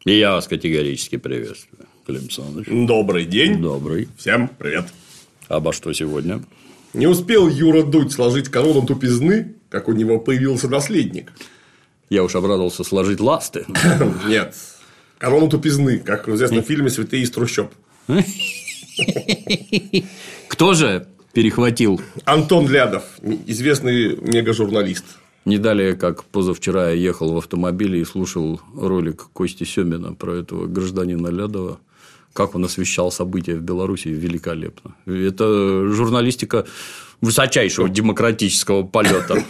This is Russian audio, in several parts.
И я вас категорически приветствую, Клим Александрович. Добрый день. Добрый. Всем привет. Обо что сегодня? Не успел Юра Дудь сложить корону тупизны, как у него появился наследник. Я уж обрадовался сложить ласты. Нет. Корону тупизны, как в известном фильме «Святые из трущоб». Кто же перехватил? Антон Лядов, известный мегажурналист. Не далее, как позавчера я ехал в автомобиле и слушал ролик Кости Семина про этого гражданина Лядова, как он освещал события в Беларуси, великолепно. Это журналистика высочайшего демократического полета.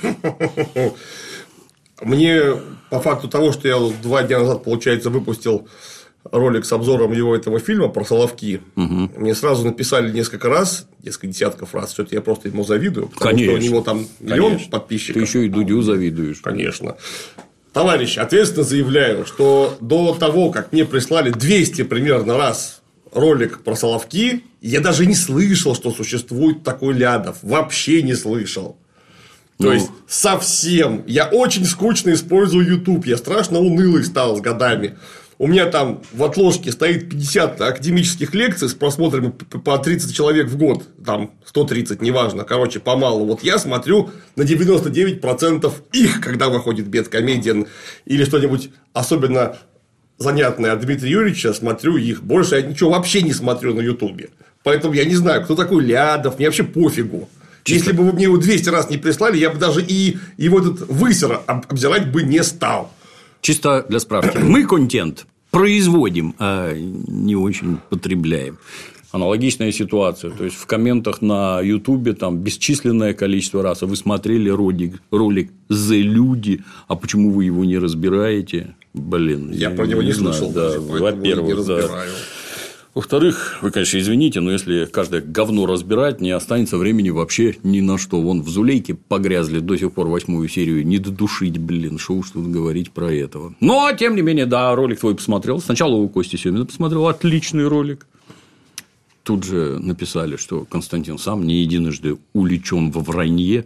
Мне, по факту того, что я 2 дня назад, получается, выпустил ролик с обзором этого фильма про Соловки, мне сразу написали несколько раз, несколько десятков раз, что я просто ему завидую, потому что у него там миллион подписчиков. Ты еще и Дудю завидуешь. Конечно. Товарищ, ответственно заявляю, что до того, как мне прислали 200 примерно раз ролик про Соловки, я даже не слышал, что существует такой Лядов. Вообще не слышал. То есть, совсем. Я очень скучно использую YouTube. Я страшно унылый стал с годами. У меня там в отложке стоит 50 академических лекций с просмотрами по 30 человек в год. Там 130, неважно. Короче, помалу. Вот я смотрю на 99% их, когда выходит Бэдкомедиан или что-нибудь особенно занятное от Дмитрия Юрьевича, смотрю их. Больше я ничего вообще не смотрю на Ютубе. Поэтому я не знаю, кто такой Лядов. Мне вообще пофигу. Чисто. Если бы вы мне его 200 раз не прислали, я бы даже и его этот высер обзирать бы не стал. Чисто для справки. Мы контент производим, а не очень потребляем. Аналогичная ситуация. То есть, в комментах на Ютубе там бесчисленное количество раз. А вы смотрели ролик «The люди», а почему вы его не разбираете? Блин. Я про него не слышал. Да, во-первых, да. Во-вторых, вы, конечно, извините, но если каждое говно разбирать, не останется времени вообще ни на что. Вон в Зулейке погрязли до сих пор 8-ю серию. Не додушить, блин, что уж тут говорить про этого. Но, тем не менее, да, ролик твой посмотрел. Сначала у Кости Семина посмотрел. Отличный ролик. Тут же написали, что Константин сам не единожды уличен во вранье.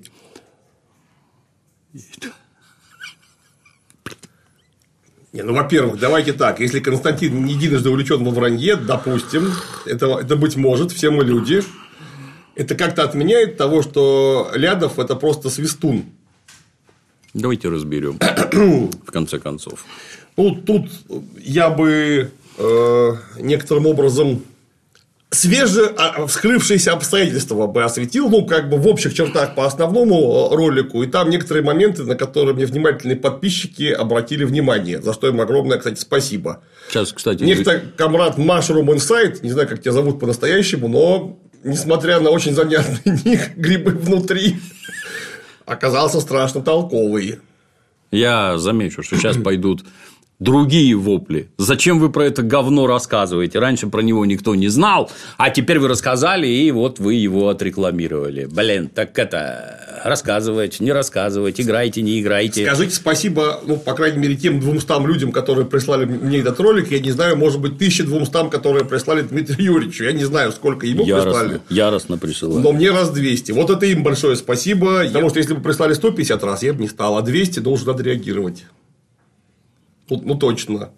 Не, ну, во-первых, давайте так. Если Константин не единожды увлечен во вранье, допустим, это быть может, все мы люди. Это как-то отменяет того, что Лядов – это просто свистун. Давайте разберем, в конце концов. Ну, тут я бы некоторым образом вскрывшиеся обстоятельства бы осветил, ну, как бы в общих чертах по основному ролику, и там некоторые моменты, на которые мне внимательные подписчики обратили внимание, за что им огромное, кстати, спасибо. Сейчас, кстати, некто комрад Mushroom Insight, не знаю, как тебя зовут по-настоящему, но, несмотря на очень занятный ник «Грибы внутри», оказался страшно толковый. Я замечу, что сейчас пойдут другие вопли. Зачем вы про это говно рассказываете? Раньше про него никто не знал, а теперь вы рассказали, и вот вы его отрекламировали. Блин, так это рассказывать, не рассказывать, играйте, не играйте. Скажите спасибо, ну, по крайней мере, тем 200 людям, которые прислали мне этот ролик. Я не знаю, может быть, 1200, которые прислали Дмитрию Юрьевичу. Я не знаю, сколько ему прислали. Яростно присылали. Но мне раз 200. Вот это им большое спасибо. Потому что если бы прислали 150 раз, я бы не стал. А 200 должен отреагировать. Ну, точно.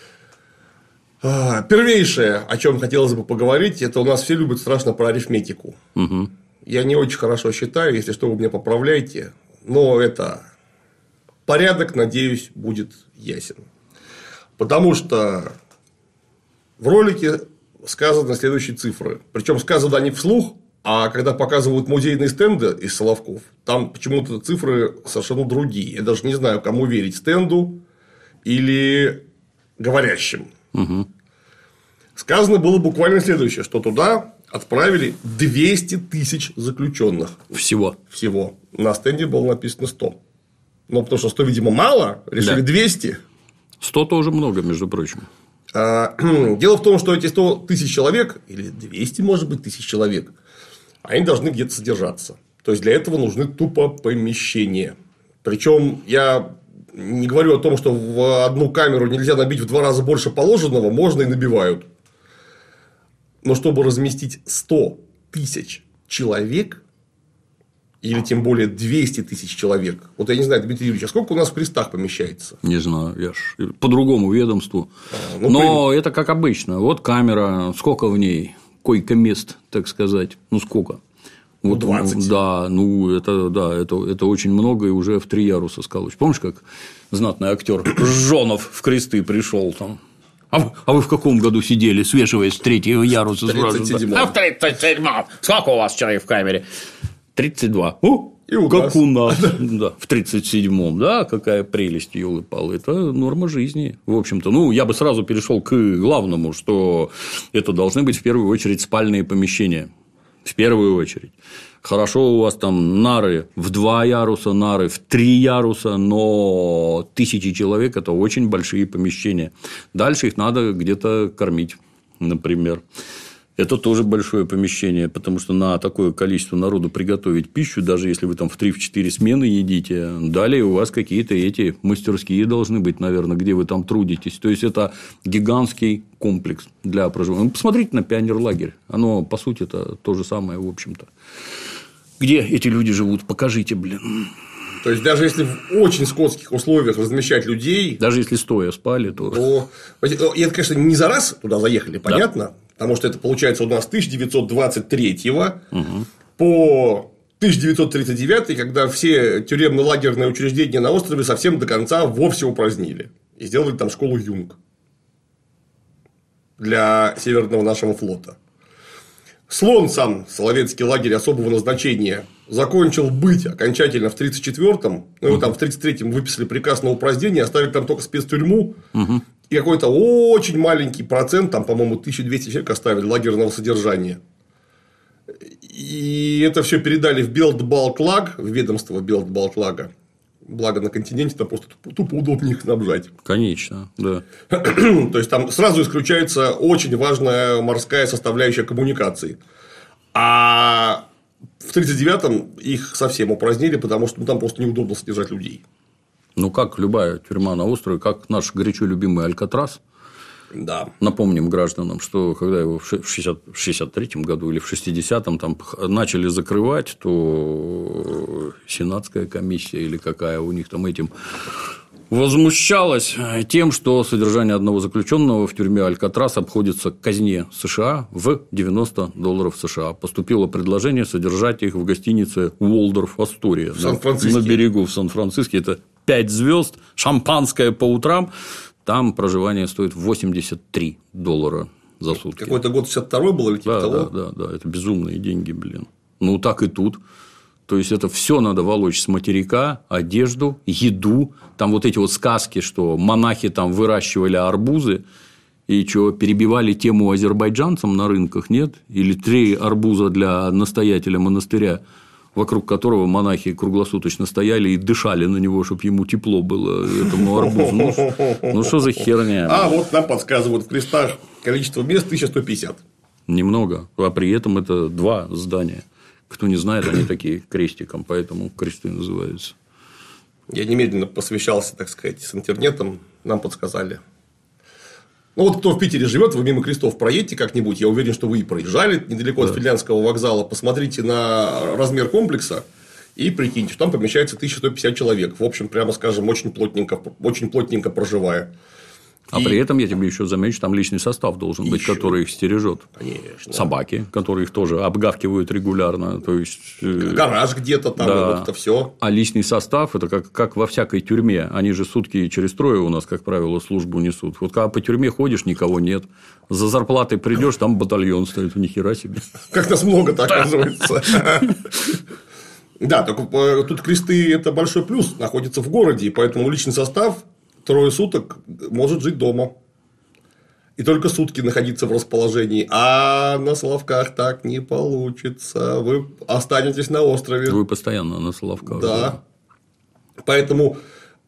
Первейшее, о чем хотелось бы поговорить, это у нас все любят страшно про арифметику. Угу. Я не очень хорошо считаю, если что, вы меня поправляйте. Но это порядок, надеюсь, будет ясен. Потому что в ролике сказаны следующие цифры. Причем сказаны они вслух, а когда показывают музейные стенды из Соловков, там почему-то цифры совершенно другие. Я даже не знаю, кому верить: стенду или говорящим. Угу. Сказано было буквально следующее, что туда отправили 200 тысяч заключенных. Всего. На стенде было написано 100. Но потому что 100, видимо, мало, решили 200. 100 тоже много, между прочим. Дело в том, что эти 100 тысяч человек, или 200, может быть, тысяч человек, они должны где-то содержаться. То есть, для этого нужны тупо помещения. Причем я не говорю о том, что в одну камеру нельзя набить в 2 раза больше положенного, можно и набивают. Но чтобы разместить 100 тысяч человек, или тем более 200 тысяч человек. Вот я не знаю, Дмитрий Юрьевич, а сколько у нас в крестах помещается? Не знаю, я ж по другому ведомству. Но это как обычно. Вот камера, сколько в ней койко-мест, так сказать. Ну, сколько? Вот, 20. Да, это очень много, и уже в 3 яруса сколочь. Помнишь, как знатный актер Жонов в кресты пришел там? А вы в каком году сидели, свешиваясь с 3-го яруса? В 37-м. А в 37-м. Сколько у вас человек в камере? 32. И у как нас. У нас. Да, в 37-м. Да, какая прелесть, ёлы-палы. Это норма жизни. В общем-то, ну, я бы сразу перешел к главному, что это должны быть в первую очередь спальные помещения. В первую очередь. Хорошо, у вас там нары в 2 яруса, нары в 3 яруса, но 1000 человек – это очень большие помещения. Дальше их надо где-то кормить, например. Это тоже большое помещение, потому что на такое количество народу приготовить пищу, даже если вы там в 3-4 смены едите, далее у вас какие-то эти мастерские должны быть, наверное, где вы там трудитесь. То есть, это гигантский комплекс для проживания. Посмотрите на пионерлагерь. Оно, по сути, это то же самое, в общем-то. Где эти люди живут? Покажите, блин. То есть, даже если в очень скотских условиях размещать людей. Даже если стоя спали, то. И это, конечно, не за раз туда заехали, понятно. Да. Потому что это получается у нас 1923 по 1939, когда все тюремно-лагерные учреждения на острове совсем до конца вовсе упразднили. И сделали там школу Юнг для Северного нашего флота. Слон сам, Соловецкий лагерь особого назначения, закончил быть окончательно в 1934-м. Ну, его там в 1933-м выписали приказ на упразднение, оставили там только спецтюрьму. И какой-то очень маленький процент, там, по-моему, 1200 человек оставили лагерного содержания. И это все передали в Белдбалклаг, в ведомство Белдбалклага. Благо на континенте там просто тупо удобнее их снабжать. Конечно, да. То есть, там сразу исключается очень важная морская составляющая коммуникаций. А в 1939-м их совсем упразднили, потому что там просто неудобно содержать людей. Ну, как любая тюрьма на острове, как наш горячо любимый Алькатрас. Да. Напомним гражданам, что когда его в 63-м году или в 60-м там начали закрывать, то Сенатская комиссия или какая у них там этим возмущалась тем, что содержание одного заключенного в тюрьме Алькатрас обходится казне США в $90 США. Поступило предложение содержать их в гостинице Уолдорф Астория на берегу в Сан-Франциско. Это 5 звезд, шампанское по утрам. Там проживание стоит $83 за сутки. Какой-то год 62-й был или типа того? Да, это безумные деньги, блин. Ну, так и тут. То есть, это все надо волочь с материка, одежду, еду. Там вот эти вот сказки, что монахи там выращивали арбузы и что, перебивали тему азербайджанцам на рынках, нет? Или 3 арбуза для настоятеля монастыря, вокруг которого монахи круглосуточно стояли и дышали на него, чтобы ему тепло было, этому арбузу. Ну, что за херня? А вот нам подсказывают, в крестах количество мест 1150. Немного. А при этом это 2 здания. Кто не знает, они такие крестиком, поэтому кресты называются. Я немедленно посвящался, так сказать, с интернетом, нам подсказали. Ну, вот кто в Питере живет, вы мимо крестов проедете как-нибудь, я уверен, что вы и проезжали недалеко от Финляндского вокзала, посмотрите на размер комплекса и прикиньте, что там помещается 1150 человек. В общем, прямо скажем, очень плотненько проживая. А при этом, я тебе еще замечу, там личный состав должен быть, который их стережет. Конечно. Собаки, которые их тоже обгавкивают регулярно. То есть, гараж где-то там, да. Вот это все. А личный состав это как во всякой тюрьме. Они же сутки через трое у нас, как правило, службу несут. Вот когда по тюрьме ходишь, никого нет. За зарплатой придешь, там батальон стоит. Ни хера себе. Как нас много-то оказывается. Да, только тут кресты это большой плюс, находятся в городе, и поэтому личный состав 3 суток может жить дома. И только сутки находиться в расположении. А на Соловках так не получится. Вы останетесь на острове. Вы постоянно на Соловках. Да. Поэтому,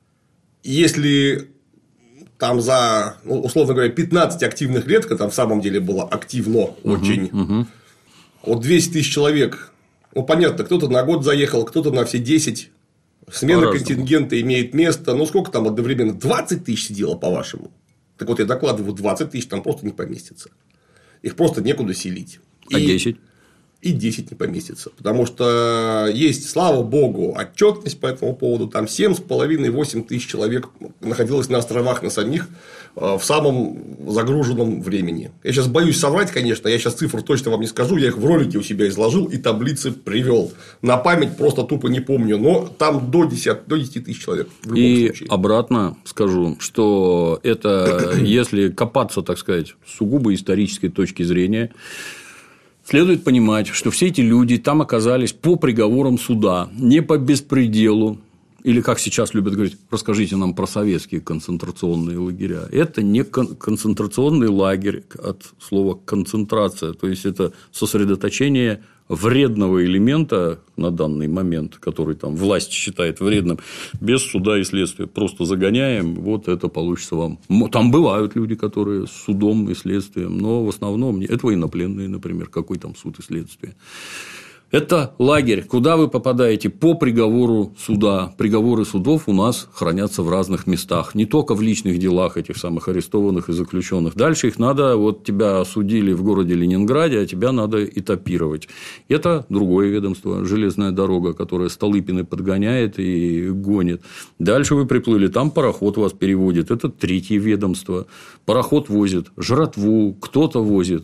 если там за, условно говоря, 15 активных лет, когда там в самом деле было активно очень, вот 200 тысяч человек, ну, понятно, кто-то на год заехал, кто-то на все 10. Смена контингента имеет место. Ну, сколько там одновременно? 20 тысяч сидело, по-вашему? Так вот, я докладываю, 20 тысяч там просто не поместится. Их просто некуда селить. А 10? и 10 не поместится. Потому что есть, слава богу, отчетность по этому поводу. Там 7,5-8 тысяч человек находилось на островах на самих в самом загруженном времени. Я сейчас боюсь соврать, конечно, я сейчас цифру точно вам не скажу, я их в ролике у себя изложил и таблицы привел. На память просто тупо не помню, но там до 10 тысяч человек. В любом случае. Обратно скажу, что это, если копаться, так сказать, с сугубо исторической точки зрения, следует понимать, что все эти люди там оказались по приговорам суда, не по беспределу. Или, как сейчас любят говорить, расскажите нам про советские концентрационные лагеря. Это не концентрационный лагерь от слова концентрация. То есть, это сосредоточение вредного элемента на данный момент, который там власть считает вредным, без суда и следствия. Просто загоняем, вот это получится вам. Там бывают люди, которые с судом и следствием, но в основном это военнопленные, например, какой там суд и следствие. Это лагерь, куда вы попадаете по приговору суда. Приговоры судов у нас хранятся в разных местах. Не только в личных делах этих самых арестованных и заключенных. Дальше их надо, вот тебя осудили в городе Ленинграде, а тебя надо этапировать. Это другое ведомство, железная дорога, которая Столыпины подгоняет и гонит. Дальше вы приплыли, там пароход вас переводит. Это третье ведомство. Пароход возит жратву, кто-то возит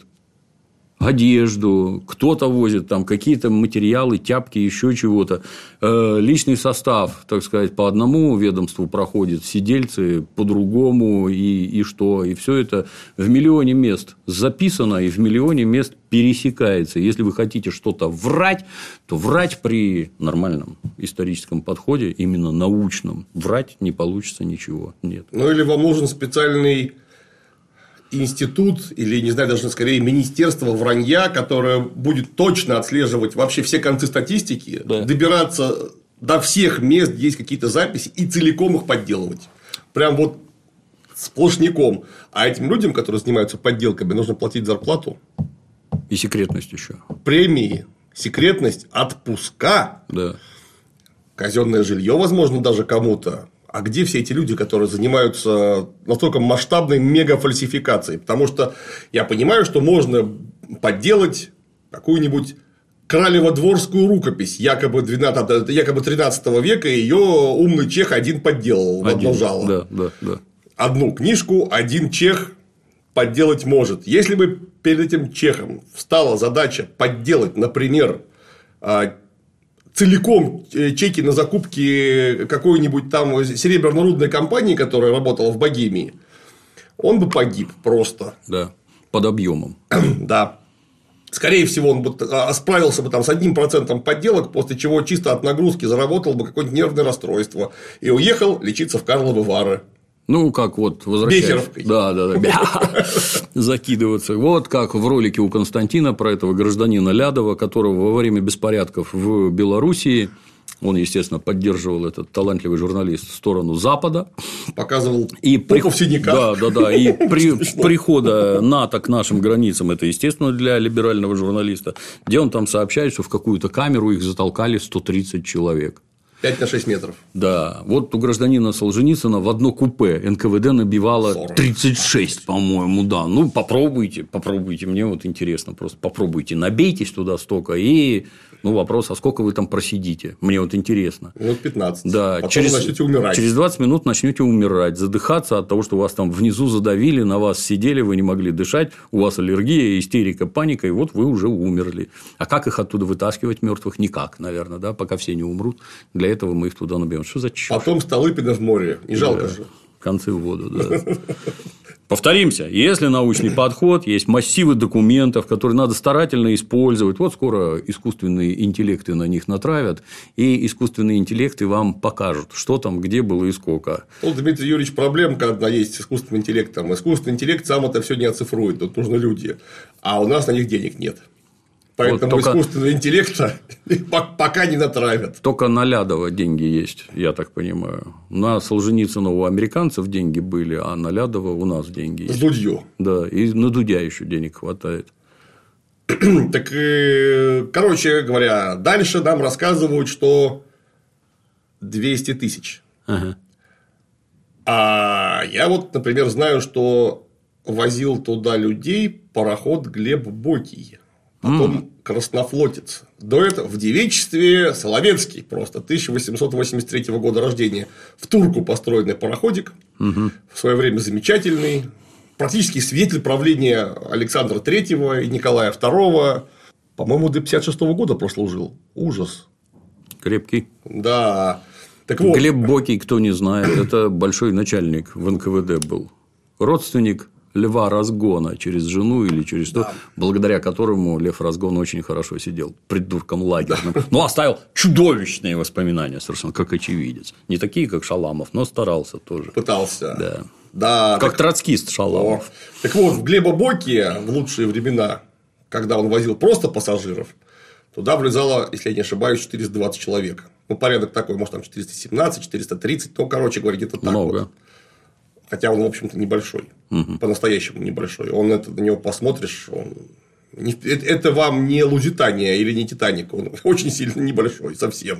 одежду, кто-то возит там какие-то материалы, тяпки, еще чего-то. Личный состав, так сказать, по одному ведомству проходит, сидельцы по другому, и что. И все это в миллионе мест записано и в миллионе мест пересекается. Если вы хотите что-то врать, то врать при нормальном историческом подходе, именно научном, врать не получится ничего. Нет. Ну, или вам нужен специальный институт или, не знаю, даже скорее министерство вранья, которое будет точно отслеживать вообще все концы статистики, да, добираться до всех мест, где есть какие-то записи, и целиком их подделывать. Прям вот сплошняком. А этим людям, которые занимаются подделками, нужно платить зарплату. И секретность еще. Премии, секретность, отпуска. Да. Казенное жилье, возможно, даже кому-то. А где все эти люди, которые занимаются настолько масштабной мегафальсификацией? Потому что я понимаю, что можно подделать какую-нибудь Кралево-Дворскую рукопись, якобы 13 века, ее умный чех один подделал в одно жало. Да. Одну книжку один чех подделать может. Если бы перед этим чехом встала задача подделать, например, целиком чеки на закупки какой-нибудь там серебряно-рудной компании, которая работала в Богемии, он бы погиб просто. Да, под объемом. Да. Скорее всего, он бы справился бы там с 1% подделок, после чего чисто от нагрузки заработал бы какое-нибудь нервное расстройство и уехал лечиться в Карловы Вары. Ну, как вот возвращаясь. Бехеровкой. Да. Закидываться. Вот как в ролике у Константина про этого гражданина Лядова, которого во время беспорядков в Белоруссии, он, естественно, поддерживал, этот талантливый журналист, сторону Запада. Показывал и попу в синяках. Да. И прихода НАТО к нашим границам, это, естественно, для либерального журналиста, где он там сообщает, что в какую-то камеру их затолкали 130 человек. 5 на 6 метров. Да, вот у гражданина Солженицына в одно купе НКВД набивало 36, по-моему, да. Ну, попробуйте, мне вот интересно, просто попробуйте, набейтесь туда столько, и, вопрос, а сколько вы там просидите, мне вот интересно. Минут 15, да, потом начнете умирать. Через 20 минут начнете умирать, задыхаться от того, что вас там внизу задавили, на вас сидели, вы не могли дышать, у вас аллергия, истерика, паника, и вот вы уже умерли. А как их оттуда вытаскивать мертвых? Никак, наверное, да, пока все не умрут. Для этого мы их туда набьем. Что за чушь? Потом Столыпина в море. Не жалко же. Концы в воду, да. Повторимся, если научный подход, есть массивы документов, которые надо старательно использовать. Вот скоро искусственные интеллекты на них натравят, и искусственные интеллекты вам покажут, что там, где было и сколько. Тут, Дмитрий Юрьевич, проблемка одна есть с искусственным интеллектом. Искусственный интеллект сам это все не оцифрует, тут нужны люди. А у нас на них денег нет. Поэтому вот искусственного интеллекта пока не натравят. Только на Лядова деньги есть, я так понимаю. На Солженицына у американцев деньги были, а на Лядова у нас деньги есть. С Дудью. Да, и на Дудя еще денег хватает. Так, короче говоря, дальше нам рассказывают, что 200 тысяч. Ага. А я вот, например, знаю, что возил туда людей пароход Глеб Бокий. потом краснофлотец. До этого в девичестве Соловецкий, просто 1883 года рождения. В Турку построенный пароходик, в свое время замечательный. Практически свидетель правления Александра III и Николая II. По-моему, до 56 года прослужил. Ужас. Крепкий. Да. Так вот. Глеб Бокий, кто не знает, это большой начальник в НКВД был. Родственник Льва Разгона через жену или через то, благодаря которому Лев Разгон очень хорошо сидел придурком лагерным. Но оставил чудовищные воспоминания, совершенно как очевидец. Не такие, как Шаламов, но старался тоже. Пытался. Да. Как троцкист Шаламов. Так вот, в Глеба Бокия в лучшие времена, когда он возил просто пассажиров, туда влезало, если я не ошибаюсь, 420 человек. Ну, порядок такой, может, там 417, 430, ну, короче говоря, где-то так много. Вот. Хотя он, в общем-то, небольшой. По-настоящему небольшой. На него посмотришь, это вам не Лузитания или не Титаник. Он очень сильно небольшой, совсем.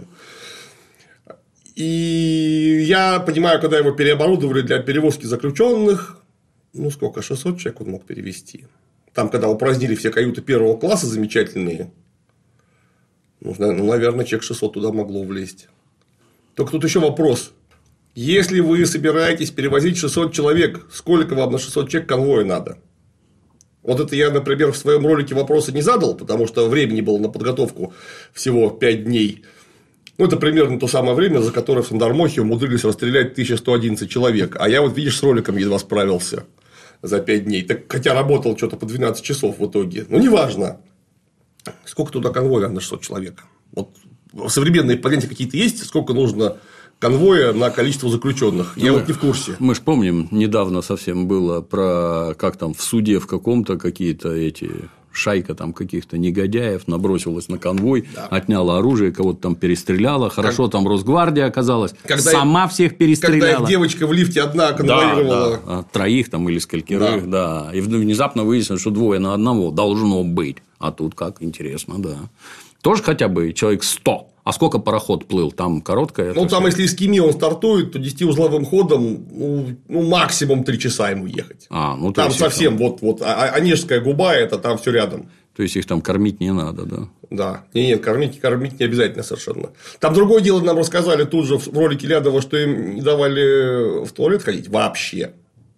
И я понимаю, когда его переоборудовали для перевозки заключенных, 600 человек он мог перевезти. Там, когда упразднили все каюты первого класса замечательные, наверное, человек 600 туда могло влезть. Только тут еще вопрос. Если вы собираетесь перевозить 600 человек, сколько вам на 600 человек конвоя надо? Вот это я, например, в своем ролике вопроса не задал, потому что времени было на подготовку всего 5 дней. Это примерно то самое время, за которое в Сандармохе умудрились расстрелять 1111 человек. А я видишь, с роликом едва справился за 5 дней. Хотя работал что-то по 12 часов в итоге. Неважно. Сколько туда конвоя на 600 человек? Вот современные понятия какие-то есть, сколько нужно конвоя на количество заключенных. Я не в курсе. Мы же помним, недавно совсем было про как там в суде в каком-то какие-то шайка там каких-то негодяев набросилась на конвой, отняла оружие, кого-то там перестреляла. Хорошо, там Росгвардия оказалась. Сама всех перестреляла. Когда их девочка в лифте одна конвоировала. Да. Троих там или скольких. Да. И внезапно выяснилось, что 2 на 1 должно быть. А тут как интересно, да. Тоже хотя бы человек 100. А сколько пароход плыл? Там короткая? Там, если из Кеми он стартует, то 10-узловым ходом максимум 3 часа ему ехать. Там совсем Онежская губа, это там все рядом. То есть их там кормить не надо, да? Да. Нет, кормить не обязательно совершенно. Там другое дело, нам рассказали тут же в ролике Лядова, что им не давали в туалет ходить вообще.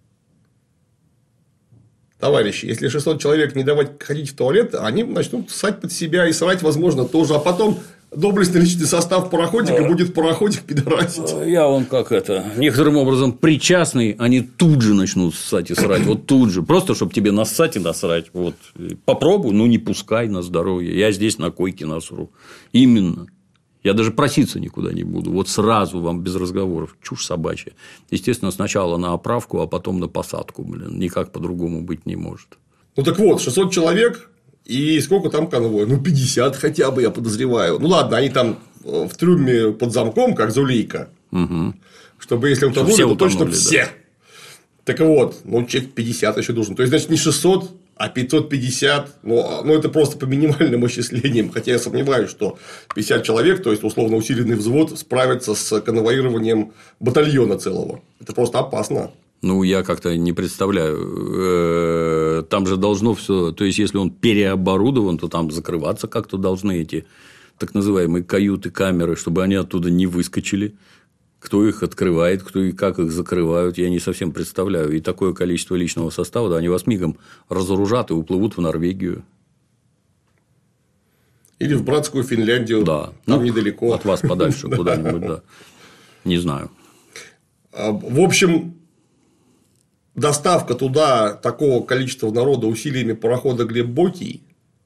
Товарищи, если 600 человек не давать ходить в туалет, они начнут ссать под себя и срать, возможно, тоже. А потом доблестный личный состав пароходика будет пароходик пидорасить. Я некоторым образом причастный, они тут же начнут ссать и срать. Вот тут же. Просто, чтобы тебе нассать и насрать. Вот. Попробуй, не пускай на здоровье. Я здесь на койке насру. Именно. Я даже проситься никуда не буду. Вот сразу вам без разговоров. Чушь собачья. Естественно, сначала на оправку, а потом на посадку. Никак по-другому быть не может. Так вот, 600 человек. И сколько там конвоя? 50 хотя бы, я подозреваю. Ладно, они там в трюме под замком, как Зулейка. Чтобы, если утонули, то точно все. Так вот, человек 50 еще должен. То есть, значит, не 600, а 550. Это просто по минимальным исчислениям. Хотя я сомневаюсь, что 50 человек, то есть, условно усиленный взвод, справится с конвоированием батальона целого. Это просто опасно. Я как-то не представляю. Там же должно все. То есть, если он переоборудован, то там закрываться как-то должны эти так называемые каюты, камеры, чтобы они оттуда не выскочили. Кто их открывает, кто и как их закрывают, я не совсем представляю. И такое количество личного состава, они вас мигом разоружат и уплывут в Норвегию. Или в братскую Финляндию. Да. Там недалеко. От вас подальше куда-нибудь, да. Не знаю. В общем, доставка туда такого количества народа усилиями парохода Глеб Бокий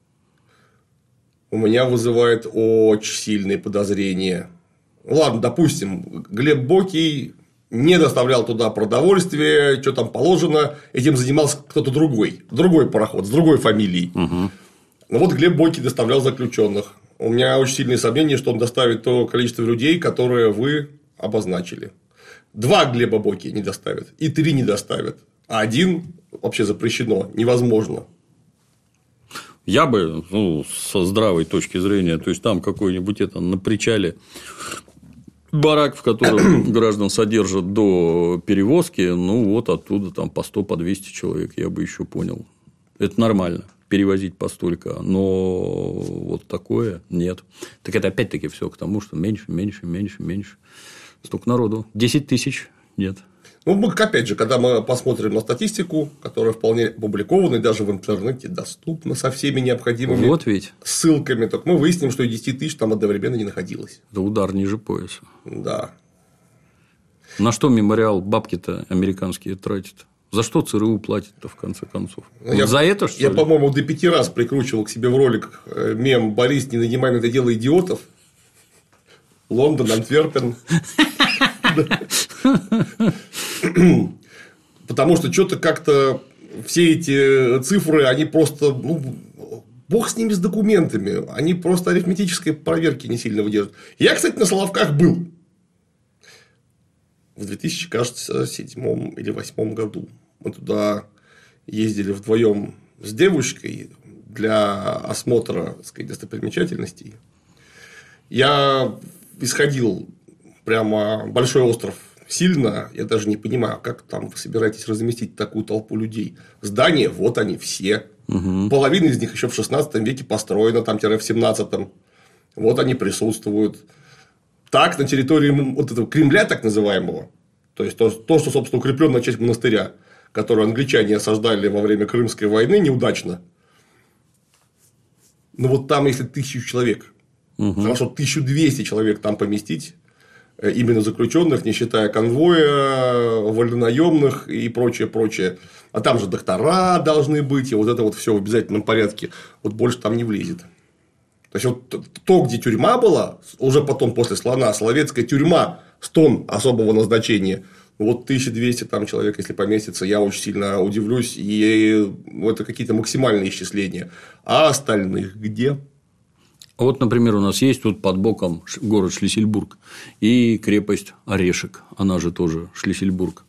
у меня вызывает очень сильные подозрения. Ладно, допустим, Глеб Бокий не доставлял туда продовольствие, что там положено, этим занимался кто-то другой пароход с другой фамилией. Но вот Глеб Бокий доставлял заключенных. У меня очень сильные сомнения, что он доставит то количество людей, которое вы обозначили. 2 Глеба Бокия не доставят, и 3 не доставят. А 1 вообще запрещено, невозможно. Я бы, со здравой точки зрения, то есть там какой-нибудь на причале барак, в котором граждан содержат до перевозки, оттуда там по 100, по 200 человек, я бы еще понял. Это нормально. перевозить постолько, но вот такое нет. Так это опять-таки все к тому, что меньше. Столько народу. 10 тысяч нет. Ну, мы, опять же, когда мы посмотрим на статистику, которая вполне опубликована и даже в интернете доступна со всеми необходимыми вот ведь. Ссылками, так мы выясним, что и 10 тысяч там одновременно не находилось. Это удар ниже пояса. Да. На что мемориал бабки-то американские тратит? За что ЦРУ платит-то, в конце концов? За это, что ли? Я, по-моему, до 5 раз прикручивал к себе в ролик мем «Борис, не нанимай на это дело идиотов». Лондон, Антверпен. Потому что что-то как-то все эти цифры, они просто, бог с ними с документами, они просто арифметической проверки не сильно выдерживают. Я, кстати, на Соловках был в 2007 или 2008 году. Мы туда ездили вдвоем с девушкой для осмотра, так сказать, достопримечательностей. Я исходил прямо большой остров сильно, я даже не понимаю, как там вы собираетесь разместить такую толпу людей. Здания, вот они все. Угу. Половина из них еще в 16 веке построена, там в 17. Вот они присутствуют. Так, на территории вот этого Кремля, так называемого, то есть то, что, собственно, укрепленная часть монастыря, которую англичане осаждали во время Крымской войны неудачно. Но вот там, если 1000 человек, хорошо, 1200 человек там поместить, именно заключенных, не считая конвоя, вольнонаемных и прочее. А там же доктора должны быть, и вот это вот все в обязательном порядке. Вот больше там не влезет. То есть, вот то, где тюрьма была, уже потом после Слона, Соловецкая тюрьма, стон особого назначения. Вот 1200 там человек, если поместится, я очень сильно удивлюсь. И это какие-то максимальные исчисления. А остальных где? Вот, например, у нас есть тут под боком город Шлиссельбург и крепость Орешек, она же тоже Шлиссельбург.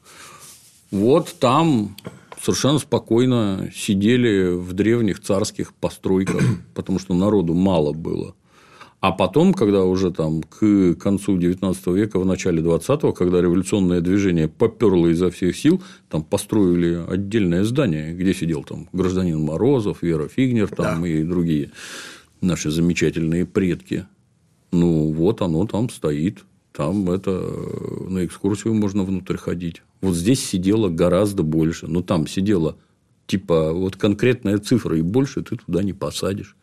Вот там совершенно спокойно сидели в древних царских постройках, потому что народу мало было. А потом, когда уже там к концу XIX века, в начале XX, когда революционное движение попёрло изо всех сил, там построили отдельное здание, где сидел там гражданин Морозов, Вера Фигнер там, и другие наши замечательные предки. Ну, вот оно там стоит. Там на экскурсию можно внутрь ходить. Вот здесь сидело гораздо больше. Но там сидела типа вот конкретная цифра, и больше ты туда не посадишь.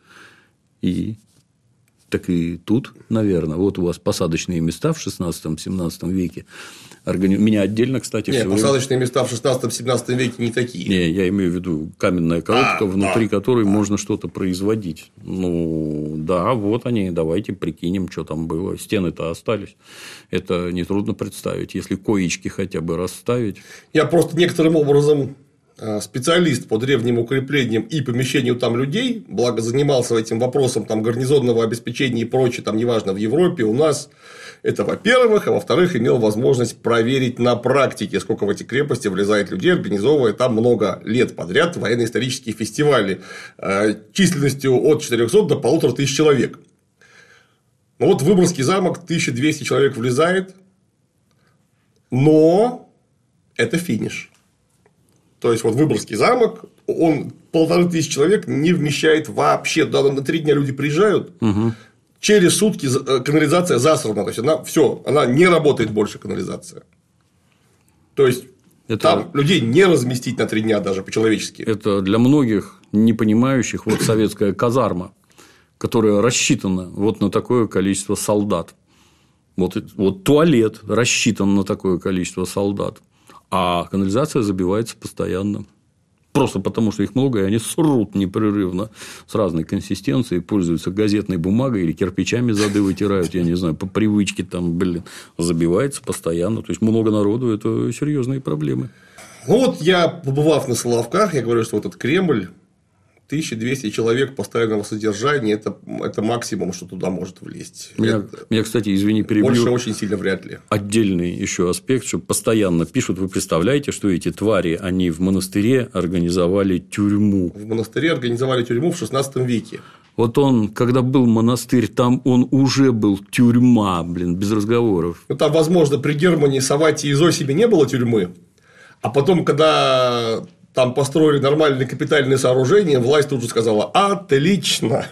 И так и тут, наверное, вот у вас посадочные места в 16-17 веке. Меня отдельно, кстати, нет, посадочные места в 16-17 веке не такие. Не, я имею в виду каменная коробка, внутри которой можно что-то производить. Ну, да, вот они, давайте прикинем, что там было. Стены-то остались. Это нетрудно представить, если коечки хотя бы расставить. Я просто некоторым образом специалист по древним укреплениям и помещению там людей, благо занимался этим вопросом там, гарнизонного обеспечения и прочее, там неважно, в Европе, у нас. Это, во-первых, а во-вторых, имел возможность проверить на практике, сколько в эти крепости влезает людей, организовывая там много лет подряд военно-исторические фестивали численностью от 400 до 1500 человек. Ну, вот Выборгский замок 1200 человек влезает, но это финиш. То есть, вот Выборгский замок, он 1500 человек не вмещает вообще. Да, на 3 дня люди приезжают. Угу. Через сутки канализация засрана. То есть, она не работает больше, канализация. То есть, там людей не разместить на 3 дня даже по-человечески. Это для многих не понимающих вот советская казарма, которая рассчитана вот на такое количество солдат. Вот туалет рассчитан на такое количество солдат. А канализация забивается постоянно. Просто потому, что их много, и они срут непрерывно с разной консистенцией, пользуются газетной бумагой или кирпичами зады вытирают, я не знаю, по привычке там, забивается постоянно. То есть, много народу – это серьезные проблемы. Ну, вот я, побывав на Соловках, я говорю, что вот этот Кремль, 1200 человек постоянного содержания – это максимум, что туда может влезть. Меня, кстати, извини, перебью. Больше очень сильно вряд ли. Отдельный еще аспект, что постоянно пишут, вы представляете, что эти твари, они в монастыре организовали тюрьму. В монастыре организовали тюрьму в 16 веке. Вот он, когда был монастырь, там он уже был тюрьма, без разговоров. Ну, там, возможно, при Германе, Савватии и Зосиме не было тюрьмы. А потом, когда там построили нормальные капитальные сооружения, власть тут же сказала: отлично.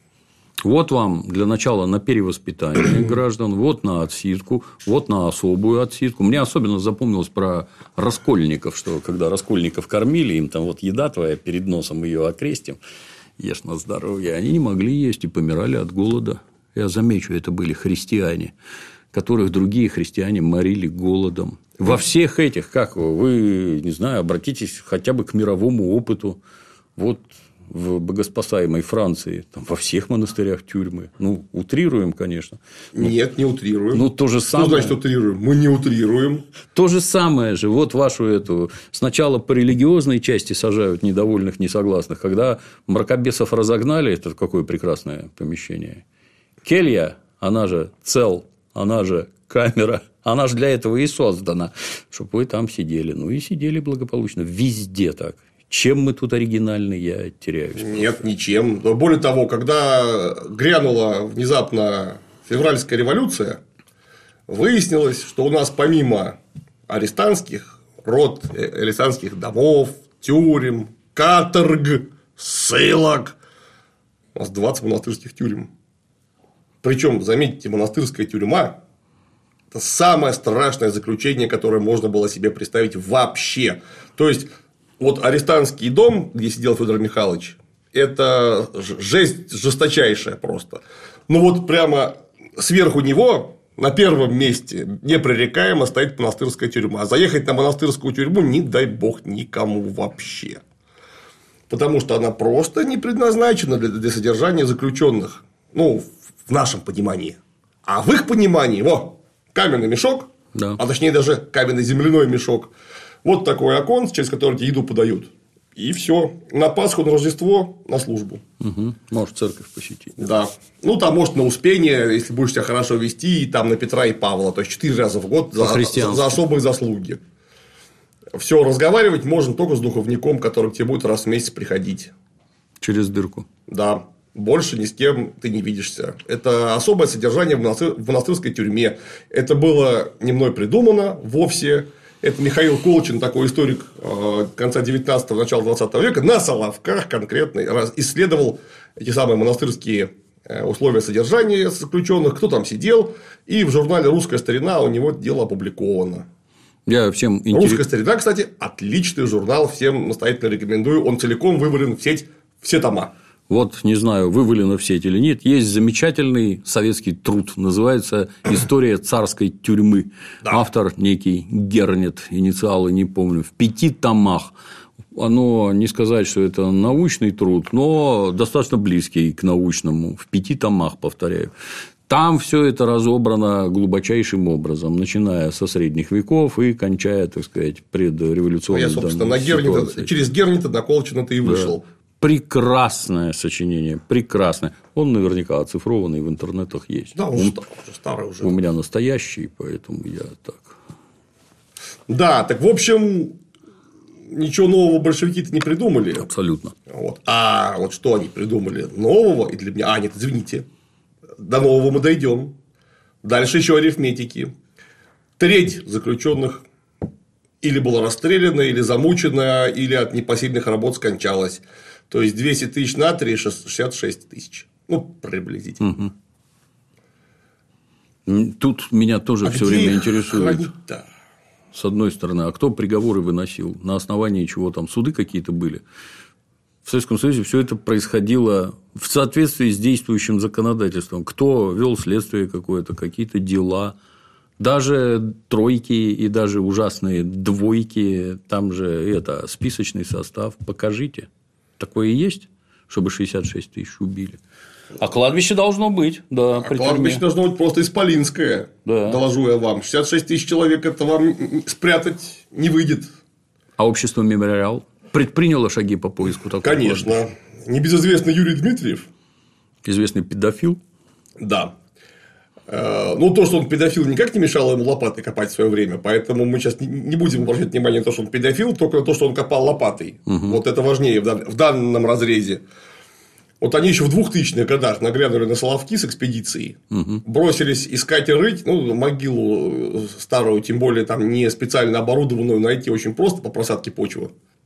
Вот вам для начала на перевоспитание граждан, вот на отсидку, вот на особую отсидку. Мне особенно запомнилось про раскольников, что когда раскольников кормили, им там вот еда твоя перед носом, ее окрестим, ешь на здоровье, они не могли есть и помирали от голода. Я замечу, это были христиане, которых другие христиане морили голодом. Во всех этих, как вы, не знаю, обратитесь хотя бы к мировому опыту. Вот в богоспасаемой Франции, там во всех монастырях тюрьмы. Ну, утрируем, конечно. Нет, не утрируем. Ну, то же самое. Что значит утрируем? Мы не утрируем. То же самое же. Вот вашу эту. Сначала по религиозной части сажают недовольных, несогласных. Когда мракобесов разогнали, это какое прекрасное помещение. Келья, она же цел, она же камера, она же для этого и создана, чтобы вы там сидели. Ну, и сидели благополучно. Везде так. Чем мы тут оригинальны, я теряюсь. Нет, ничем. Но более того, когда грянула внезапно февральская революция, выяснилось, что у нас помимо арестантских рот, арестантских домов, тюрем, каторг, ссылок, у нас 20 монастырских тюрем. Причем, заметьте, монастырская тюрьма – это самое страшное заключение, которое можно было себе представить вообще. То есть, вот арестантский дом, где сидел Федор Михайлович, это жесть жесточайшая просто. Ну, вот прямо сверху него на первом месте непререкаемо стоит монастырская тюрьма. А заехать на монастырскую тюрьму, не дай бог, никому вообще. Потому что она просто не предназначена для содержания заключенных. Ну, в нашем понимании. А в их понимании, каменный мешок, да. А точнее даже каменный земляной мешок. Вот такой окон, через который тебе еду подают. И все. На Пасху, на Рождество, на службу. Угу. Можешь церковь посетить. Да. Ну, там, может, на Успение, если будешь себя хорошо вести, и там на Петра и Павла. То есть 4 раза в год за особые заслуги. Все, разговаривать можно только с духовником, который к тебе будет раз в месяц приходить. Через дырку. Да. Больше ни с кем ты не видишься. Это особое содержание в монастырской тюрьме. Это было не мной придумано вовсе. Это Михаил Колчин, такой историк конца 19-го, начала 20 века, на Соловках конкретно исследовал эти самые монастырские условия содержания заключенных, кто там сидел. И в журнале «Русская старина» у него дело опубликовано. «Русская старина», кстати, отличный журнал, всем настоятельно рекомендую. Он целиком вывален в сеть, все тома. Вот, не знаю, вывалено в сеть или нет, есть замечательный советский труд, называется «История царской тюрьмы». Да. Автор некий Гернет, инициалы не помню, в 5 томах. Оно, не сказать, что это научный труд, но достаточно близкий к научному, в 5 томах, повторяю. Там все это разобрано глубочайшим образом, начиная со средних веков и кончая, так сказать, предреволюционной ситуацией. Я, собственно, через Гернета на Колчина ты и вышел. Да. Прекрасное сочинение, прекрасное. Он наверняка оцифрованный, в интернетах есть. Да, он старый уже. У меня настоящий, поэтому я так. Да, так в общем, ничего нового большевики-то не придумали. Абсолютно. Вот. А вот что они придумали нового? И для меня. Нет, извините. До нового мы дойдем. Дальше еще арифметики. Треть заключенных или была расстреляна, или замучена, или от непосильных работ скончалась. То есть 200 тысяч на 3 – 66 тысяч. Ну, приблизительно. Угу. Тут меня тоже все время интересует. Хранить-то? С одной стороны, а кто приговоры выносил? На основании чего там суды какие-то были? В Советском Союзе все это происходило в соответствии с действующим законодательством. Кто вел следствие какое-то, какие-то дела. Даже тройки и даже ужасные двойки, там же это списочный состав. Покажите. Такое и есть, чтобы 66 тысяч убили. А кладбище должно быть, да. А кладбище должно быть просто исполинское, да. Доложу я вам. 66 тысяч человек это вам спрятать не выйдет. А общество «Мемориал» предприняло шаги по поиску такого? Конечно. Кладбища? Небезызвестный Юрий Дмитриев. Известный педофил? Да. Ну, то, что он педофил, никак не мешало ему лопатой копать в свое время. Поэтому мы сейчас не будем обращать внимание на то, что он педофил, только на то, что он копал лопатой. Угу. Вот это важнее в данном разрезе. Вот они еще в 2000-х годах нагрянули на Соловки с экспедицией, бросились искать и рыть, ну, могилу старую, тем более там не специально оборудованную, найти очень просто по просадке почвы.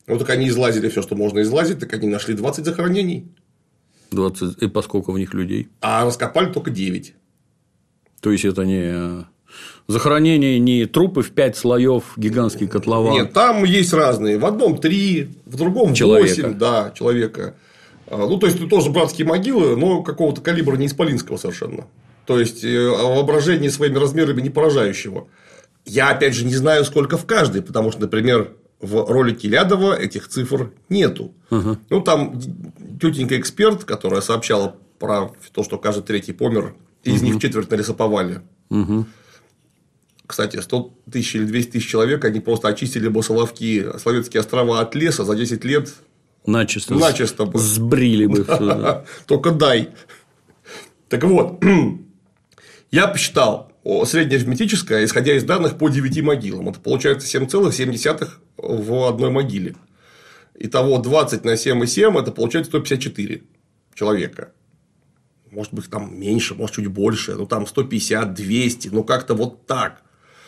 Ну, так они излазили все, что можно излазить, так они нашли 20 захоронений. 20. И поскольку в них людей? А раскопали только 9. То есть, это не захоронение, не трупы в 5 слоев, гигантский котлован. Нет, там есть разные. В одном 3, в другом 8 да, человека. Ну, то есть, тут тоже братские могилы, но какого-то калибра не исполинского совершенно. То есть, воображение своими размерами не поражающего. Я, опять же, не знаю, сколько в каждой, потому что, например, в ролике Лядова этих цифр нету. Ну, там тетенька эксперт, которая сообщала про то, что каждый третий помер, из них четверть нарисовали. Кстати, 100 тысяч или 200 тысяч человек, они просто очистили бы Соловки, Соловецкие острова от леса за 10 лет. Начисто бы. Сбрили бы. Только дай. Так вот, я посчитал среднеарифметическое, исходя из данных по 9 могилам. Это получается 7,7 в одной могиле. Итого 20 на 7,7 это получается 154 человека. Может быть, там меньше, может, чуть больше. Ну, там 150, 200. Ну, как-то вот так.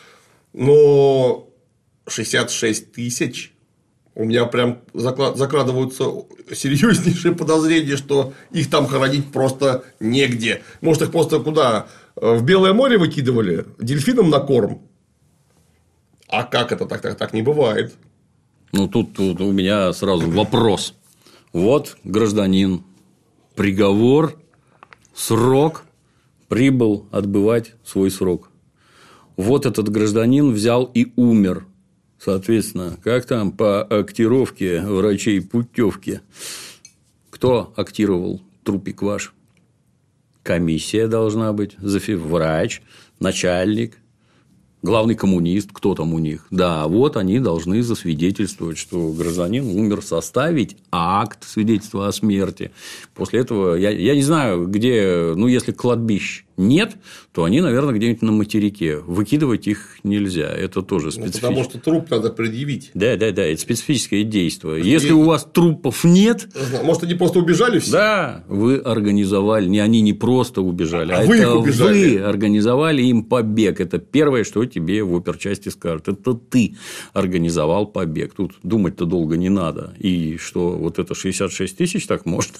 Но 66 тысяч. У меня прям закрадываются серьезнейшие подозрения, что их там хоронить просто негде. Может, их просто куда? В Белое море выкидывали дельфинам на корм. А как это так не бывает? Ну, тут у меня сразу вопрос. Вот гражданин, приговор, срок, прибыл отбывать свой срок. Вот этот гражданин взял и умер. Соответственно, как там по актировке врачей путевки? Кто актировал трупик ваш? Комиссия должна быть, врач, начальник, главный коммунист, кто там у них. Да, вот они должны засвидетельствовать, что гражданин умер, составить акт свидетельства о смерти. После этого, я не знаю, где, ну, если кладбищ нет, то они, наверное, где-нибудь на материке. Выкидывать их нельзя. Это тоже специфическое. Потому что труп надо предъявить. Да, это специфическое действие. Если у вас трупов нет. Может, они просто убежали все? Да, вы организовали. Они не просто убежали, а вы это их убежали. Вы организовали им побег. Это первое, что тебе в оперчасти скажут. Это ты организовал побег. Тут думать-то долго не надо. И что вот это 66 тысяч так можно?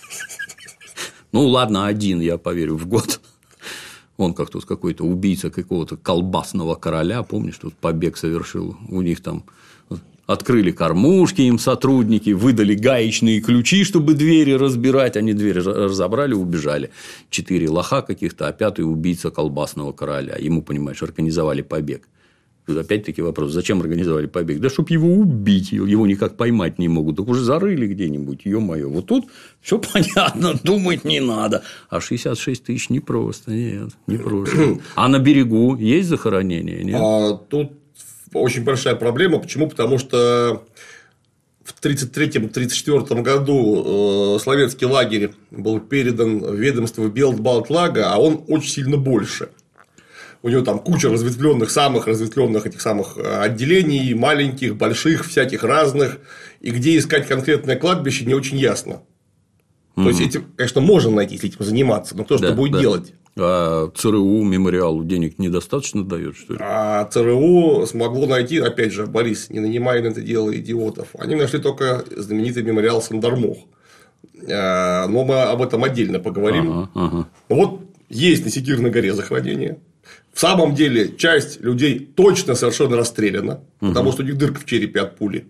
Ну, ладно, один, я поверю, в год. Он как тут какой-то убийца какого-то колбасного короля, помнишь, тут побег совершил. У них там открыли кормушки им сотрудники, выдали гаечные ключи, чтобы двери разбирать. Они двери разобрали, убежали. 4 лоха каких-то, а 5-й убийца колбасного короля. Ему, понимаешь, организовали побег. Тут опять-таки вопрос, зачем организовали побег? Да, чтобы его убить, его никак поймать не могут. Так уже зарыли где-нибудь, ё-моё. Вот тут все понятно, думать не надо. А 66 тысяч непросто, нет, непросто. А на берегу есть захоронение? Нет? Тут очень большая проблема. Почему? Потому что в 1933-1934 году Словецкий лагерь был передан в ведомство Белтбалтлага, а он очень сильно больше. У него там куча самых разветвленных этих самых отделений, маленьких, больших, всяких разных. И где искать конкретное кладбище, не очень ясно. То есть, этим, конечно, можно найти, если этим заниматься, но кто что будет делать? А ЦРУ, мемориалу денег недостаточно дает, что ли? А ЦРУ смогло найти, опять же, Борис, не нанимай на это дело идиотов. Они нашли только знаменитый мемориал Сандармох. Но мы об этом отдельно поговорим. Вот есть на Секирной горе захоронение. В самом деле, часть людей точно совершенно расстреляна, потому что у них дырка в черепе от пули.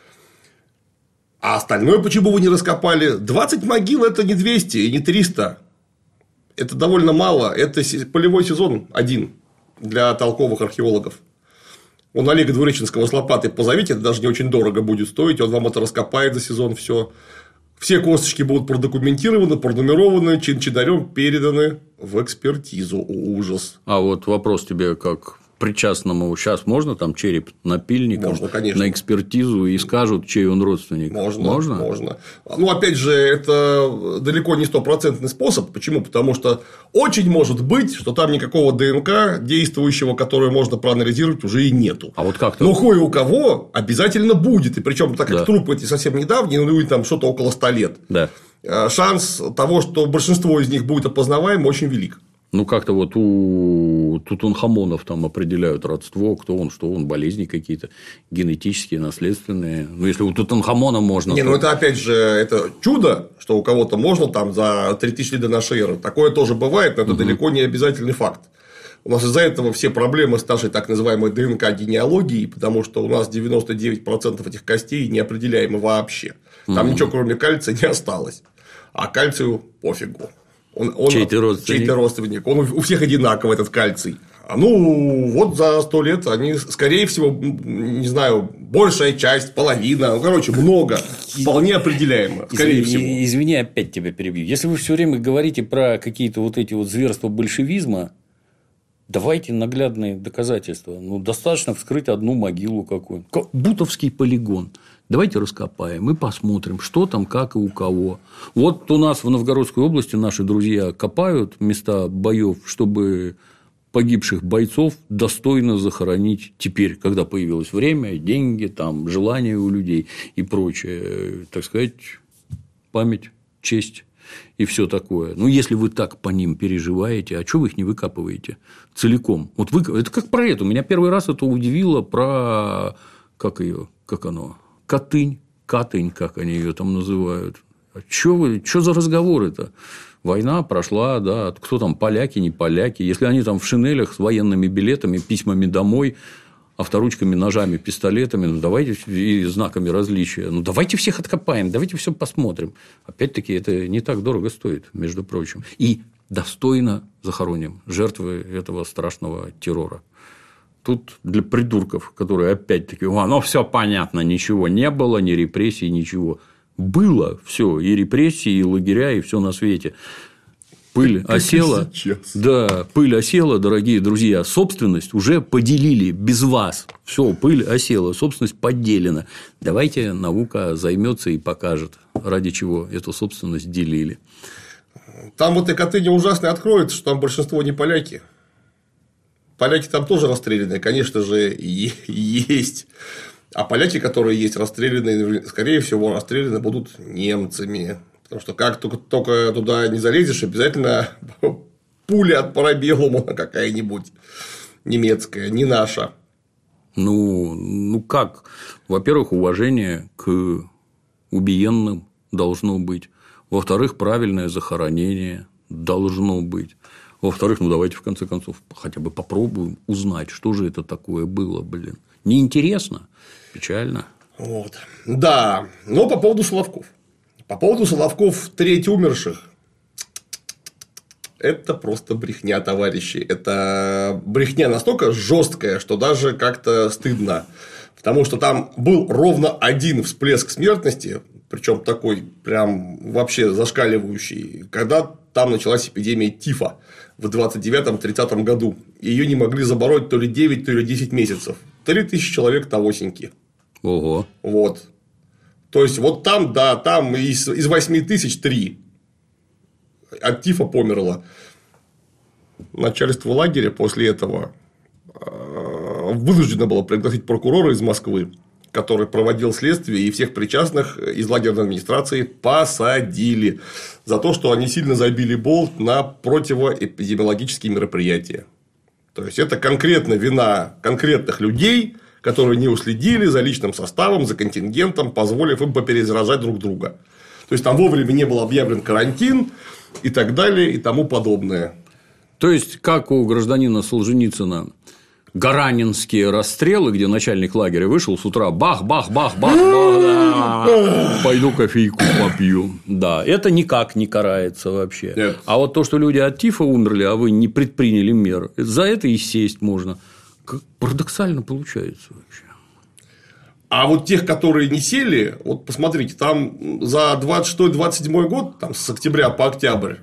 А остальное почему вы не раскопали? 20 могил – это не 200 и не 300. Это довольно мало. Это полевой сезон один для толковых археологов. Вон Олега Двуреченского с лопатой позовите, это даже не очень дорого будет стоить, он вам это раскопает за сезон все. Все косточки будут продокументированы, пронумерованы, чин-чинарем переданы в экспертизу. Ужас. А вот вопрос тебе как причастному. Сейчас можно там череп напильником? Можно, конечно. На экспертизу и скажут, чей он родственник? Можно. Ну, опять же, это далеко не 100% способ. Почему? Потому что очень может быть, что там никакого ДНК действующего, которое можно проанализировать, уже и нету. А вот как-то... Но кое у кого обязательно будет. И причем, так как трупы эти совсем недавние, ну, и там что-то около 100 лет. Да. Шанс того, что большинство из них будет опознаваемо, очень велик. Ну, как-то вот у у Тутанхамонов там определяют родство, кто он, что он, болезни какие-то генетические, наследственные. Ну, если у Тутанхамона можно… Ну, это опять же, это чудо, что у кого-то можно там за 3000 лет до нашей эры. Такое тоже бывает, но это далеко не обязательный факт. У нас из-за этого все проблемы с нашей так называемой ДНК-генеалогией, потому что у нас 99% этих костей неопределяемы вообще. Там ничего, кроме кальция, не осталось. А кальцию пофигу. Он чей-то родственник. Он у всех одинаковый, этот кальций. Ну, вот за 100 лет они, скорее всего, не знаю, большая часть, половина, много, вполне определяемо, скорее всего. Извини, опять тебя перебью. Если вы все время говорите про какие-то вот эти вот зверства большевизма, давайте наглядные доказательства. Ну, достаточно вскрыть одну могилу какую-нибудь. Бутовский полигон. Давайте раскопаем и посмотрим, что там, как и у кого. Вот у нас в Новгородской области наши друзья копают места боев, чтобы погибших бойцов достойно захоронить теперь, когда появилось время, деньги, там, желание у людей и прочее, так сказать, память, честь и все такое. Ну, если вы так по ним переживаете, а что вы их не выкапываете целиком? Вот это как про это. Меня первый раз это удивило про как оно? Катынь, как они ее там называют. Что за разговоры-то? Война прошла, да, кто там, поляки, не поляки. Если они там в шинелях с военными билетами, письмами домой, авторучками, ножами, пистолетами, ну, давайте и знаками различия. Ну, давайте всех откопаем, давайте все посмотрим. Опять-таки, это не так дорого стоит, между прочим. И достойно захороним жертвы этого страшного террора. Тут для придурков, которые опять-таки, ну, все понятно, ничего не было, ни репрессий, ничего. Было все, и репрессии, и лагеря, и все на свете. Пыль осела. Да, пыль осела, дорогие друзья. Собственность уже поделили без вас. Все, пыль осела, собственность поделена. Давайте наука займется и покажет, ради чего эту собственность делили. Там вот и Катыни ужасно откроется, что там большинство не поляки. Поляки там тоже расстреляны, конечно же, есть. А поляки, которые есть расстреляны, скорее всего, расстреляны будут немцами. Потому что как только туда не залезешь, обязательно пуля от парабеллума какая-нибудь немецкая, не наша. Ну как? Во-первых, уважение к убиенным должно быть. Во-вторых, правильное захоронение должно быть. Во-вторых, давайте в конце концов хотя бы попробуем узнать, что же это такое было, блин. Неинтересно, печально. Вот. Да, но по поводу Соловков. По поводу Соловков треть умерших. Это просто брехня, товарищи. Это брехня настолько жесткая, что даже как-то стыдно. Потому что там был ровно один всплеск смертности, причем такой прям вообще зашкаливающий, когда там началась эпидемия тифа в 29-30 году. Ее не могли забороть то ли 9, то ли 10 месяцев. 3000 человек навосеньки. Ого. Вот. То есть, вот там, да, там из 8000 3 от тифа померло. Начальство лагеря после этого вынуждено было пригласить прокурора из Москвы, который проводил следствие, и всех причастных из лагерной администрации посадили за то, что они сильно забили болт на противоэпидемиологические мероприятия. То есть, это конкретно вина конкретных людей, которые не уследили за личным составом, за контингентом, позволив им поперезаражать друг друга. То есть, там вовремя не был объявлен карантин и так далее и тому подобное. То есть, как у гражданина Солженицына гаранинские расстрелы, где начальник лагеря вышел с утра, бах-бах-бах-бах, да, пойду кофейку попью. Да, это никак не карается вообще. Нет. А вот то, что люди от тифа умерли, а вы не предприняли мер, за это и сесть можно. Как парадоксально получается вообще. А вот тех, которые не сели, вот посмотрите, там за 26-27 год, там с октября по октябрь,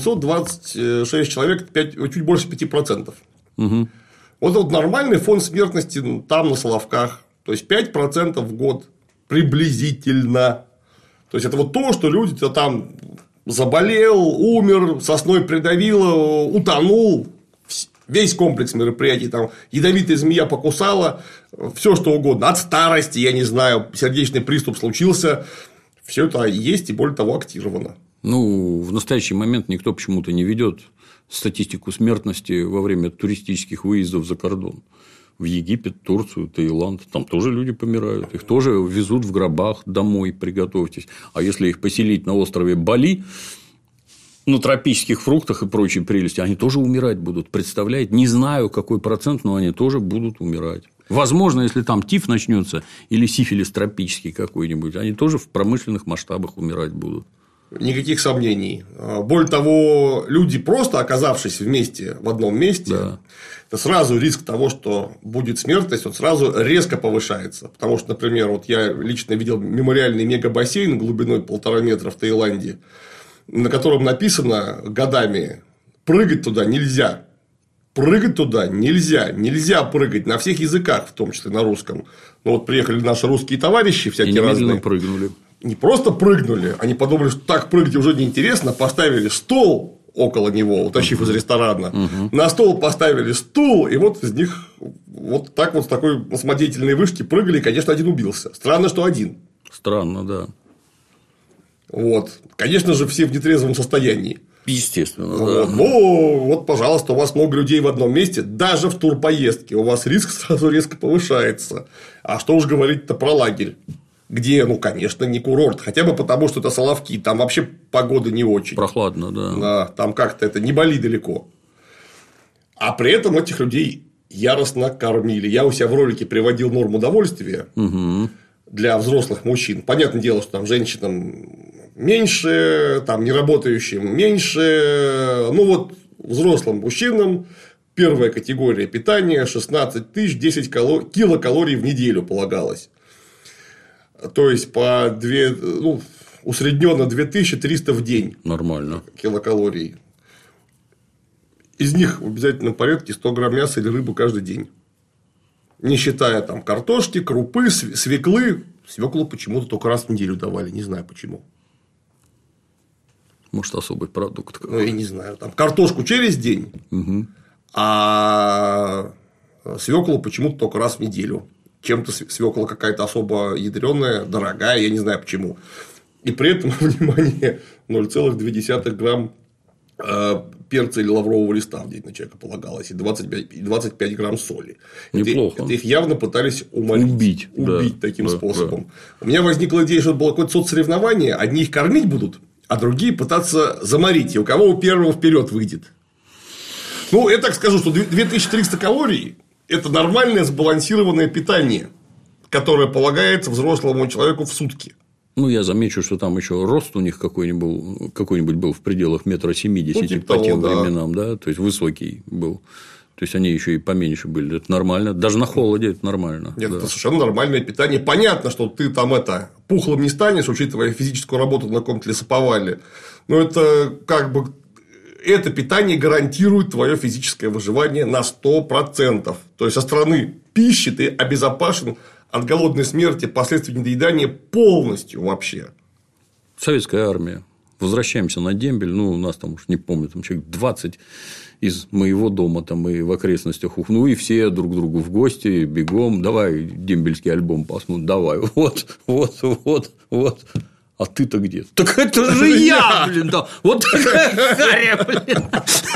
726 человек, чуть больше 5%. Угу. Вот нормальный фон смертности там на Соловках, то есть 5% в год приблизительно. То есть, это вот то, что люди-то там заболел, умер, сосной придавило, утонул. Весь комплекс мероприятий, там ядовитая змея покусала, все что угодно, от старости, я не знаю, сердечный приступ случился, все это есть и более того актировано. Ну, в настоящий момент никто почему-то не ведет статистику смертности во время туристических выездов за кордон. В Египет, Турцию, Таиланд. Там тоже люди помирают. Их тоже везут в гробах домой, приготовьтесь. А если их поселить на острове Бали, на тропических фруктах и прочей прелести, они тоже умирать будут. Представляете? Не знаю, какой процент, но они тоже будут умирать. Возможно, если там тиф начнется или сифилис тропический какой-нибудь, они тоже в промышленных масштабах умирать будут. Никаких сомнений. Более того, люди, просто оказавшись вместе в одном месте, да, это сразу риск того, что будет смертность, он сразу резко повышается. Потому что, например, вот я лично видел мемориальный мегабассейн глубиной 1,5 метра в Таиланде, на котором написано годами: прыгать туда нельзя. Прыгать туда нельзя. Нельзя прыгать на всех языках, в том числе на русском. Но вот приехали наши русские товарищи, всякие разные. Прыгнули. Не просто прыгнули, они подумали, что так прыгать уже неинтересно, поставили стол около него, утащив из ресторана, на стол поставили стул, и вот из них вот так вот с такой самодеятельной вышки прыгали, и, конечно, один убился. Странно, что один. Странно, да. Вот. Конечно же, все в нетрезвом состоянии. Естественно, вот. Да. Ну, вот, пожалуйста, у вас много людей в одном месте, даже в турпоездке у вас риск сразу резко повышается. А что уж говорить-то про лагерь, где, ну, конечно, не курорт, хотя бы потому, что это Соловки, там вообще погода не очень. Прохладно, да. Да, там как-то это не Бали далеко. А при этом этих людей яростно кормили. Я у себя в ролике приводил норму удовольствия для взрослых мужчин. Понятное дело, что там женщинам меньше, там неработающим меньше. Ну, вот взрослым мужчинам первая категория питания 16 тысяч 10 килокалорий в неделю полагалось. То есть по 2, ну, усредненно 2300 в день. Нормально. Килокалорий. Из них в обязательном порядке 100 грамм мяса или рыбу каждый день. Не считая там картошки, крупы, свеклы. Свеклу почему-то только раз в неделю давали, не знаю почему. Может, особый продукт. Ну, я не знаю. Там картошку через день, а свеклу почему-то только раз в неделю. Чем-то свекла какая-то особо ядреная, дорогая, я не знаю почему. И при этом, внимание, 0,2 грамм перца или лаврового листа в день на человека полагалось, и 25 грамм соли. Неплохо. Это их явно пытались убить таким способом. Да. У меня возникла идея, что это было какое-то соцсоревнование, одни их кормить будут, а другие пытаться заморить, и у кого у первого вперед выйдет. Ну, я так скажу, что 2300 калорий – это нормальное сбалансированное питание, которое полагается взрослому человеку в сутки. Ну, я замечу, что там еще рост у них какой-нибудь был в пределах 1,70 м, по тем временам, да, то есть высокий был. То есть они еще и поменьше были. Это нормально. Даже на холоде это нормально. Нет, это совершенно нормальное питание. Понятно, что ты там пухлым не станешь, учитывая физическую работу на каком-то лесоповале. Но это как бы это питание гарантирует твое физическое выживание на 100%. То есть со стороны пищи ты обезопасен от голодной смерти, последствий недоедания полностью вообще. Советская армия. Возвращаемся на дембель. Ну, у нас там уж не помню, там человек 20 из моего дома там и в окрестностях. Ну, и все друг к другу в гости, бегом. Давай дембельский альбом посмотрим. Давай. Вот. А ты-то где? Так это же я, блин, да. Вот такая харя, блин.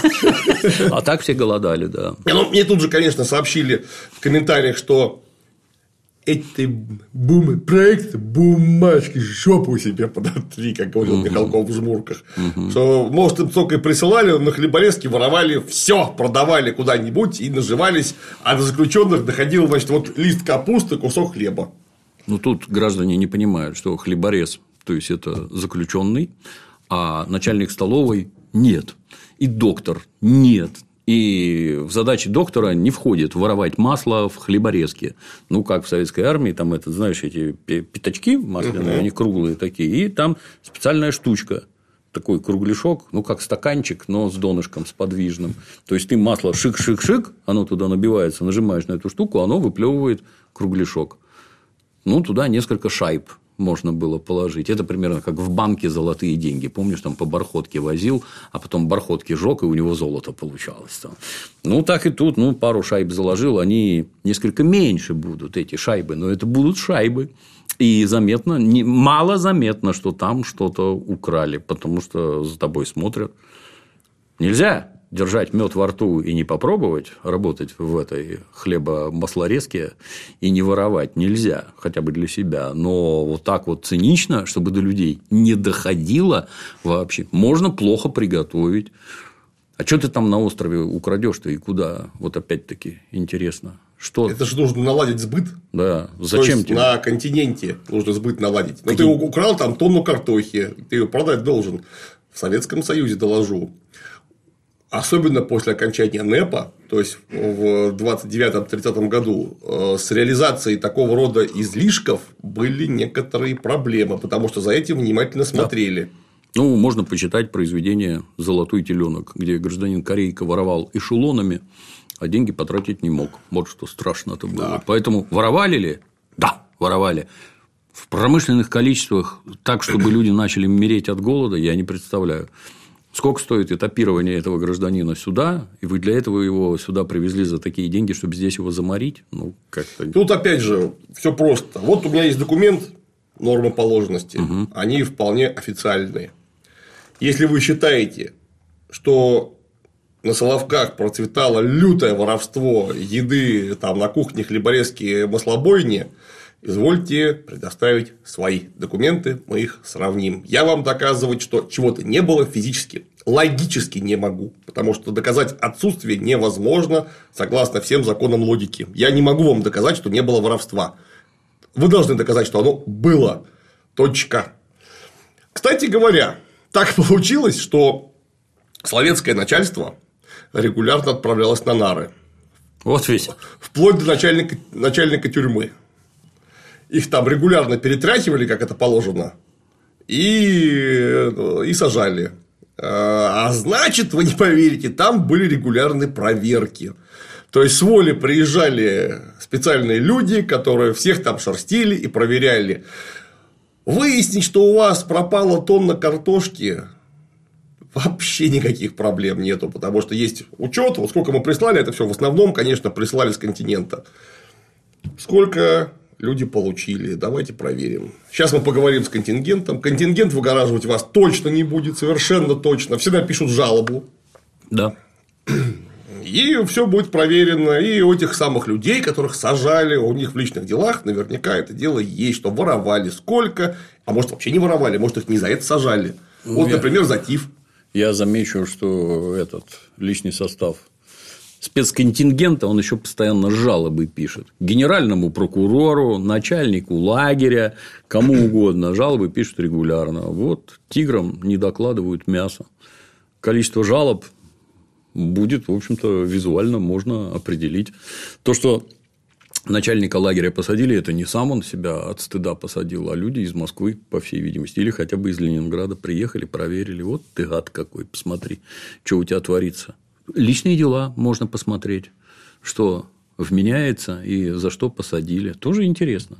А так все голодали, да. Мне тут же, конечно, сообщили в комментариях, что эти проекты бумажки жопу себе подотри, как говорил Михалков в «Жмурках». Что, может, им только и присылали, на Хлеборезке воровали все, продавали куда-нибудь и наживались, а до заключенных доходил, значит, вот лист капусты, кусок хлеба. Ну, тут граждане не понимают, что хлеборез, то есть это заключенный, а начальник столовой нет, и доктор нет. И в задачи доктора не входит воровать масло в хлеборезке. Ну, как в советской армии, там это, знаешь, эти пятачки масляные, они круглые такие, и там специальная штучка. Такой кругляшок, ну, как стаканчик, но с донышком, с подвижным. То есть ты масло шик-шик-шик, оно туда набивается, нажимаешь на эту штуку, оно выплевывает кругляшок. Ну, туда несколько шайб можно было положить. Это примерно как в банке золотые деньги. Помнишь, там по бархотке возил, а потом бархотки жег, и у него золото получалось. Там. Ну, так и тут, ну, пару шайб заложил, они несколько меньше будут, эти шайбы, но это будут шайбы. И заметно, мало заметно, что там что-то украли, потому что за тобой смотрят. Нельзя. держать мед во рту и не попробовать работать в этой хлебомаслорезке и не воровать нельзя, хотя бы для себя. Но вот так вот цинично, чтобы до людей не доходило вообще, можно плохо приготовить. А что ты там на острове украдешь-то и куда? Вот опять-таки интересно. Что? Это же нужно наладить сбыт. Да. Зачем тебе? На континенте нужно сбыт наладить. Но ты украл там тонну картохи, ты ее продать должен. В Советском Союзе, доложу, особенно после окончания НЭПа, то есть в 29-30 году, с реализацией такого рода излишков были некоторые проблемы, потому что за этим внимательно смотрели. Да. Ну, можно почитать произведение «Золотой теленок», где гражданин Корейка воровал эшелонами, а деньги потратить не мог. Вот что страшно-то было. Да. Поэтому воровали ли? Да, воровали. В промышленных количествах так, чтобы люди начали мереть от голода, я не представляю. Сколько стоит этапирование этого гражданина сюда, и вы для этого его сюда привезли за такие деньги, чтобы здесь его заморить? Ну, как-то... Тут, опять же, все просто. Вот у меня есть документ нормы положенности. Угу. Они вполне официальные. Если вы считаете, что на Соловках процветало лютое воровство еды там, на кухне хлеборезки маслобойни, извольте предоставить свои документы, мы их сравним. Я вам доказывать, что чего-то не было физически, логически не могу, потому что доказать отсутствие невозможно согласно всем законам логики. Я не могу вам доказать, что не было воровства. Вы должны доказать, что оно было. Точка. Кстати говоря, так получилось, что советское начальство регулярно отправлялось на нары. Вот ведь. Вплоть до начальника тюрьмы. Их там регулярно перетряхивали, как это положено, и сажали. А значит, вы не поверите, там были регулярные проверки. То есть, с воли приезжали специальные люди, которые всех там шерстили и проверяли. Выяснить, что у вас пропала тонна картошки, вообще никаких проблем нету, потому что есть учет, вот сколько мы прислали, это все в основном, конечно, прислали с континента. Сколько люди получили, давайте проверим. Сейчас мы поговорим с контингентом. Контингент выгораживать вас точно не будет, совершенно точно. Все напишут жалобу. Да. И все будет проверено. И у этих самых людей, которых сажали, у них в личных делах наверняка это дело есть, что воровали сколько, а может вообще не воровали, может их не за это сажали. Вот, например, за ТИФ. Я замечу, что этот личный состав спецконтингента, он еще постоянно жалобы пишет. Генеральному прокурору, начальнику лагеря, кому угодно. Жалобы пишут регулярно. Вот тиграм не докладывают мясо. Количество жалоб будет, в общем-то, визуально можно определить. То, что начальника лагеря посадили, это не сам он себя от стыда посадил, а люди из Москвы, по всей видимости, или хотя бы из Ленинграда приехали, проверили. Вот ты гад какой, посмотри, что у тебя творится. Личные дела можно посмотреть, что вменяется и за что посадили. Тоже интересно.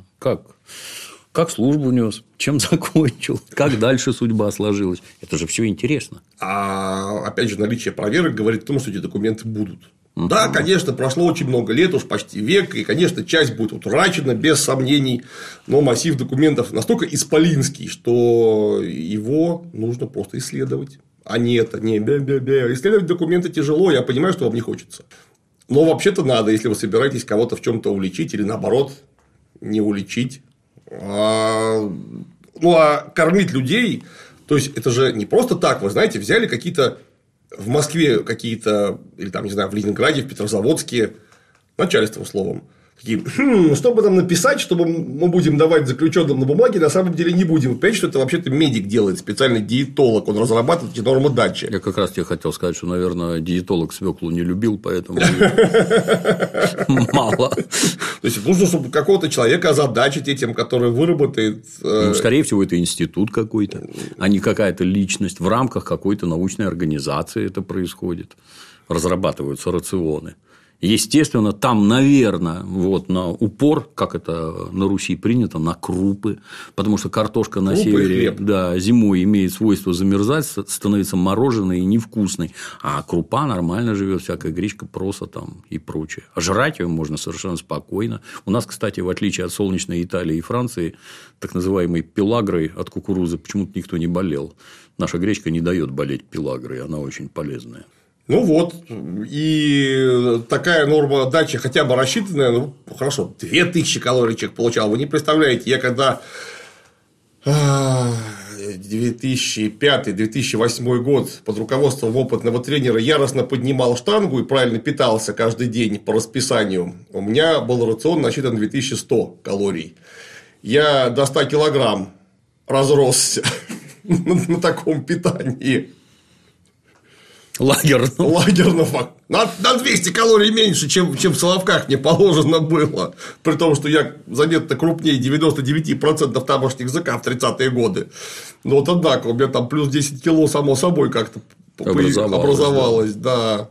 Как службу нес, чем закончил, как дальше судьба сложилась. Это же все интересно. А опять же, наличие проверок говорит о том, что эти документы будут. Да, конечно, прошло очень много лет, уж почти век, и, конечно, часть будет утрачена, без сомнений, но массив документов настолько исполинский, что его нужно просто исследовать. А не это, не бе-бе-бе. Исследовать документы тяжело, я понимаю, что вам не хочется. Но вообще-то надо, если вы собираетесь кого-то в чем-то уличить или наоборот не уличить. А кормить людей, то есть это же не просто так, вы знаете, взяли какие-то в Москве какие-то, или там, не знаю, в Ленинграде, в Петрозаводске, начальством словом. Такие, чтобы нам написать, чтобы мы будем давать заключенным на бумаге, на самом деле не будем. Вы понимаете, что это вообще-то медик делает, специальный диетолог, он разрабатывает эти нормы дачи. Я как раз тебе хотел сказать, что, наверное, диетолог свеклу не любил, поэтому мало. То есть нужно, чтобы какого-то человека озадачить этим, который выработает. Скорее всего, это институт какой-то, а не какая-то личность. В рамках какой-то научной организации это происходит. Разрабатываются рационы. Естественно, там, наверное, вот на упор, как это на Руси принято, на крупы, потому что картошка на севере зимой имеет свойство замерзать, становится мороженой и невкусной, а крупа нормально живет, всякая гречка, проса там и прочее. А жрать ее можно совершенно спокойно. У нас, кстати, в отличие от солнечной Италии и Франции, так называемой пелагрой от кукурузы почему-то никто не болел. Наша гречка не дает болеть пелагрой, она очень полезная. Ну вот, и такая норма дачи хотя бы рассчитанная, ну хорошо, 2000 калорий человек получал. Вы не представляете, я когда 2005-2008 год под руководством опытного тренера яростно поднимал штангу и правильно питался каждый день по расписанию, у меня был рацион насчитан 2100 калорий. Я до 100 килограмм разросся на таком питании. Лагерного. На 200 калорий меньше, чем в Соловках мне положено было. При том, что я заметно крупнее 99% тамошних языка в 30-е годы. Но вот однако, у меня там плюс 10 кило само собой как-то образовалось. Да.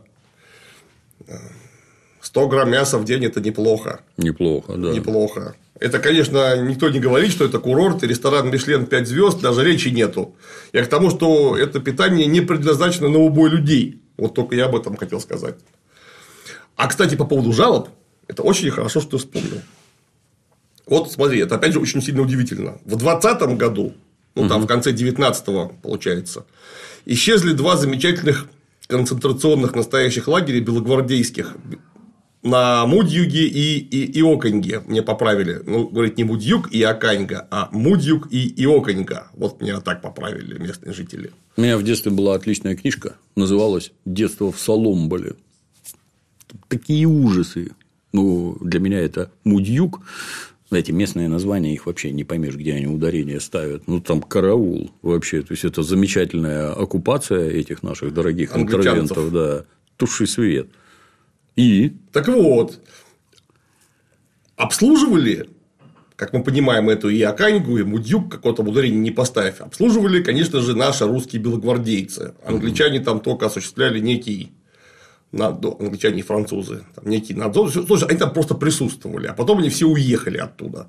100 грамм мяса в день – это неплохо. Неплохо, да. Неплохо. Это, конечно, никто не говорит, что это курорт, и ресторан Мишлен 5 звезд, даже речи нету. Я к тому, что это питание не предназначено на убой людей. Вот только я об этом хотел сказать. А, кстати, по поводу жалоб, это очень хорошо, что ты вспомнил. Вот смотри, это опять же очень сильно удивительно. В 2020 году, ну там в конце 19-го, получается, исчезли 2 замечательных концентрационных настоящих лагеря белогвардейских. На Мудьюге и Иоканьге мне поправили. Ну, говорит, не Мудьюг и Иоканьга, а Мудьюг и Иоканьга. Вот меня так поправили местные жители. У меня в детстве была отличная книжка, называлась «Детство в Соломболе». Такие ужасы. Ну, для меня это Мудьюг. Эти местные названия, их вообще не поймешь, где они ударения ставят. Ну, там караул вообще. То есть, это замечательная оккупация этих наших дорогих интервентов. Да. Туши свет. И? Так вот, обслуживали, как мы понимаем, эту и Иоканьгу, и Мудьюг, какого-то ударения не поставив, обслуживали, конечно же, наши русские белогвардейцы. Англичане там только осуществляли некий англичане и французы, там некий надзор. Слушай, они там просто присутствовали, а потом они все уехали оттуда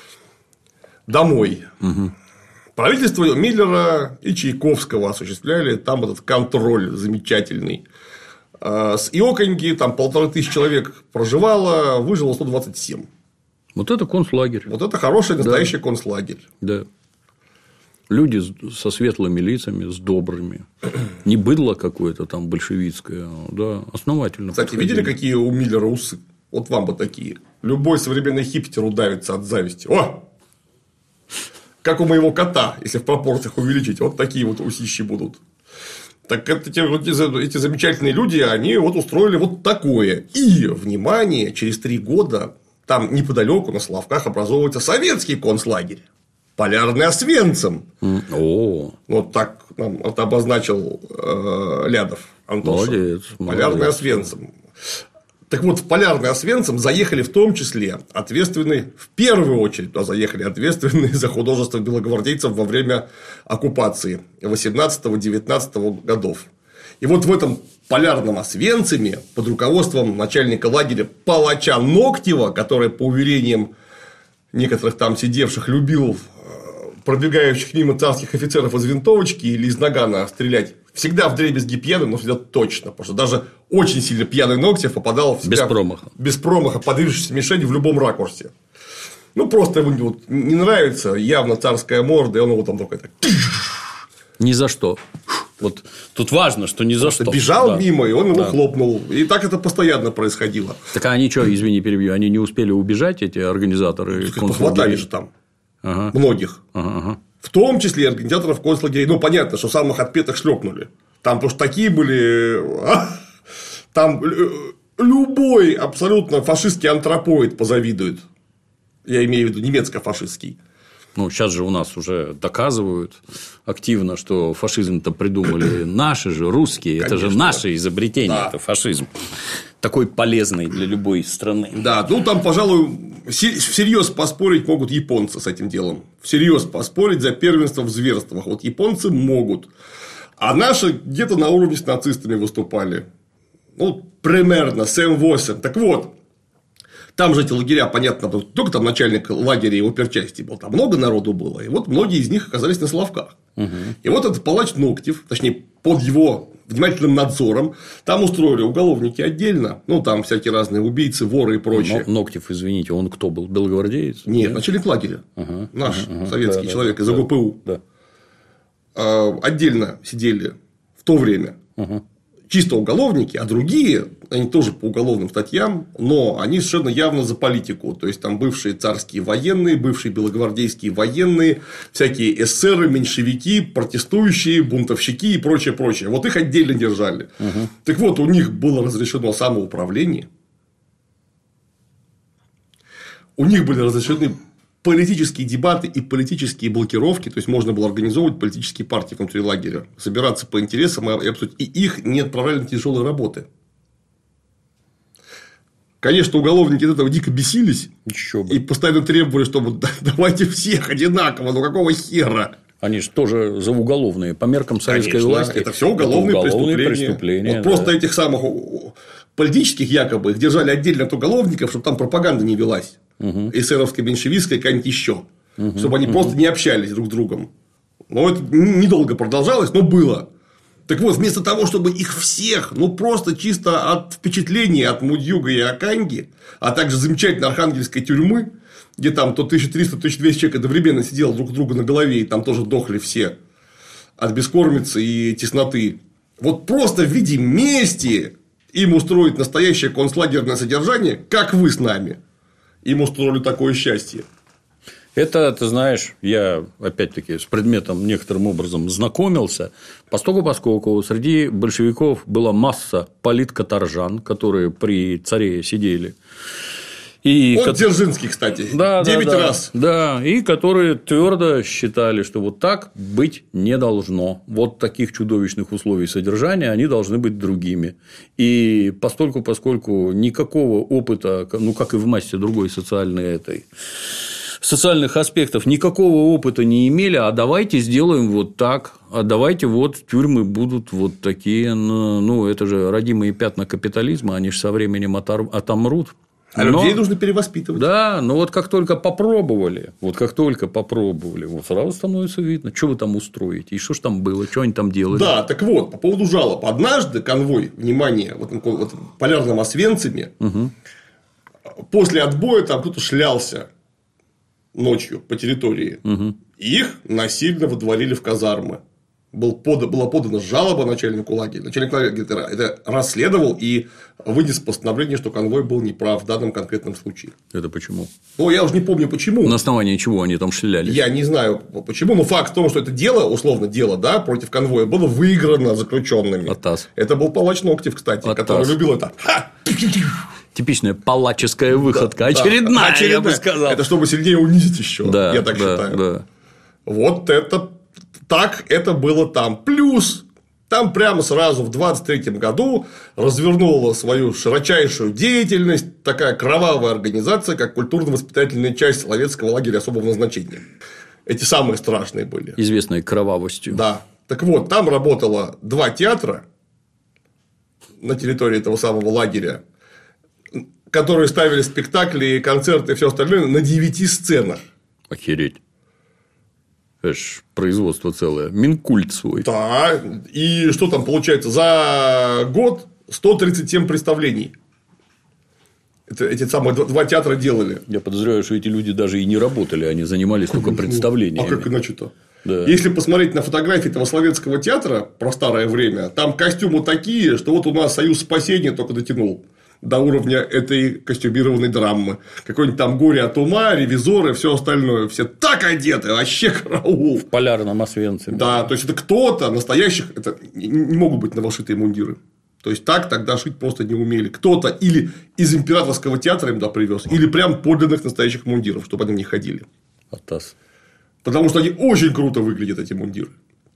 домой. Правительство Миллера и Чайковского осуществляли там этот контроль замечательный. С Иоканьги там 1500 человек проживало, выжило 127. Вот это концлагерь. Вот это хороший настоящий концлагерь. Да. Люди со светлыми лицами, с добрыми. Не быдло какое-то там большевистское, да, основательно. Кстати, видели, какие у Миллера усы? Вот вам бы такие. Любой современный хипстер удавится от зависти. О! Как у моего кота, если в пропорциях увеличить. Вот такие вот усищи будут. Так эти замечательные люди, они вот устроили вот такое. И, внимание, через 3 года там неподалеку на Соловках образовывается советский концлагерь. Полярный Освенцим. Вот так нам это обозначил Лядов Антоша. Молодец. Полярный Освенцим. Так вот, в Полярный Освенцим заехали в том числе ответственные, в первую очередь туда заехали ответственные за художество белогвардейцев во время оккупации 18-19 годов. И вот в этом Полярном Освенциме под руководством начальника лагеря палача Ноктева, который, по уверениям некоторых там сидевших, любил пробегающих мимо царских офицеров из винтовочки или из нагана стрелять, всегда вдребезги пьяным, но всегда точно. Потому что даже очень сильно пьяный Ноктев попадал всегда без промаха по движущейся мишени в любом ракурсе. Ну, просто ему вот не нравится явно царская морда, и он его там только так. Ни за что. Вот тут важно, что ни за что. Бежал мимо, и он его хлопнул. И так это постоянно происходило. Так а они что, извини, перебью, они не успели убежать, эти организаторы концлагерей? Похватали же там. Многих. В том числе и организаторов концлагерей. Ну, понятно, что самых отпетых шлепнули. Там, потому что такие были. Там любой абсолютно фашистский антропоид позавидует. Я имею в виду немецко-фашистский. Ну, сейчас же у нас уже доказывают активно, что фашизм-то придумали наши же, русские. Конечно. Это же наше изобретение, это фашизм. Такой полезный для любой страны. Да, ну там, пожалуй, всерьез поспорить могут японцы с этим делом. Всерьез поспорить за первенство в зверствах. Вот японцы могут. А наши где-то на уровне с нацистами выступали. Ну, примерно 7-8. Так вот. Там же эти лагеря, понятно, только там начальник лагеря и оперчасти был, там много народу было, и вот многие из них оказались на Соловках. И вот этот палач Ноктев, точнее, под его внимательным надзором, там устроили уголовники отдельно, ну, там всякие разные убийцы, воры и прочее. Ноктев, извините, он кто был, белогвардеец? Нет, начальник лагеря, наш советский человек из ОГПУ. Отдельно сидели в то время чисто уголовники, а другие, они тоже по уголовным статьям, но они совершенно явно за политику. То есть, там бывшие царские военные, бывшие белогвардейские военные, всякие эсеры, меньшевики, протестующие, бунтовщики и прочее, прочее. Вот их отдельно держали. Так вот, у них было разрешено самоуправление. У них были разрешены политические дебаты и политические блокировки, то есть можно было организовывать политические партии внутри лагеря, собираться по интересам и обсудить. И их не отправляли на тяжелые работы. Конечно, уголовники от этого дико бесились и постоянно требовали, чтобы давайте всех одинаково, ну какого хера? Они же тоже за уголовные, по меркам советской власти. Это все уголовные преступления. Вот просто этих самых политических якобы их держали отдельно от уголовников, чтобы там пропаганда не велась. Эсеровская, меньшевистская, какая-нибудь еще. Чтобы они просто не общались друг с другом. Но это недолго продолжалось, но было. Так вот, вместо того, чтобы их всех, ну просто чисто от впечатления от Мудьюга и Аканьги, а также замечательной архангельской тюрьмы, где там то 1300, то 1200 человек одновременно сидело друг у друга на голове, и там тоже дохли все от бескормицы и тесноты. Вот просто в виде мести им устроить настоящее концлагерное содержание, как вы с нами. Им устроили такое счастье. Это, ты знаешь, я, опять-таки, с предметом некоторым образом знакомился, поскольку среди большевиков была масса политкаторжан, которые при царе сидели. И вот Дзержинский, кстати, 9 раз. Да, и которые твердо считали, что вот так быть не должно. Вот таких чудовищных условий содержания они должны быть другими. И поскольку никакого опыта, ну как и в массе другой социальных аспектов, никакого опыта не имели, а давайте сделаем вот так, а давайте вот тюрьмы будут вот такие, ну это же родимые пятна капитализма, они же со временем отомрут. А людей нужно перевоспитывать. Да, но вот как только попробовали, вот сразу становится видно, что вы там устроите, и что ж там было, что они там делали. Да, так вот, по поводу жалоб. Однажды конвой, внимание, вот в полярном Освенциме, после отбоя там кто-то шлялся ночью по территории, и их насильно выдворили в казармы. Была подана жалоба начальнику лагеря. Начальник лагеря это расследовал и вынес постановление, что конвой был неправ в данном конкретном случае. Это почему? Ну, я уже не помню, почему. На основании чего они там шлялись? Я не знаю, почему, но факт в том, что это дело, условно дело, да, против конвоя было выиграно заключенными. Атас. Это был палач Ногтев, кстати, который любил это. Типичная палаческая выходка. Очередная, я бы сказал. Это чтобы сильнее унизить еще. Да, я так считаю. Да. Вот это. Так это было там. Плюс там прямо сразу в 23-м году развернула свою широчайшую деятельность такая кровавая организация, как культурно-воспитательная часть Соловецкого лагеря особого назначения. Эти самые страшные были. Известные кровавостью. Да. Так вот, там работало 2 театра на территории этого самого лагеря, которые ставили спектакли, концерты и все остальное на 9 сценах. Охереть. Это ж производство целое. Минкульт свой. Да. И что там получается? За год 137 представлений. Эти самые 2 театра делали. Я подозреваю, что эти люди даже и не работали, они занимались только представлениями. А как иначе-то? Да. Если посмотреть на фотографии этого Соловецкого театра про старое время, там костюмы такие, что вот у нас Союз спасения только дотянул до уровня этой костюмированной драмы. Какой-нибудь там «Горе от ума», «Ревизоры», все остальное. Все так одеты, вообще караул. В полярном Освенциме. Да, то есть это кто-то настоящих, это не могут быть новошитые мундиры. То есть так тогда шить просто не умели. Кто-то или из императорского театра им привез, или прям подлинных настоящих мундиров, чтобы они в них ходили. Атас. Потому что они очень круто выглядят, эти мундиры.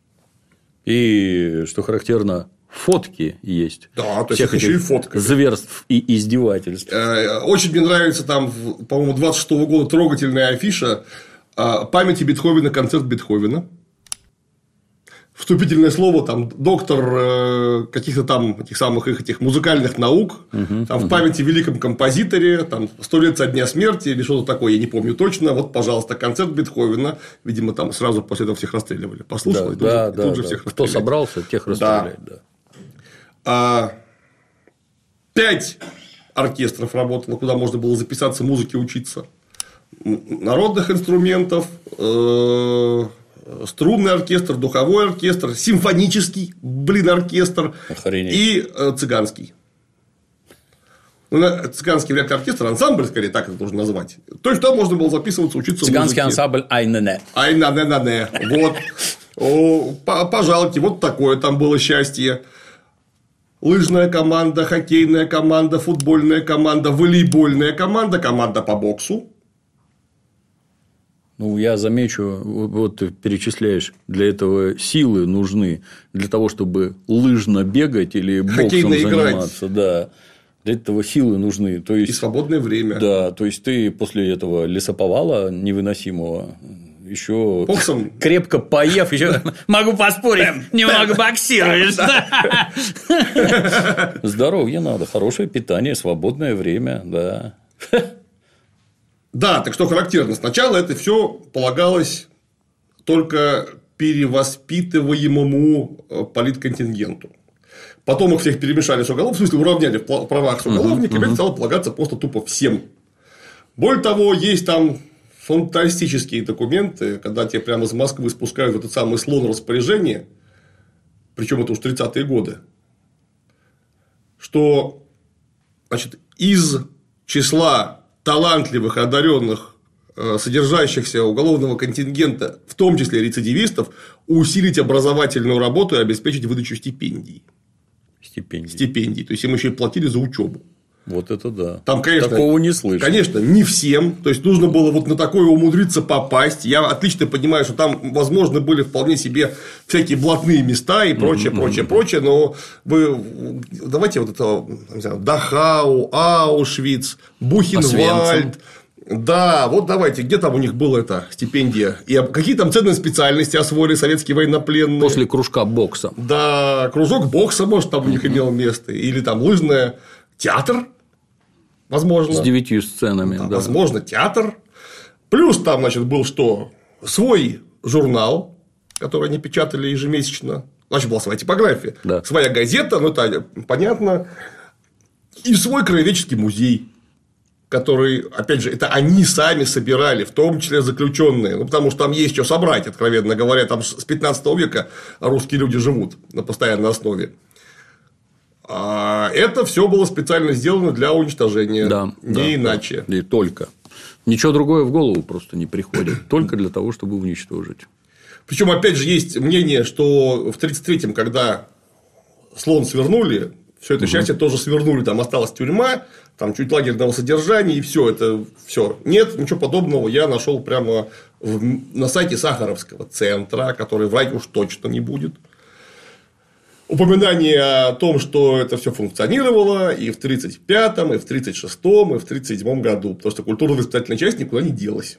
И что характерно, фотки есть. Да, то есть их еще и фоткали. Зверств и издевательств. Очень мне нравится там, по-моему, 26-го года трогательная афиша памяти Бетховена, концерт Бетховена. Вступительное слово, там, доктор каких-то там этих музыкальных наук, там, в памяти о великом композиторе, там, 100 лет со дня смерти или что-то такое, я не помню точно. Вот, пожалуйста, концерт Бетховена. Видимо, там сразу после этого всех расстреливали. Послушал, и тут же всех расстреляли. Кто собрался, тех расстреляли. Да. 5 оркестров работало, куда можно было записаться, музыке учиться. Народных инструментов, струнный оркестр, духовой оркестр, симфонический, оркестр. Охренеть. И цыганский. Цыганский вряд ли оркестр, ансамбль, скорее, так это нужно назвать. То есть, там можно было записываться, учиться цыганский музыке. ансамбль Айнене. Айнене. Вот. Пожалуйте, вот такое там было счастье. Лыжная команда, хоккейная команда, футбольная команда, волейбольная команда, команда по боксу. Ну, я замечу, вот ты перечисляешь, для этого силы нужны, для того, чтобы лыжно бегать или боксом хоккейно заниматься. Да. Для этого силы нужны. То есть, и свободное время. Да, то есть, ты после этого лесоповала невыносимого еще боксом крепко поев, еще могу поспорить, немного боксируешь. Здоровье надо, хорошее питание, свободное время, да. Да, так что характерно. Сначала это все полагалось только перевоспитываемому политконтингенту. Потом их всех перемешали с уголовниками, в смысле, уравняли в правах с уголовниками, это стало полагаться просто тупо всем. Более того, есть там фантастические документы, когда тебе прямо из Москвы спускают этот самый слон распоряжения, причем это уж 30-е годы, что, значит, из числа талантливых, одаренных, содержащихся уголовного контингента, в том числе рецидивистов, усилить образовательную работу и обеспечить выдачу стипендий. Стипендий. То есть, им еще и платили за учебу. Вот это да. Там, конечно, такого не слышно. Конечно, не всем. То есть, нужно было вот на такое умудриться попасть. Я отлично понимаю, что там, возможно, были вполне себе всякие блатные места и прочее, прочее. Но вы давайте вот это, не знаю, Дахау, Аушвиц, Бухенвальд. Да, вот давайте, где там у них была эта стипендия? И какие там ценные специальности освоили советские военнопленные? После кружка бокса. Да, кружок бокса, может, там у них имел место. Или там лыжная. Театр, возможно. С 9 сценами. Да. Возможно, театр. Плюс там, значит, был что? Свой журнал, который они печатали ежемесячно. Значит, была своя типография. Да. Своя газета, ну, это понятно. И свой краеведческий музей, который, опять же, это они сами собирали, в том числе заключенные. Ну, потому что там есть что собрать, откровенно говоря. Там с 15 века русские люди живут на постоянной основе. А это все было специально сделано для уничтожения, не иначе. Да. И только. Ничего другое в голову просто не приходит. Только для того, чтобы уничтожить. Причем, опять же, есть мнение, что в 1933-м, когда слон свернули, все это счастье тоже свернули. Там осталась тюрьма, там чуть лагерного содержания, и все это все. Нет, ничего подобного я нашел прямо на сайте Сахаровского центра, который врать уж точно не будет. Упоминание о том, что это все функционировало и в 1935-м, и в 1936-м, и в 1937 году, потому что культурно-воспитательная часть никуда не делась.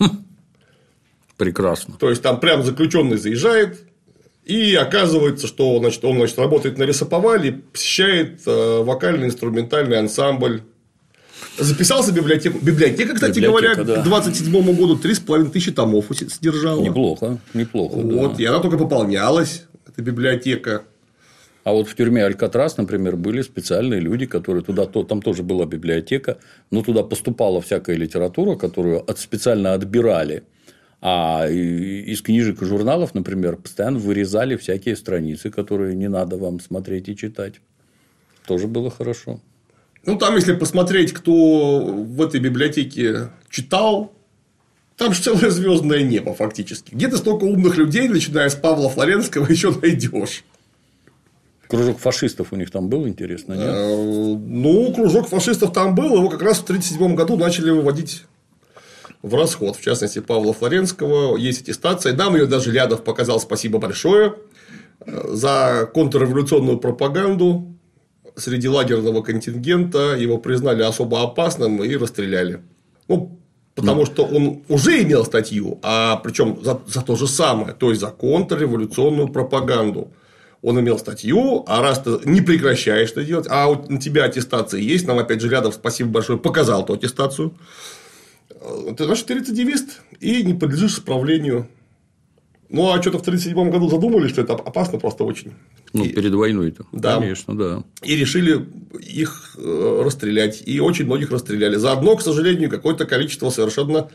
Прекрасно. То есть, там прям заключенный заезжает, и оказывается, что он работает на лесоповале, посещает вокально-инструментальный ансамбль. Записался в библиотеку. Библиотека, кстати говоря, к 1927 году 3500 томов содержала. Неплохо. Вот, и она только пополнялась, эта библиотека. А вот в тюрьме Алькатрас, например, были специальные люди, которые туда, там тоже была библиотека, но туда поступала всякая литература, которую специально отбирали. А из книжек и журналов, например, постоянно вырезали всякие страницы, которые не надо вам смотреть и читать. Тоже было хорошо. Ну, там, если посмотреть, кто в этой библиотеке читал, там же целое звездное небо, фактически. Где-то столько умных людей, начиная с Павла Флоренского, еще найдешь. Кружок фашистов у них там был, интересно, нет? Ну, кружок фашистов там был, его как раз в 1937 году начали выводить в расход. В частности, Павла Флоренского есть аттестация. Нам ее даже Лядов показал, спасибо большое, за контрреволюционную пропаганду среди лагерного контингента. Его признали особо опасным и расстреляли. Ну, потому что он уже имел статью, а причем за то же самое, то есть за контрреволюционную пропаганду. Он имел статью, а раз ты не прекращаешь это делать, а у тебя аттестация есть, нам опять же Лядов, спасибо большое, показал эту аттестацию, ты, значит, ты рецидивист и не подлежишь исправлению. Ну, а что-то в 1937 году задумали, что это опасно просто очень. Ну, перед войной-то. Да. Конечно, да. И решили их расстрелять. И очень многих расстреляли. Заодно, к сожалению, какое-то количество совершенно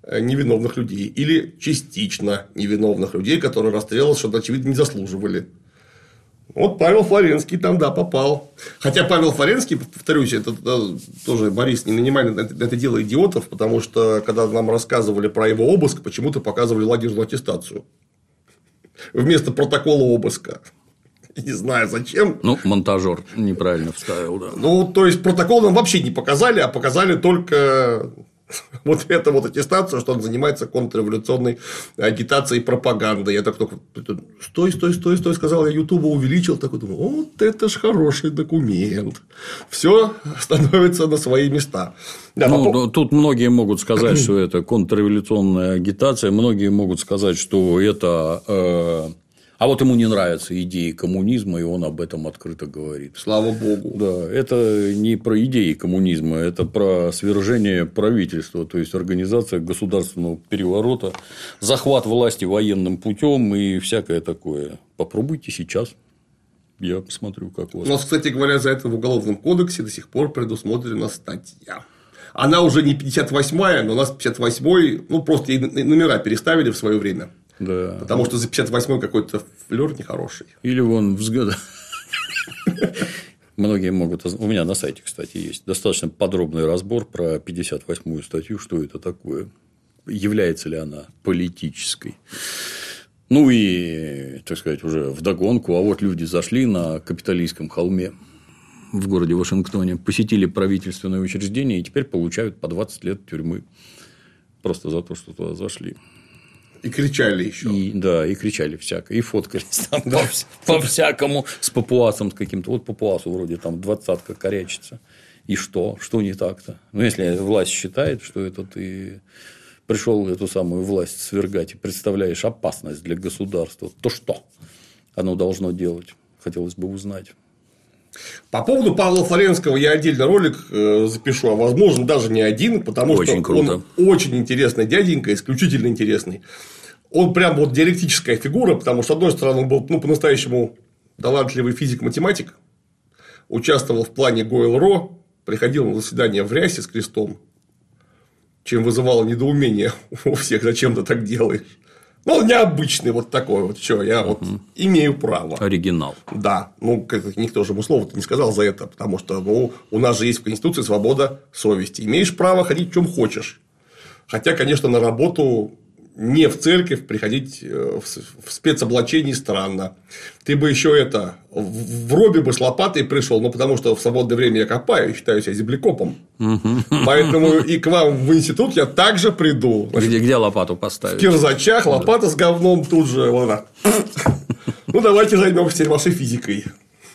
невиновных людей. Или частично невиновных людей, которые расстрела, что очевидно, не заслуживали. Вот Павел Флоренский там, да, попал. Хотя Павел Флоренский, повторюсь, это тоже, Борис, не нанимали на это дело идиотов, потому что, когда нам рассказывали про его обыск, почему-то показывали лагерную аттестацию вместо протокола обыска. Не знаю, зачем. Ну, монтажер неправильно вставил, да. Ну, то есть, протокол нам вообще не показали, а показали только вот эту вот аттестацию, что он занимается контрреволюционной агитацией и пропагандой. Я так только стой, сказал, я Ютуба увеличил, такой думаю, вот это ж хороший документ. Все становится на свои места. Да, ну, тут многие могут сказать, что это контрреволюционная агитация, многие могут сказать, что это. А вот ему не нравятся идеи коммунизма, и он об этом открыто говорит. Слава богу. Да, это не про идеи коммунизма, это про свержение правительства, то есть организация государственного переворота, захват власти военным путем и всякое такое. Попробуйте сейчас. Я посмотрю, как у вас. У нас, кстати говоря, за это в Уголовном кодексе до сих пор предусмотрена статья. Она уже не 58-я, но у нас 58-й, ну, просто ей номера переставили в свое время. Да. Потому что за 58-й какой-то флёр нехороший. Или вон взгляд. Многие могут. У меня на сайте, кстати, есть достаточно подробный разбор про 58-ю статью, что это такое, является ли она политической. Ну и, так сказать, уже вдогонку, а вот люди зашли на Капитолийском холме в городе Вашингтоне, посетили правительственное учреждение и теперь получают по 20 лет тюрьмы просто за то, что туда зашли. И кричали еще. И кричали всякое. И фоткались там по-всякому с папуасом с каким-то. Вот папуасу вроде там 20-ка корячится. И что? Что не так-то? Ну, если власть считает, что это ты пришел эту самую власть свергать и представляешь опасность для государства, то что оно должно делать? Хотелось бы узнать. По поводу Павла Флоренского я отдельно ролик запишу, а возможно даже не один, потому очень что круто. Он очень интересный дяденька, исключительно интересный. Он прям вот диалектическая фигура, потому что, с одной стороны, он был по-настоящему талантливый физик-математик, участвовал в плане Гойл-Ро, приходил на заседание в рясе с крестом, чем вызывало недоумение у всех, зачем ты так делаешь. Ну, необычный вот такой вот, что я вот имею право. Оригинал. Да, ну, никто же ему слова-то не сказал за это, потому что у нас же есть в Конституции свобода совести. Имеешь право ходить в чем хочешь. Хотя, конечно, на работу не в церковь приходить в спецоблачении странно. Ты бы еще в робе бы с лопатой пришел, ну, потому что в свободное время я копаю, считаю себя землекопом. Поэтому и к вам в институт я также приду. Где лопату поставить? В кирзачах, лопата с говном тут же. Ну, давайте займемся теперь вашей физикой.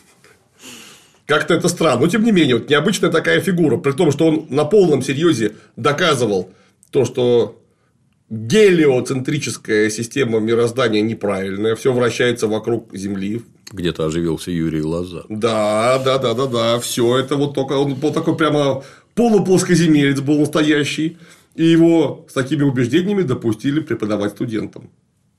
Как-то это странно. Но, тем не менее, вот необычная такая фигура. При том, что он на полном серьезе доказывал то, что гелиоцентрическая система мироздания неправильная, все вращается вокруг Земли. Где-то оживился Юрий Лоза. Да. Все это вот только он был такой прямо полуплоскоземелец был настоящий. И его с такими убеждениями допустили преподавать студентам.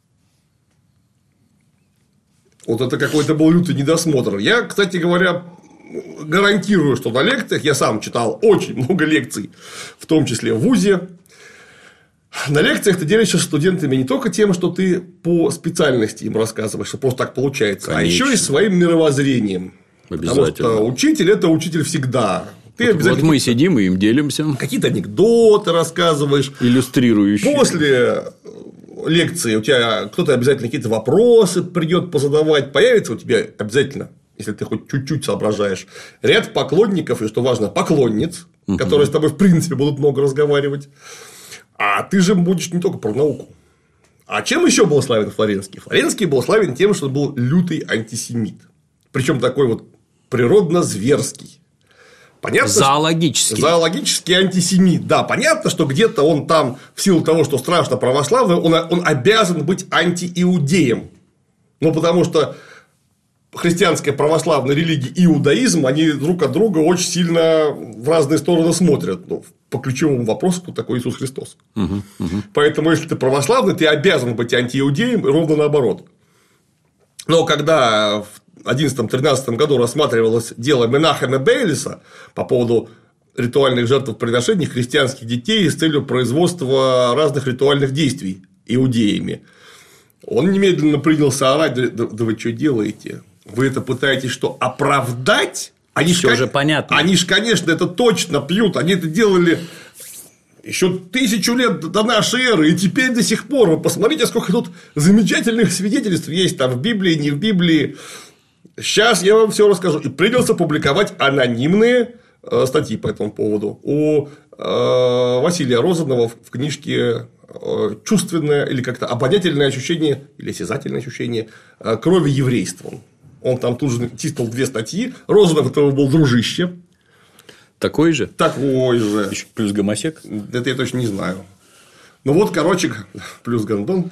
Вот это какой-то был лютый недосмотр. Я, кстати говоря, гарантирую, что на лекциях, я сам читал очень много лекций, в том числе в ВУЗе. На лекциях ты делишься с студентами не только тем, что ты по специальности им рассказываешь, что просто так получается, конечно, а еще и своим мировоззрением. Потому что учитель – это учитель всегда. Ты вот мы сидим и им делимся. Какие-то анекдоты рассказываешь. Иллюстрирующие. После лекции у тебя кто-то обязательно какие-то вопросы придет позадавать. Появится у тебя обязательно, если ты хоть чуть-чуть соображаешь, ряд поклонников, и, что важно, поклонниц, которые с тобой, в принципе, будут много разговаривать. А ты же будешь не только про науку. А чем еще был славен Флоренский? Флоренский был славен тем, что был лютый антисемит. Причем такой вот природно-зверский. Понятно, зоологический антисемит. Да, понятно, что где-то он там, в силу того, что страшно православный, он обязан быть антииудеем. Ну, потому что христианская православная религия и иудаизм, они друг от друга очень сильно в разные стороны смотрят. Ну, по ключевому вопросу, кто такой Иисус Христос. Поэтому, если ты православный, ты обязан быть антииудеем, и ровно наоборот. Но когда в 2011-2013 году рассматривалось дело Менахема Бейлиса по поводу ритуальных жертвоприношений христианских детей с целью производства разных ритуальных действий иудеями. Он немедленно принялся орать: да вы что делаете? Вы это пытаетесь что, оправдать? Они же понятно. Они же, конечно, это точно пьют. Они это делали еще 1000 лет до нашей эры, и теперь до сих пор. Вы посмотрите, сколько тут замечательных свидетельств есть там в Библии, не в Библии. Сейчас я вам все расскажу. И принялся публиковать анонимные статьи по этому поводу. У Василия Розанова в книжке «Чувственное или как-то обонятельное ощущение или осязательное ощущение крови еврейством». Он там тут же тиснул 2 статьи. Розанов этого был дружище. Такой же? Такой же. Еще плюс гомосек? Это я точно не знаю. Ну вот, короче, плюс гондон.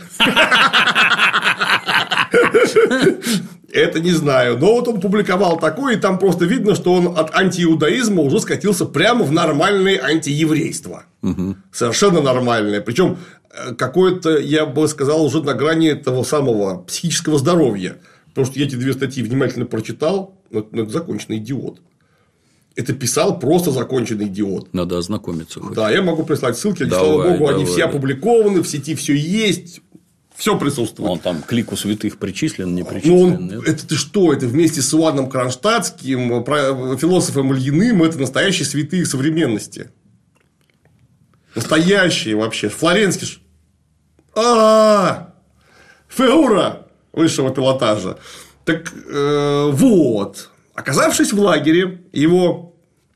Это не знаю. Но вот он публиковал такое, и там просто видно, что он от антииудаизма уже скатился прямо в нормальное антиеврейство. Совершенно нормальное. Причем какое-то, я бы сказал, уже на грани того самого психического здоровья. Потому что я эти 2 статьи внимательно прочитал, но это законченный идиот. Это писал просто законченный идиот. Надо ознакомиться. Хоть. Да, я могу прислать ссылки. Слава богу, они все опубликованы, в сети все есть. Все присутствует. Он там к лику святых причислен, не причислен. Это ты что? Это вместе с Иоанном Кронштадтским, философом Ильиным, это настоящие святые современности. Настоящие вообще. Флоренский. Фигура высшего пилотажа. Так вот. Оказавшись в лагере, его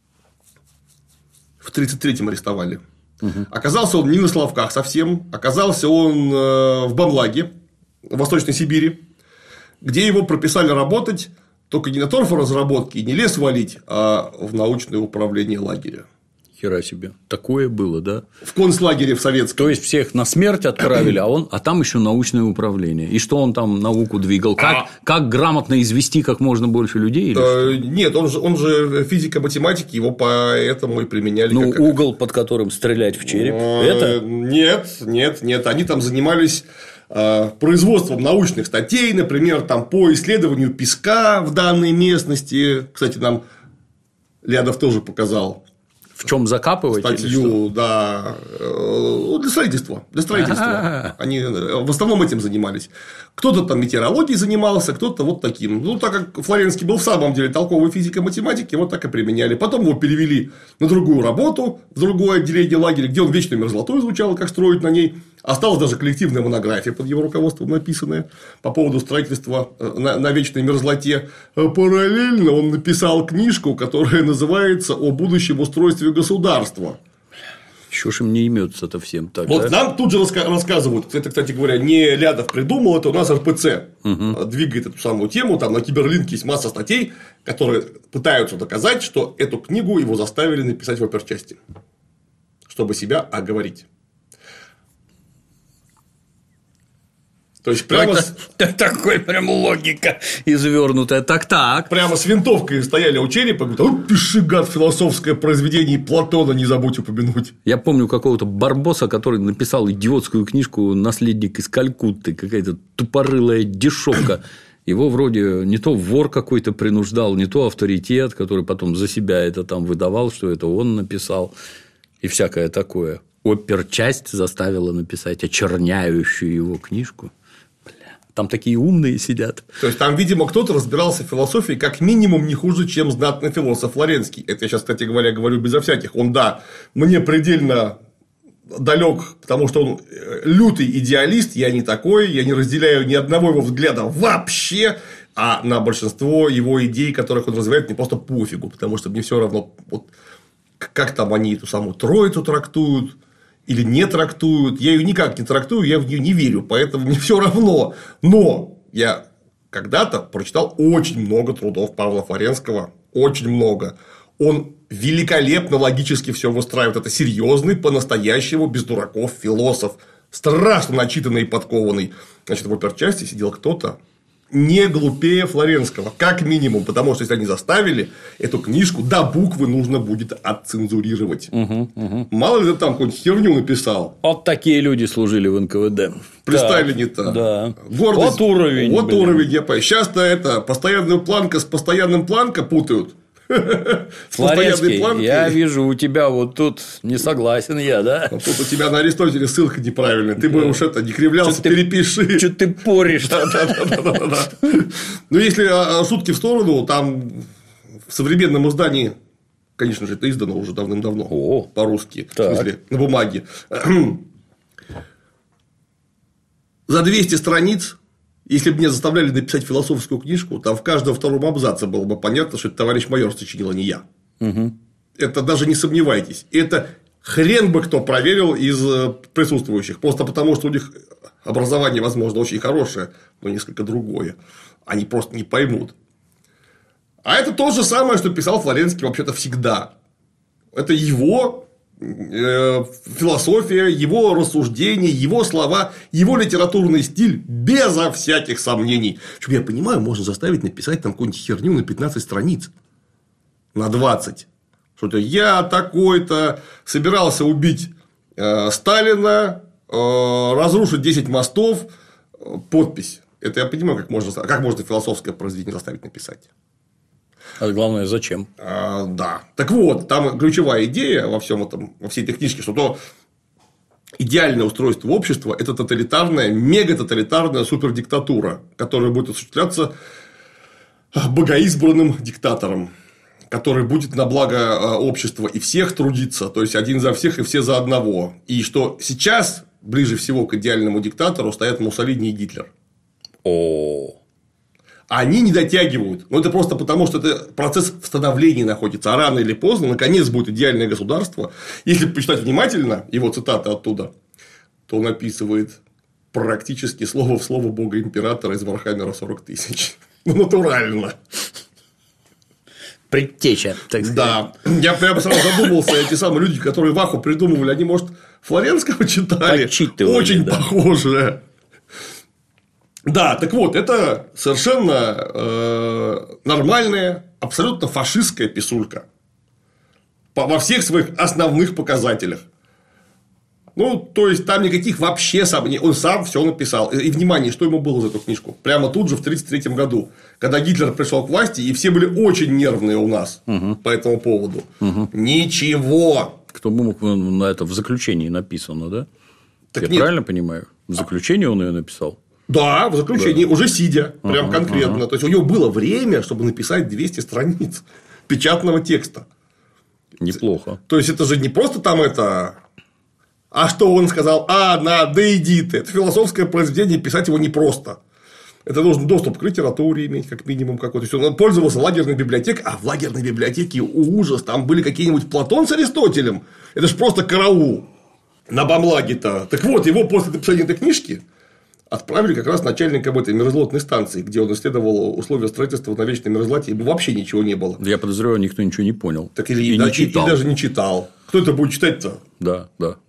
в 1933-м арестовали. Оказался он не на Славках совсем, оказался он в Бамлаге, в Восточной Сибири, где его прописали работать только не на торфоразработке и не лес валить, а в научное управление лагеря. Хера себе. Такое было, да? В концлагере в советском. То есть всех на смерть отправили, а там еще научное управление. И что он там науку двигал? Как грамотно извести как можно больше людей? Нет, он же физико-математик, его поэтому и применяли. Угол, под которым стрелять в череп. Это? Нет. Они там занимались производством научных статей, например, там, по исследованию песка в данной местности. Кстати, нам Лядов тоже показал. В чем закапывать? Статью, да. Для строительства. Они в основном этим занимались. Кто-то там метеорологией занимался, кто-то вот таким. Ну, так как Флоренский был в самом деле толковый физико-математик, его так и применяли. Потом его перевели на другую работу, в другое отделение лагеря, где он вечную мерзлоту изучал, как строить на ней. Осталась даже коллективная монография под его руководством написанная по поводу строительства на вечной мерзлоте. Параллельно он написал книжку, которая называется «О будущем устройстве государства». Чего ж им не имется-то всем так? Вот нам тут же рассказывают, это, кстати говоря, не Лядов придумал, это у нас РПЦ двигает эту самую тему, там на Киберлинке есть масса статей, которые пытаются доказать, что эту книгу его заставили написать в оперчасти, чтобы себя оговорить. То есть, прямо такой прям логика извернутая. Так. Прямо с винтовкой стояли у черепа, говорят: вот пиши, гад, философское произведение Платона, не забудь упомянуть. Я помню какого-то барбоса, который написал идиотскую книжку «Наследник из Калькутты», какая-то тупорылая дешевка. Его вроде не то вор какой-то принуждал, не то авторитет, который потом за себя это там выдавал, что это он написал, и всякое такое. Оперчасть заставила написать очерняющую его книжку. Там такие умные сидят. То есть, там, видимо, кто-то разбирался в философии как минимум не хуже, чем знатный философ Флоренский. Это я сейчас, кстати говоря, говорю безо всяких. Он, да, мне предельно далек, потому что он лютый идеалист, я не такой, я не разделяю ни одного его взгляда вообще, а на большинство его идей, которых он развивает, мне просто пофигу, потому что мне все равно, вот, как там они эту самую Троицу трактуют. Или не трактуют, я ее никак не трактую, я в нее не верю, поэтому мне все равно. Но я когда-то прочитал очень много трудов Павла Флоренского, очень много. Он великолепно логически все выстраивает. Это серьезный, по-настоящему, без дураков философ, страшно начитанный и подкованный. Значит, в оперчасти сидел кто-то не глупее Флоренского, как минимум, потому что если они заставили эту книжку, до буквы нужно будет отцензурировать. Мало ли ты там какую-нибудь херню написал. Вот такие люди служили в НКВД. При Сталине-то. Да. Гордость. Вот уровень. Вот уровень, я понимаю. Сейчас-то это постоянную планка с постоянным планка путают. Флоренский, я вижу, у тебя вот тут не согласен я, да? Вот тут у тебя на Аристотеля ссылка неправильная. Ты бы уж это не кривлялся, перепиши. Что ты поришь? Да. Ну, если шутки в сторону, там в современном издании, конечно же, это издано уже давным-давно по-русски, в смысле, на бумаге. За 200 страниц, если бы меня заставляли написать философскую книжку, там в каждом втором абзаце было бы понятно, что это товарищ майор сочинил, а не я. Это даже не сомневайтесь. Это хрен бы кто проверил из присутствующих. Просто потому, что у них образование, возможно, очень хорошее, но несколько другое. Они просто не поймут. А это то же самое, что писал Флоренский вообще-то всегда. Это его философия, его рассуждения, его слова, его литературный стиль, безо всяких сомнений. Причем я понимаю, можно заставить написать там какую-нибудь херню на 15 страниц, на 20. Что-то я такой-то собирался убить Сталина, разрушить 10 мостов, подпись. Это я понимаю, как можно философское произведение заставить написать. А главное, зачем? Да. Так вот, там ключевая идея во всем этом, во всей этой книжке, что то идеальное устройство общества – это тоталитарная, мегатоталитарная супердиктатура, которая будет осуществляться богоизбранным диктатором, который будет на благо общества и всех трудиться, то есть один за всех и все за одного. И что сейчас ближе всего к идеальному диктатору стоят Муссолини и Гитлер. Они не дотягивают. Но это просто потому, что это процесс в становлении находится. А рано или поздно, наконец, будет идеальное государство. Если почитать внимательно его цитаты оттуда, то он описывает практически слово в слово бога императора из Вархаммера 40 тысяч. Ну, натурально. Предтеча, так сказать. Да. Я прямо сразу задумался, эти самые люди, которые Ваху придумывали, они, может, Флоренского читали? Очень похоже. Да, так вот, это совершенно нормальная, абсолютно фашистская писулька. Во всех своих основных показателях. Ну, то есть, там никаких вообще сомнений. Он сам все написал. И, внимание, что ему было за эту книжку? Прямо тут же, в 1933 году, когда Гитлер пришел к власти, и все были очень нервные у нас по этому поводу. Ничего. Кто бы мог, на это в заключении написано, да? Так я нет. Правильно понимаю? В заключении он ее написал? Да, в заключении, уже сидя, прям конкретно. То есть, у него было время, чтобы написать 200 страниц печатного текста. Неплохо. То есть, это же не просто там это... А что он сказал? Да иди ты. Это философское произведение, писать его непросто. Это нужно доступ к литературе иметь, как минимум, какой-то. То есть, он пользовался лагерной библиотекой, а в лагерной библиотеке ужас. Там были какие-нибудь Платон с Аристотелем. Это же просто караул на бамлаге-то. Так вот, его после написания этой книжки отправили как раз начальником этой мерзлотной станции, где он исследовал условия строительства на вечной мерзлоте, ему вообще ничего не было. Я подозреваю, никто ничего не понял. Так и даже не читал. Кто это будет читать-то? Да.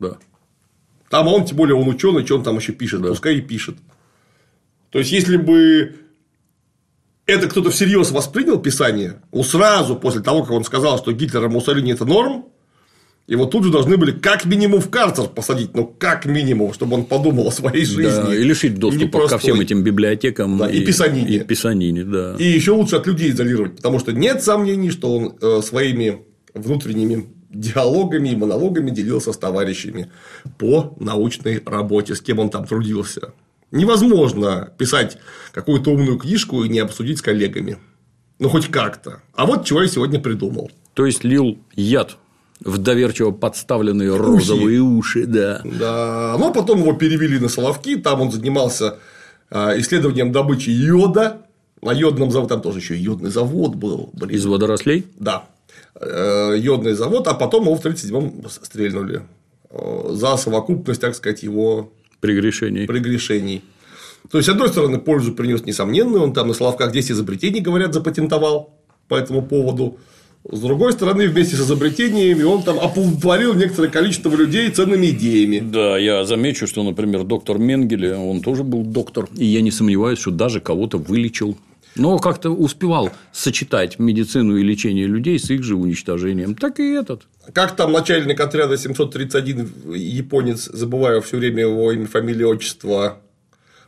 Там он, тем более, он ученый, что он там еще пишет, пускай и пишет. То есть, если бы это кто-то всерьез воспринял писание, сразу после того, как он сказал, что Гитлер и Муссолини это норм, его тут же должны были как минимум в карцер посадить, как минимум, чтобы он подумал о своей жизни. Да, и лишить доступа ко всем этим библиотекам. Да, и писанине. И писанине, да. И еще лучше от людей изолировать, потому что нет сомнений, что он своими внутренними диалогами и монологами делился с товарищами по научной работе, с кем он там трудился. Невозможно писать какую-то умную книжку и не обсудить с коллегами. Ну, хоть как-то. А вот чего я сегодня придумал. То есть, лил яд в доверчиво подставленные розовые уши, да. Да. Ну, а потом его перевели на Соловки, там он занимался исследованием добычи йода. На йодном заводе, там тоже еще йодный завод был. Из водорослей? Да. Йодный завод, а потом его в 1937-м стрельнули за совокупность, так сказать, его прегрешений. То есть, с одной стороны, пользу принес несомненную, он там на Соловках 10 изобретений, говорят, запатентовал по этому поводу. С другой стороны, вместе с изобретениями он там оплодотворил некоторое количество людей ценными идеями. Да, я замечу, что, например, доктор Менгеле, он тоже был доктор, и я не сомневаюсь, что даже кого-то вылечил. Но как-то успевал сочетать медицину и лечение людей с их же уничтожением. Так и этот. Как там начальник отряда 731 японец, забываю все время его имя, фамилию, отчество,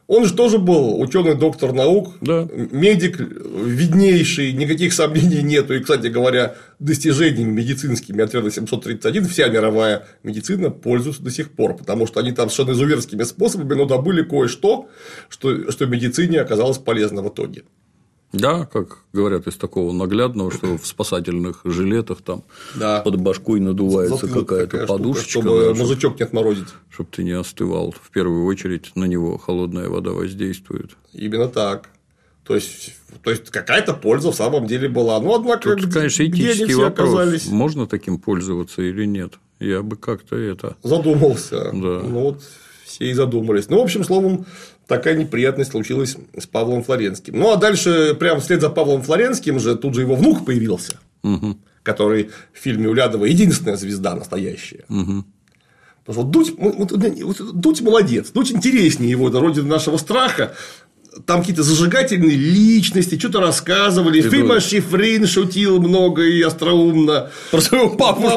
Он же тоже был ученый, доктор наук, Да. медик, виднейший, никаких сомнений нету. И, кстати говоря, достижениями медицинскими отряда 731 вся мировая медицина пользуется до сих пор, потому что они там совершенно изуверскими способами, но добыли кое-что, что медицине оказалось полезно в итоге. Да, как говорят, из такого наглядного, что в спасательных жилетах там Да. под башкой надувается какая-то подушечка, чтобы мозжечок не отморозить. чтобы ты не остывал. В первую очередь на него холодная вода воздействует. Именно так. То есть какая-то польза в самом деле была. Но однако, Тут, конечно, где они этический все вопрос. оказались? Можно таким пользоваться или нет? Я бы как-то это. Задумался. Да. Ну вот все и задумались. Ну, в общем, словом, такая неприятность случилась с Павлом Флоренским. Ну, а дальше, прямо вслед за Павлом Флоренским же тут же его внук появился, который в фильме Улядова единственная звезда настоящая. Потому что Дудь молодец, Дудь интереснее его, это родина нашего страха. Там какие-то зажигательные личности, что-то рассказывали. Фима Шифрин шутил много и остроумно. Про своего папу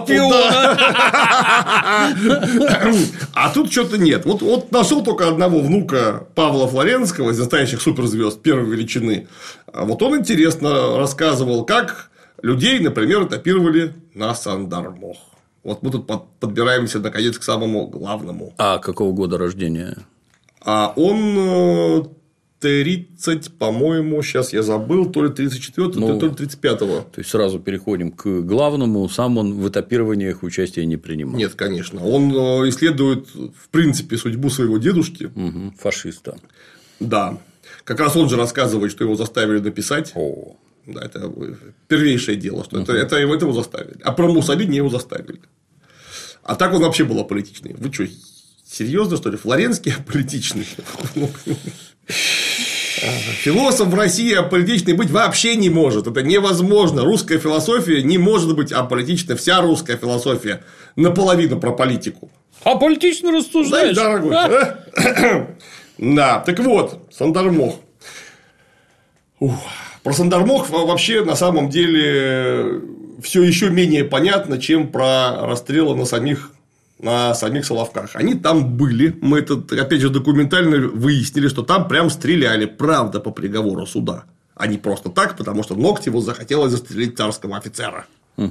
А тут что-то нет. Вот нашел только одного внука Павла Флоренского из настоящих суперзвезд первой величины. Вот он интересно рассказывал, как людей, например, этапировали на Сандармох. Вот мы тут подбираемся наконец к самому главному. А какого года рождения? А он 30, по-моему, сейчас я забыл, то ли 34-го, то ли 35-го. То есть сразу переходим к главному. Сам он в этапированиях участия не принимал. Нет, конечно. Он исследует, в принципе, судьбу своего дедушки. Фашиста. Да. Как раз он же рассказывает, что его заставили написать. О. Да, это первейшее дело, что это его заставили. А про Муссолини его заставили. А так он вообще был аполитичный. Вы что, серьезно, что ли? Флоренский аполитичный? Философ в России аполитичный быть вообще не может. Это невозможно. Русская философия не может быть аполитичной. Вся русская философия наполовину про политику. А политично рассуждаешь? Да, дорогой. Да, так вот, Сандармох. Про Сандармох вообще на самом деле все еще менее понятно, чем про расстрелы на самих Соловках. Они там были, мы это, опять же, документально выяснили, что там прям стреляли, правда, по приговору суда. А не просто так, потому что Ногтеву захотелось застрелить царского офицера.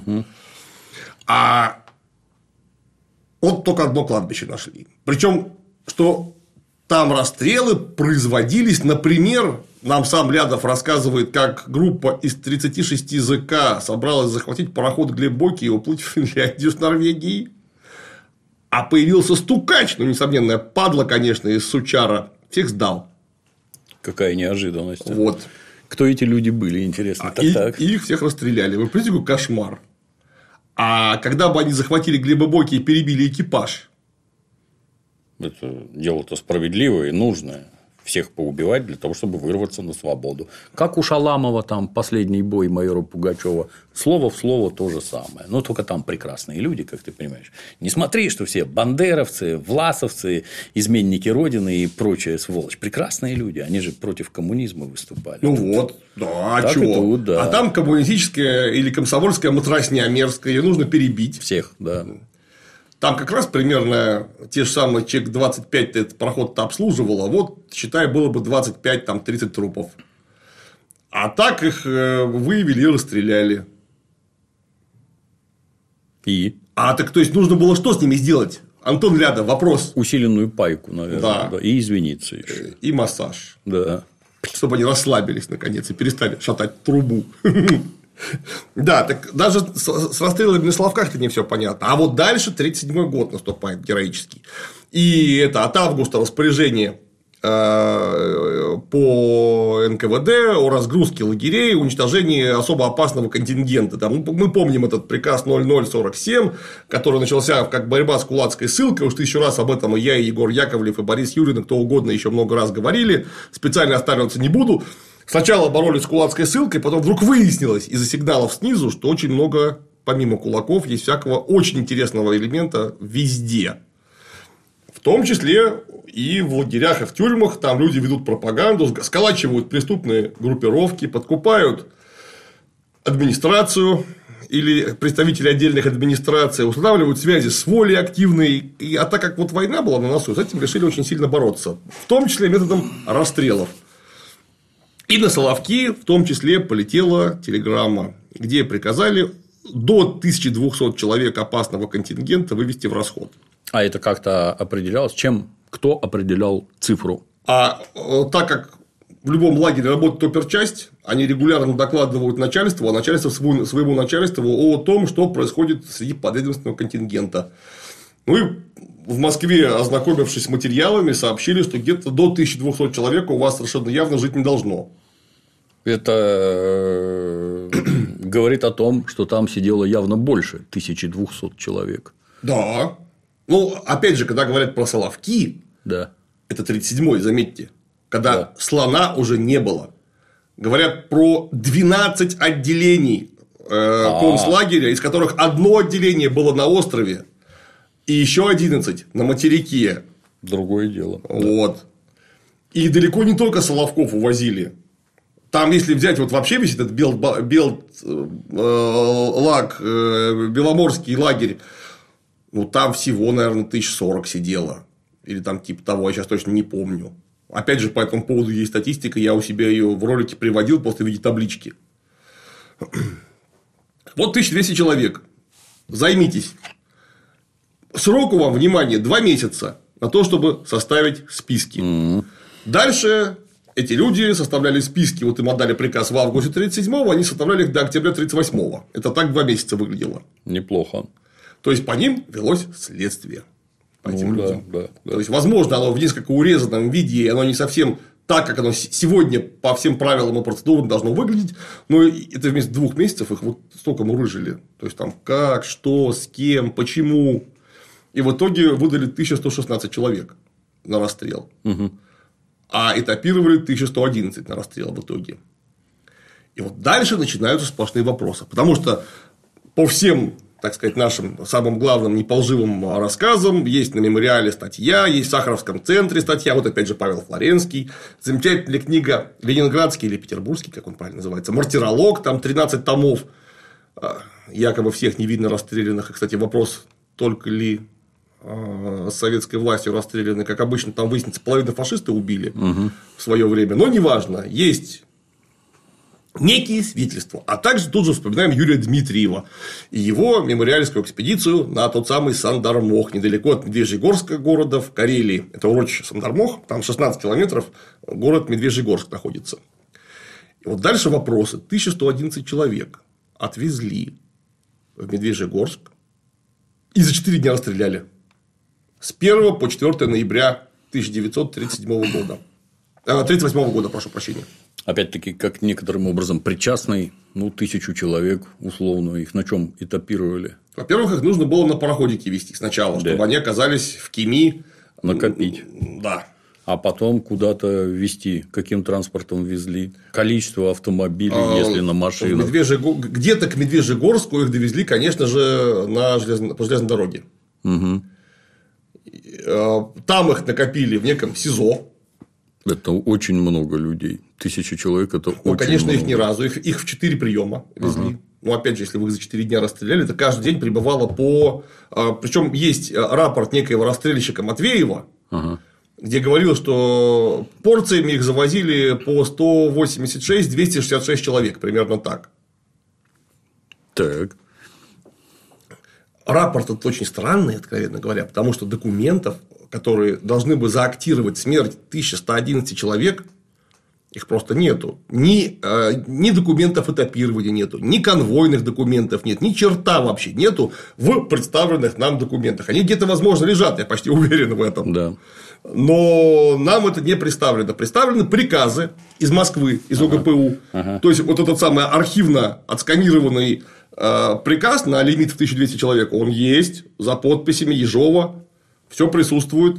А вот только одно кладбище нашли. Причем, что там расстрелы производились, например, нам сам Лядов рассказывает, как группа из 36 ЗК собралась захватить пароход Глебокий и уплыть в Финляндию с Норвегией. А появился стукач, ну, несомненная падла, конечно, из Сучара, всех сдал. Какая неожиданность. Вот. Кто эти люди были, интересно? Так. И их всех расстреляли. Вы понимаете, какой кошмар. А когда бы они захватили Глебобокий и перебили экипаж? Это дело-то справедливое и нужное. Всех поубивать для того, чтобы вырваться на свободу. Как у Шаламова там последний бой майора Пугачева. Слово в слово то же самое. Но только там прекрасные люди, как ты понимаешь. Не смотри, что все бандеровцы, власовцы, изменники Родины и прочая сволочь. Прекрасные люди. Они же против коммунизма выступали. Ну вот, да, а чего? Тут, да. А там коммунистическая или комсомольская матросня мерзкая, ее нужно перебить. Всех, да. Там как раз примерно те же самые ЧЕК-25 этот пароход-то обслуживало. Вот, считай, было бы 25-30 трупов. А так их выявили и расстреляли. И? А так, то есть, нужно было что с ними сделать? Антон Лядов, вопрос. Усиленную пайку, наверное. Да. Да. И извиниться еще. И массаж. Да. Чтобы они расслабились, наконец, и перестали шатать трубу. Да, так даже с расстрелами на Соловках-то не все понятно. А вот дальше 1937 год наступает героический. И это от августа распоряжение по НКВД о разгрузке лагерей, уничтожении особо опасного контингента. Там, мы помним этот приказ 0047, который начался как борьба с кулацкой ссылкой. Уж тысячу раз об этом и я, и Егор Яковлев, и Борис Юрин, и кто угодно еще много раз говорили. Специально останавливаться не буду. Сначала боролись с кулацкой ссылкой, потом вдруг выяснилось из-за сигналов снизу, что очень много, помимо кулаков, есть всякого очень интересного элемента везде. В том числе и в лагерях, и в тюрьмах. Там люди ведут пропаганду, сколачивают преступные группировки, подкупают администрацию или представители отдельных администраций устанавливают связи с волей активной. А так как вот война была на носу, с этим решили очень сильно бороться. В том числе методом расстрелов. И на Соловки в том числе полетела телеграмма, где приказали до 1200 человек опасного контингента вывести в расход. А это как-то определялось? Кто определял цифру? А так как в любом лагере работает оперчасть, они регулярно докладывают начальству, а начальство своему начальству о том, что происходит среди подведомственного контингента. Ну и в Москве, ознакомившись с материалами, сообщили, что где-то до 1200 человек у вас совершенно явно жить не должно. Это говорит о том, что там сидело явно больше 1200 человек. Да. Ну, опять же, когда говорят про Соловки, да. Это 37-й, заметьте, когда слона уже не было. Говорят про 12 отделений концлагеря, из которых одно отделение было на острове, и еще 11 на материке. Другое дело. Вот. Да. И далеко не только Соловков увозили. Там, если взять вот вообще весь этот Беломорский лагерь, ну там всего, наверное, 1040 сидело. Или там типа того, я сейчас точно не помню. Опять же, по этому поводу есть статистика, я у себя ее в ролике приводил просто в виде таблички. Вот 1200 человек. Займитесь. Сроку вам, внимание, 2 месяца на то, чтобы составить списки. Дальше эти люди составляли списки, вот им отдали приказ в августе 1937-го, они составляли их до октября 1938-го. Это так 2 месяца выглядело. Неплохо. То есть, по ним велось следствие. По этим людям. Да. То есть, возможно, оно в несколько урезанном виде, и оно не совсем так, как оно сегодня по всем правилам и процедурам должно выглядеть, но это вместо 2 месяцев их вот столько мурыжили. То есть, там как, что, с кем, почему. И в итоге выдали 1116 человек на расстрел. А этапировали 1111 на расстрел в итоге. И вот дальше начинаются сплошные вопросы. Потому что по всем, так сказать, нашим самым главным неполживым рассказам есть на мемориале статья, есть в Сахаровском центре статья, вот опять же Павел Флоренский, замечательная книга «Ленинградский» или «Петербургский», как он правильно называется, «Мартиролог», там 13 томов, якобы всех невинно расстрелянных. И, кстати, вопрос, только ли с советской властью расстреляны, как обычно, там выяснится, половину фашисты убили в свое время, но неважно, есть некие свидетельства. А также тут же вспоминаем Юрия Дмитриева и его мемориальскую экспедицию на тот самый Сандармох, недалеко от Медвежьегорска города в Карелии. Это урочище Сандармох, там 16 километров, город Медвежьегорск находится. И вот дальше вопросы. 1111 человек отвезли в Медвежьегорск и за 4 дня расстреляли. С 1 по 4 ноября 1937 года. 1938 года, прошу прощения. Опять-таки, как некоторым образом причастный, 1000 человек, условно, их на чем этапировали? Во-первых, их нужно было на пароходике везти сначала, чтобы они оказались в Кеми. Накопить. Да. А потом куда-то везти, каким транспортом везли, количество автомобилей, если на машинах. Где-то к Медвежьегорску их довезли, конечно же, по железной дороге. Там их накопили в неком СИЗО. Это очень много людей. 1000 человек – это очень много. Конечно, их ни разу. Их в 4 приема везли. Но опять же, если вы их за 4 дня расстреляли, то каждый день прибывало по. Причем есть рапорт некоего расстрельщика Матвеева, где говорилось, что порциями их завозили по 186-266 человек, примерно так. Так. Рапорт этот очень странный, откровенно говоря, потому что документов, которые должны бы заактировать смерть 1111 человек, их просто нету. Ни документов этапирования нету, ни конвойных документов нет, ни черта вообще нету в представленных нам документах. Они где-то, возможно, лежат, я почти уверен в этом. Да. Но нам это не представлено. Представлены приказы из Москвы, из ОГПУ. То есть, вот этот самый архивно отсканированный приказ на лимит в 1200 человек, он есть за подписями Ежова, все присутствует.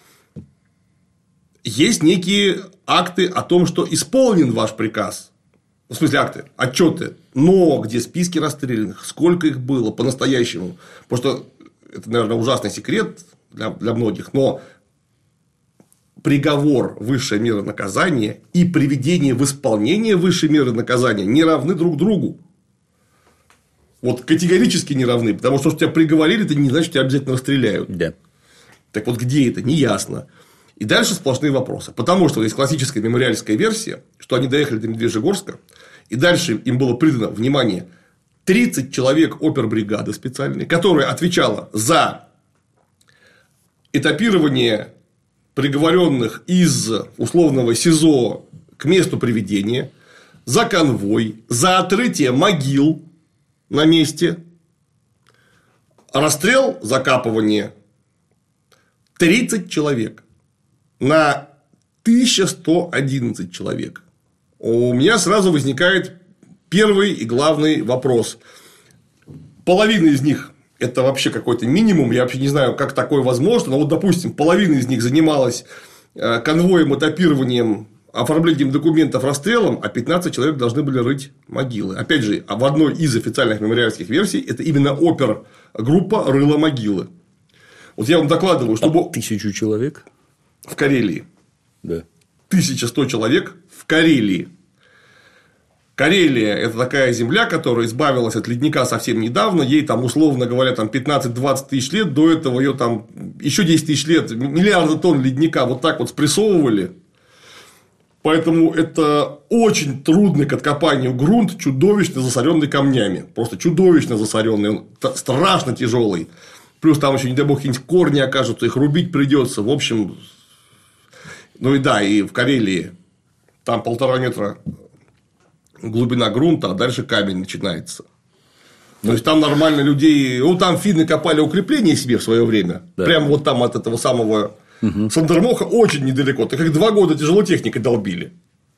Есть некие акты о том, что исполнен ваш приказ. В смысле, акты, отчеты. Но где списки расстрелянных, сколько их было по-настоящему. Потому что это, наверное, ужасный секрет для многих. Но приговор, высшая мера наказания и приведение в исполнение высшей меры наказания не равны друг другу. Вот категорически не равны, потому что тебя приговорили, это не значит, что тебя обязательно расстреляют. Да. Так вот, где это? Неясно. И дальше сплошные вопросы. Потому что есть классическая мемориальская версия, что они доехали до Медвежьегорска, и дальше им было придано, внимание, 30 человек опербригады специальной, которая отвечала за этапирование приговоренных из условного СИЗО к месту приведения, за конвой, за отрытие могил на месте, расстрел, закапывание 30 человек на 1111 человек. У меня сразу возникает первый и главный вопрос. Половина из них – это вообще какой-то минимум. Я вообще не знаю, как такое возможно. Но вот, допустим, половина из них занималась конвоем, этапированием, оформлением документов, расстрелом, а 15 человек должны были рыть могилы. Опять же, в одной из официальных мемориальских версий это именно опергруппа рыла могилы. Вот я вам докладываю, что 1000 человек в Карелии. Да. 1100 человек в Карелии. Карелия – это такая земля, которая избавилась от ледника совсем недавно. Ей там, условно говоря, там 15-20 тысяч лет. До этого ее там еще 10 тысяч лет, миллиарды тонн ледника вот так вот спрессовывали. Поэтому это очень трудный к откопанию грунт, чудовищно засоренный камнями. Просто чудовищно засоренный. Он страшно тяжелый. Плюс там еще, не дай бог, какие-нибудь корни окажутся, их рубить придется. В общем, ну и да, и в Карелии там 1,5 метра глубина грунта, а дальше камень начинается. То есть там нормально людей. Ну, там финны копали укрепления себе в свое время. Да. Прямо вот там от этого самого Сандермоха очень недалеко. Так как 2 года тяжелотехникой долбили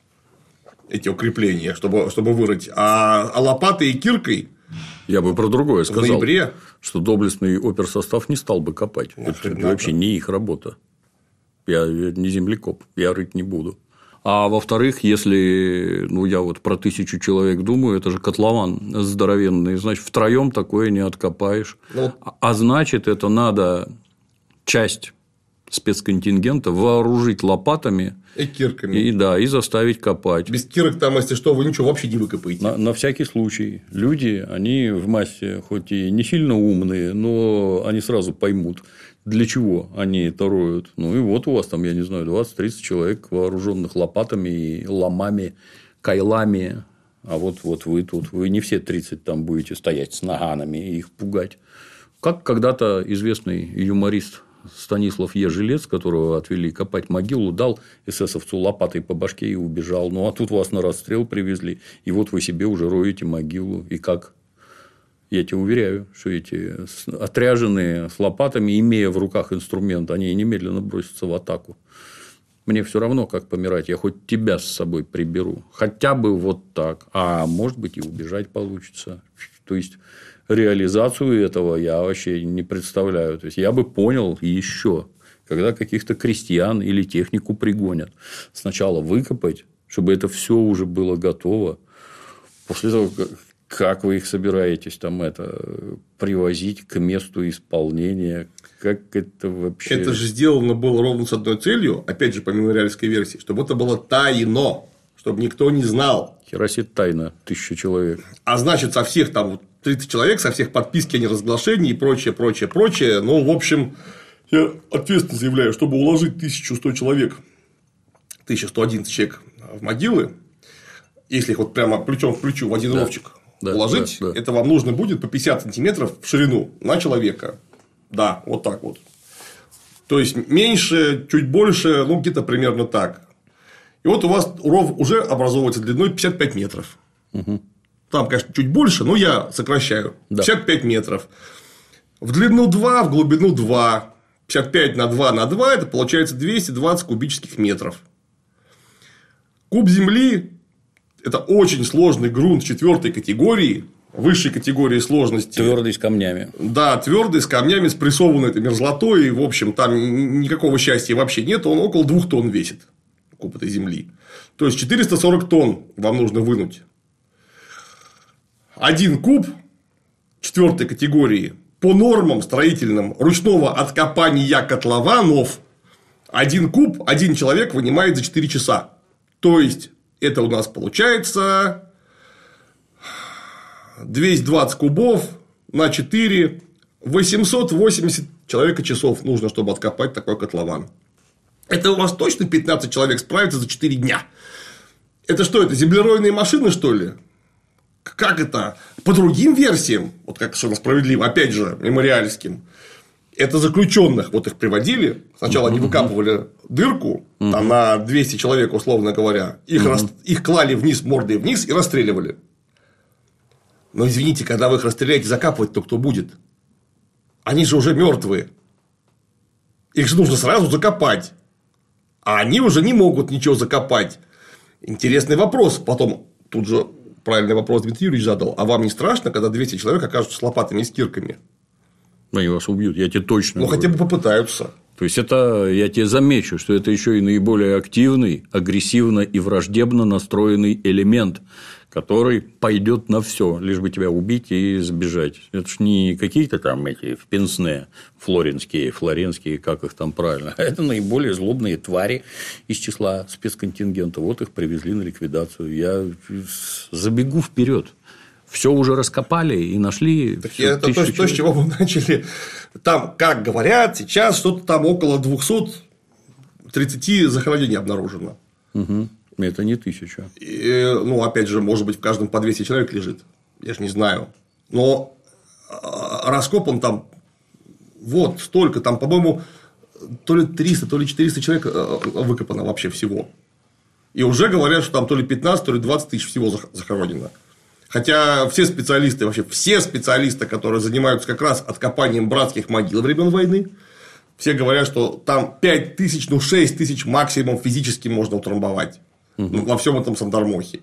эти укрепления, чтобы вырыть. А лопатой и киркой. Я бы про другое сказал. В ноябре. Что доблестный оперсостав не стал бы копать. Это вообще не их работа. Я не землекоп, я рыть не буду. А во-вторых, если, я вот про 1000 человек думаю, это же котлован здоровенный, значит, втроем такое не откопаешь. А значит, это надо часть спецконтингента вооружить лопатами и кирками. И заставить копать. Без кирок там, если что, вы ничего вообще не выкопаете. На всякий случай. Люди, они в массе, хоть и не сильно умные, но они сразу поймут, для чего они это роют. Ну, и вот у вас там, я не знаю, 20-30 человек, вооруженных лопатами, и ломами, кайлами. А вот вы тут, вы не все 30 там будете стоять с наганами и их пугать. Как когда-то известный юморист Станислав Жилец, которого отвели копать могилу, дал эсэсовцу лопатой по башке и убежал. Ну, а тут вас на расстрел привезли, и вот вы себе уже роете могилу. И как? Я тебе уверяю, что эти отряженные с лопатами, имея в руках инструмент, они немедленно бросятся в атаку. Мне все равно, как помирать, я хоть тебя с собой приберу. Хотя бы вот так. А может быть, и убежать получится. То есть, реализацию этого я вообще не представляю. То есть, я бы понял еще, когда каких-то крестьян или технику пригонят. Сначала выкопать, чтобы это все уже было готово. После того, как вы их собираетесь там привозить к месту исполнения? Как это вообще? Это же сделано было ровно с одной целью, опять же, по мемориальской версии, чтобы это было тайно, чтобы никто не знал. Херосит тайна, 1000 человек. А значит, со всех там 30 человек, со всех подписки о неразглашении и прочее. Ну, в общем, я ответственно заявляю, чтобы уложить 1100 человек, 1111 человек в могилы, если их вот прямо плечом к плечу в один ровчик уложить, это вам нужно будет по 50 сантиметров в ширину на человека. Да, вот так вот. То есть, меньше, чуть больше, где-то примерно так. И вот у вас ров уже образовывается длиной 55 метров. Угу. Там, конечно, чуть больше, но я сокращаю. 55 метров. В длину 2, в глубину 2. 55 на 2 на 2 – это получается 220 кубических метров. Куб земли – это очень сложный грунт 4-й категории, высшей категории сложности. Твердый с камнями. Да, твердый с камнями, спрессованный этой мерзлотой. И, в общем, там никакого счастья вообще нет. Он около 2 тонн весит, куб этой земли. То есть, 440 тонн вам нужно вынуть. 1 куб 4-й категории по нормам строительным ручного откопания котлованов 1 куб 1 человек вынимает за 4 часа. То есть, это у нас получается 220 кубов на 4, 880 человека-часов нужно, чтобы откопать такой котлован. Это у вас точно 15 человек справится за 4 дня? Это что, это землеройные машины, что ли? Как это? По другим версиям, вот как совершенно справедливо, опять же, мемориальским, это заключенных, вот их приводили, сначала они выкапывали дырку, там на 200 человек, условно говоря, их клали вниз, мордой вниз и расстреливали. Но извините, когда вы их расстреляете, закапывать, то кто будет? Они же уже мертвые. Их же нужно сразу закопать. А они уже не могут ничего закопать. Интересный вопрос. Потом тут же правильный вопрос Дмитрий Юрьевич задал. А вам не страшно, когда 200 человек окажутся с лопатами и с кирками? Они вас убьют, я тебе точно говорю. Хотя бы попытаются. То есть, это, я тебе замечу, что это еще и наиболее активный, агрессивно и враждебно настроенный элемент, который пойдет на все, лишь бы тебя убить и сбежать. Это ж не какие-то там эти в пенсне флоренские, как их там правильно, а это наиболее злобные твари из числа спецконтингента. Вот их привезли на ликвидацию. Я забегу вперед. Все уже раскопали и нашли. Это то, с чего мы начали. Там, как говорят, сейчас что-то там около 230 захоронений обнаружено. Угу. Это не 1000. Ну, опять же, может быть, в каждом по 200 человек лежит. Я же не знаю. Но раскопан там вот столько. Там, по-моему, то ли 300, то ли 400 человек выкопано вообще всего. И уже говорят, что там то ли 15, то ли 20 тысяч всего захоронено. Хотя все специалисты, вообще все специалисты, которые занимаются как раз откопанием братских могил времен войны, все говорят, что там 5 тысяч, 6 тысяч максимум физически можно утрамбовать. Во всем этом Сандармохе.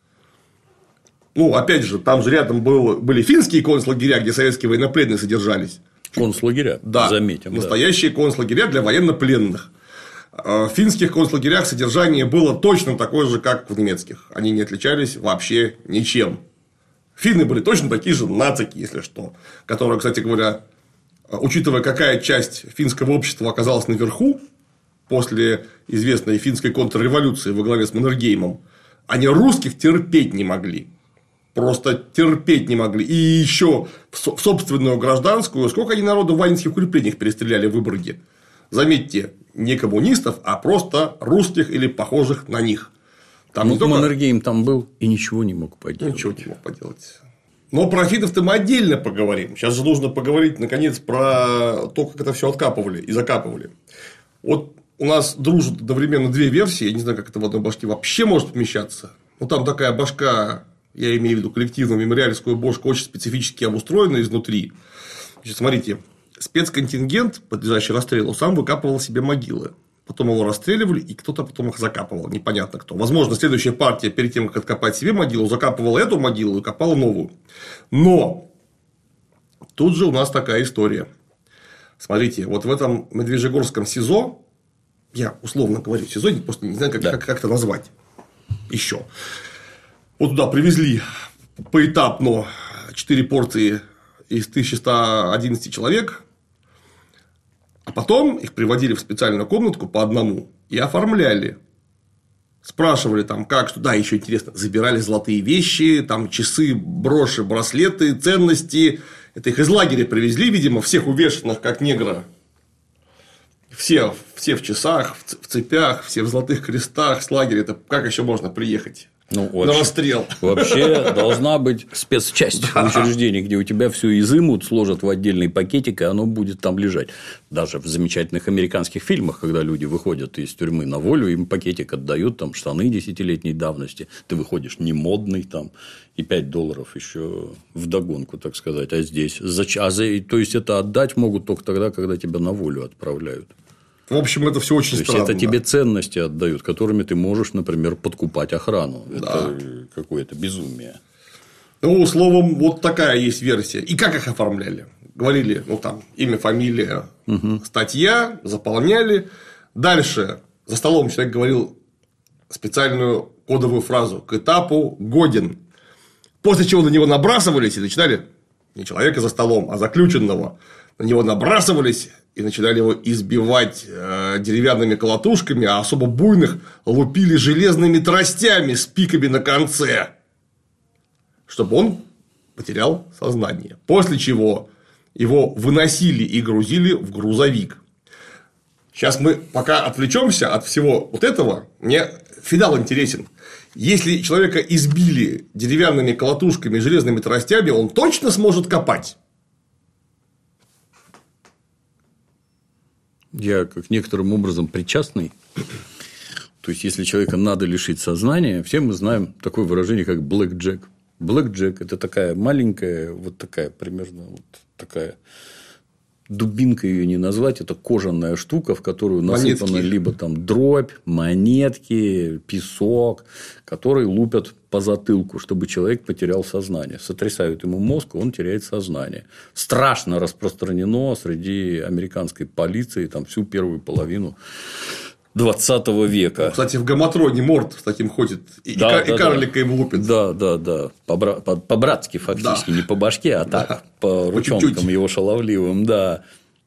Ну, опять же, там же рядом были финские концлагеря, где советские военнопленные содержались. Концлагеря, да, заметим. Настоящие концлагеря для военнопленных. В финских концлагерях содержание было точно такое же, как в немецких. Они не отличались вообще ничем. Финны были точно такие же нацики, если что. Которые, кстати говоря, учитывая, какая часть финского общества оказалась наверху после известной финской контрреволюции во главе с Маннергеймом, они русских терпеть не могли. Просто терпеть не могли. И еще в собственную гражданскую, сколько они народу в валенских укреплениях перестреляли в Выборге. Заметьте, не коммунистов, а просто русских или похожих на них. Там только... Маннергейм там был и ничего не мог поделать. Ничего не мог поделать. Но про финнов-то мы отдельно поговорим. Сейчас же нужно поговорить, наконец, про то, как это все откапывали и закапывали. Вот у нас дружат одновременно две версии. Я не знаю, как это в одной башке вообще может помещаться. Но там такая башка, я имею в виду коллективную мемориальскую бошку, очень специфически обустроена изнутри. Значит, смотрите, спецконтингент, подлежащий расстрелу, сам выкапывал себе могилы. Потом его расстреливали, и кто-то потом их закапывал. Непонятно кто. Возможно, следующая партия, перед тем, как откопать себе могилу, закапывала эту могилу и копала новую. Но тут же у нас такая история. Смотрите, вот в этом Медвежьегорском СИЗО, я условно говорю СИЗО, просто не знаю, как это назвать еще. Вот туда привезли поэтапно 4 порции из 1111 человек. А потом их приводили в специальную комнатку по одному и оформляли. Спрашивали там, как, что. Да, еще интересно, забирали золотые вещи, там часы, броши, браслеты, ценности. Это их из лагеря привезли, видимо, всех увешанных, как негра. Все в часах, в цепях, все в золотых крестах с лагеря. Это как еще можно приехать? На расстрел. Вообще должна быть спецчасть в учреждении, где у тебя все изымут, сложат в отдельный пакетик, и оно будет там лежать. Даже в замечательных американских фильмах, когда люди выходят из тюрьмы на волю, им пакетик отдают, там штаны 10-летней давности, ты выходишь не модный, там, и $5 еще вдогонку, так сказать. А здесь то есть это отдать могут только тогда, когда тебя на волю отправляют. В общем, это все очень странно. Это тебе ценности отдают, которыми ты можешь, например, подкупать охрану. Да. Это какое-то безумие. Ну, словом, вот такая есть версия. И как их оформляли? Говорили, там, имя, фамилия, статья, заполняли. Дальше за столом человек говорил специальную кодовую фразу: к этапу годен. После чего на него набрасывались и начинали не человека за столом, а заключенного. На него набрасывались и начинали его избивать деревянными колотушками, а особо буйных лупили железными тростями с пиками на конце, чтобы он потерял сознание. После чего его выносили и грузили в грузовик. Сейчас мы пока отвлечемся от всего вот этого. Мне финал интересен. Если человека избили деревянными колотушками, железными тростями, он точно сможет копать? Я как некоторым образом причастный. То есть, если человека надо лишить сознания, все мы знаем такое выражение, как блэкджек. Блэкджек – это такая маленькая, вот такая примерно вот такая дубинка, ее не назвать, это кожаная штука, в которую насыпана монетки. Либо там дробь, монетки, песок, которые лупят по затылку, чтобы человек потерял сознание. Сотрясают ему мозг, он теряет сознание. Страшно распространено среди американской полиции там, всю первую половину 20 века. Кстати, в Гаматроне Морд с таким ходит, и карлика им лупит. Да. По-братски фактически, не по башке, а так, по ручонкам его шаловливым, да.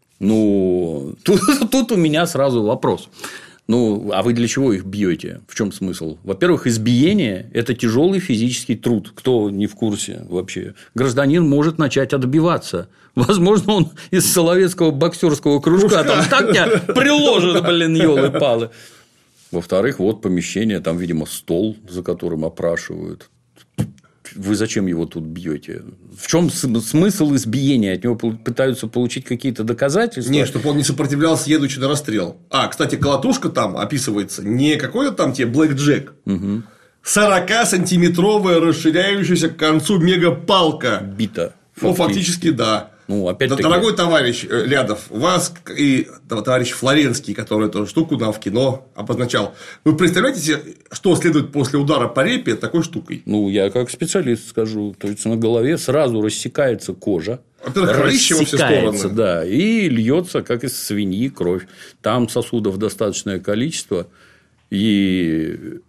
Ну, тут у меня сразу вопрос. Ну, а вы для чего их бьете? В чем смысл? Во-первых, избиение – это тяжелый физический труд. Кто не в курсе вообще? Гражданин может начать отбиваться. Возможно, он из Соловецкого боксерского кружка там так тебя приложит, блин, ёлы-палы. Во-вторых, вот помещение, там, видимо, стол, за которым опрашивают. Вы зачем его тут бьете? В чем смысл избиения? От него пытаются получить какие-то доказательства? Нет, чтобы он не сопротивлялся, едучи на расстрел. Кстати, колотушка там описывается не какой-то там тебе блэкджек. 40-сантиметровая расширяющаяся к концу мегапалка. Бита. Фактически, да. Ну, опять-таки... Дорогой товарищ Лядов, вас и товарищ Флоренский, который эту штуку нам в кино обозначал, вы представляете себе, что следует после удара по репе такой штукой? Ну, я как специалист скажу. То есть, на голове сразу рассекается кожа. Во-первых, кровище во все стороны. Да, и льется, как из свиньи, кровь. Там сосудов достаточное количество. И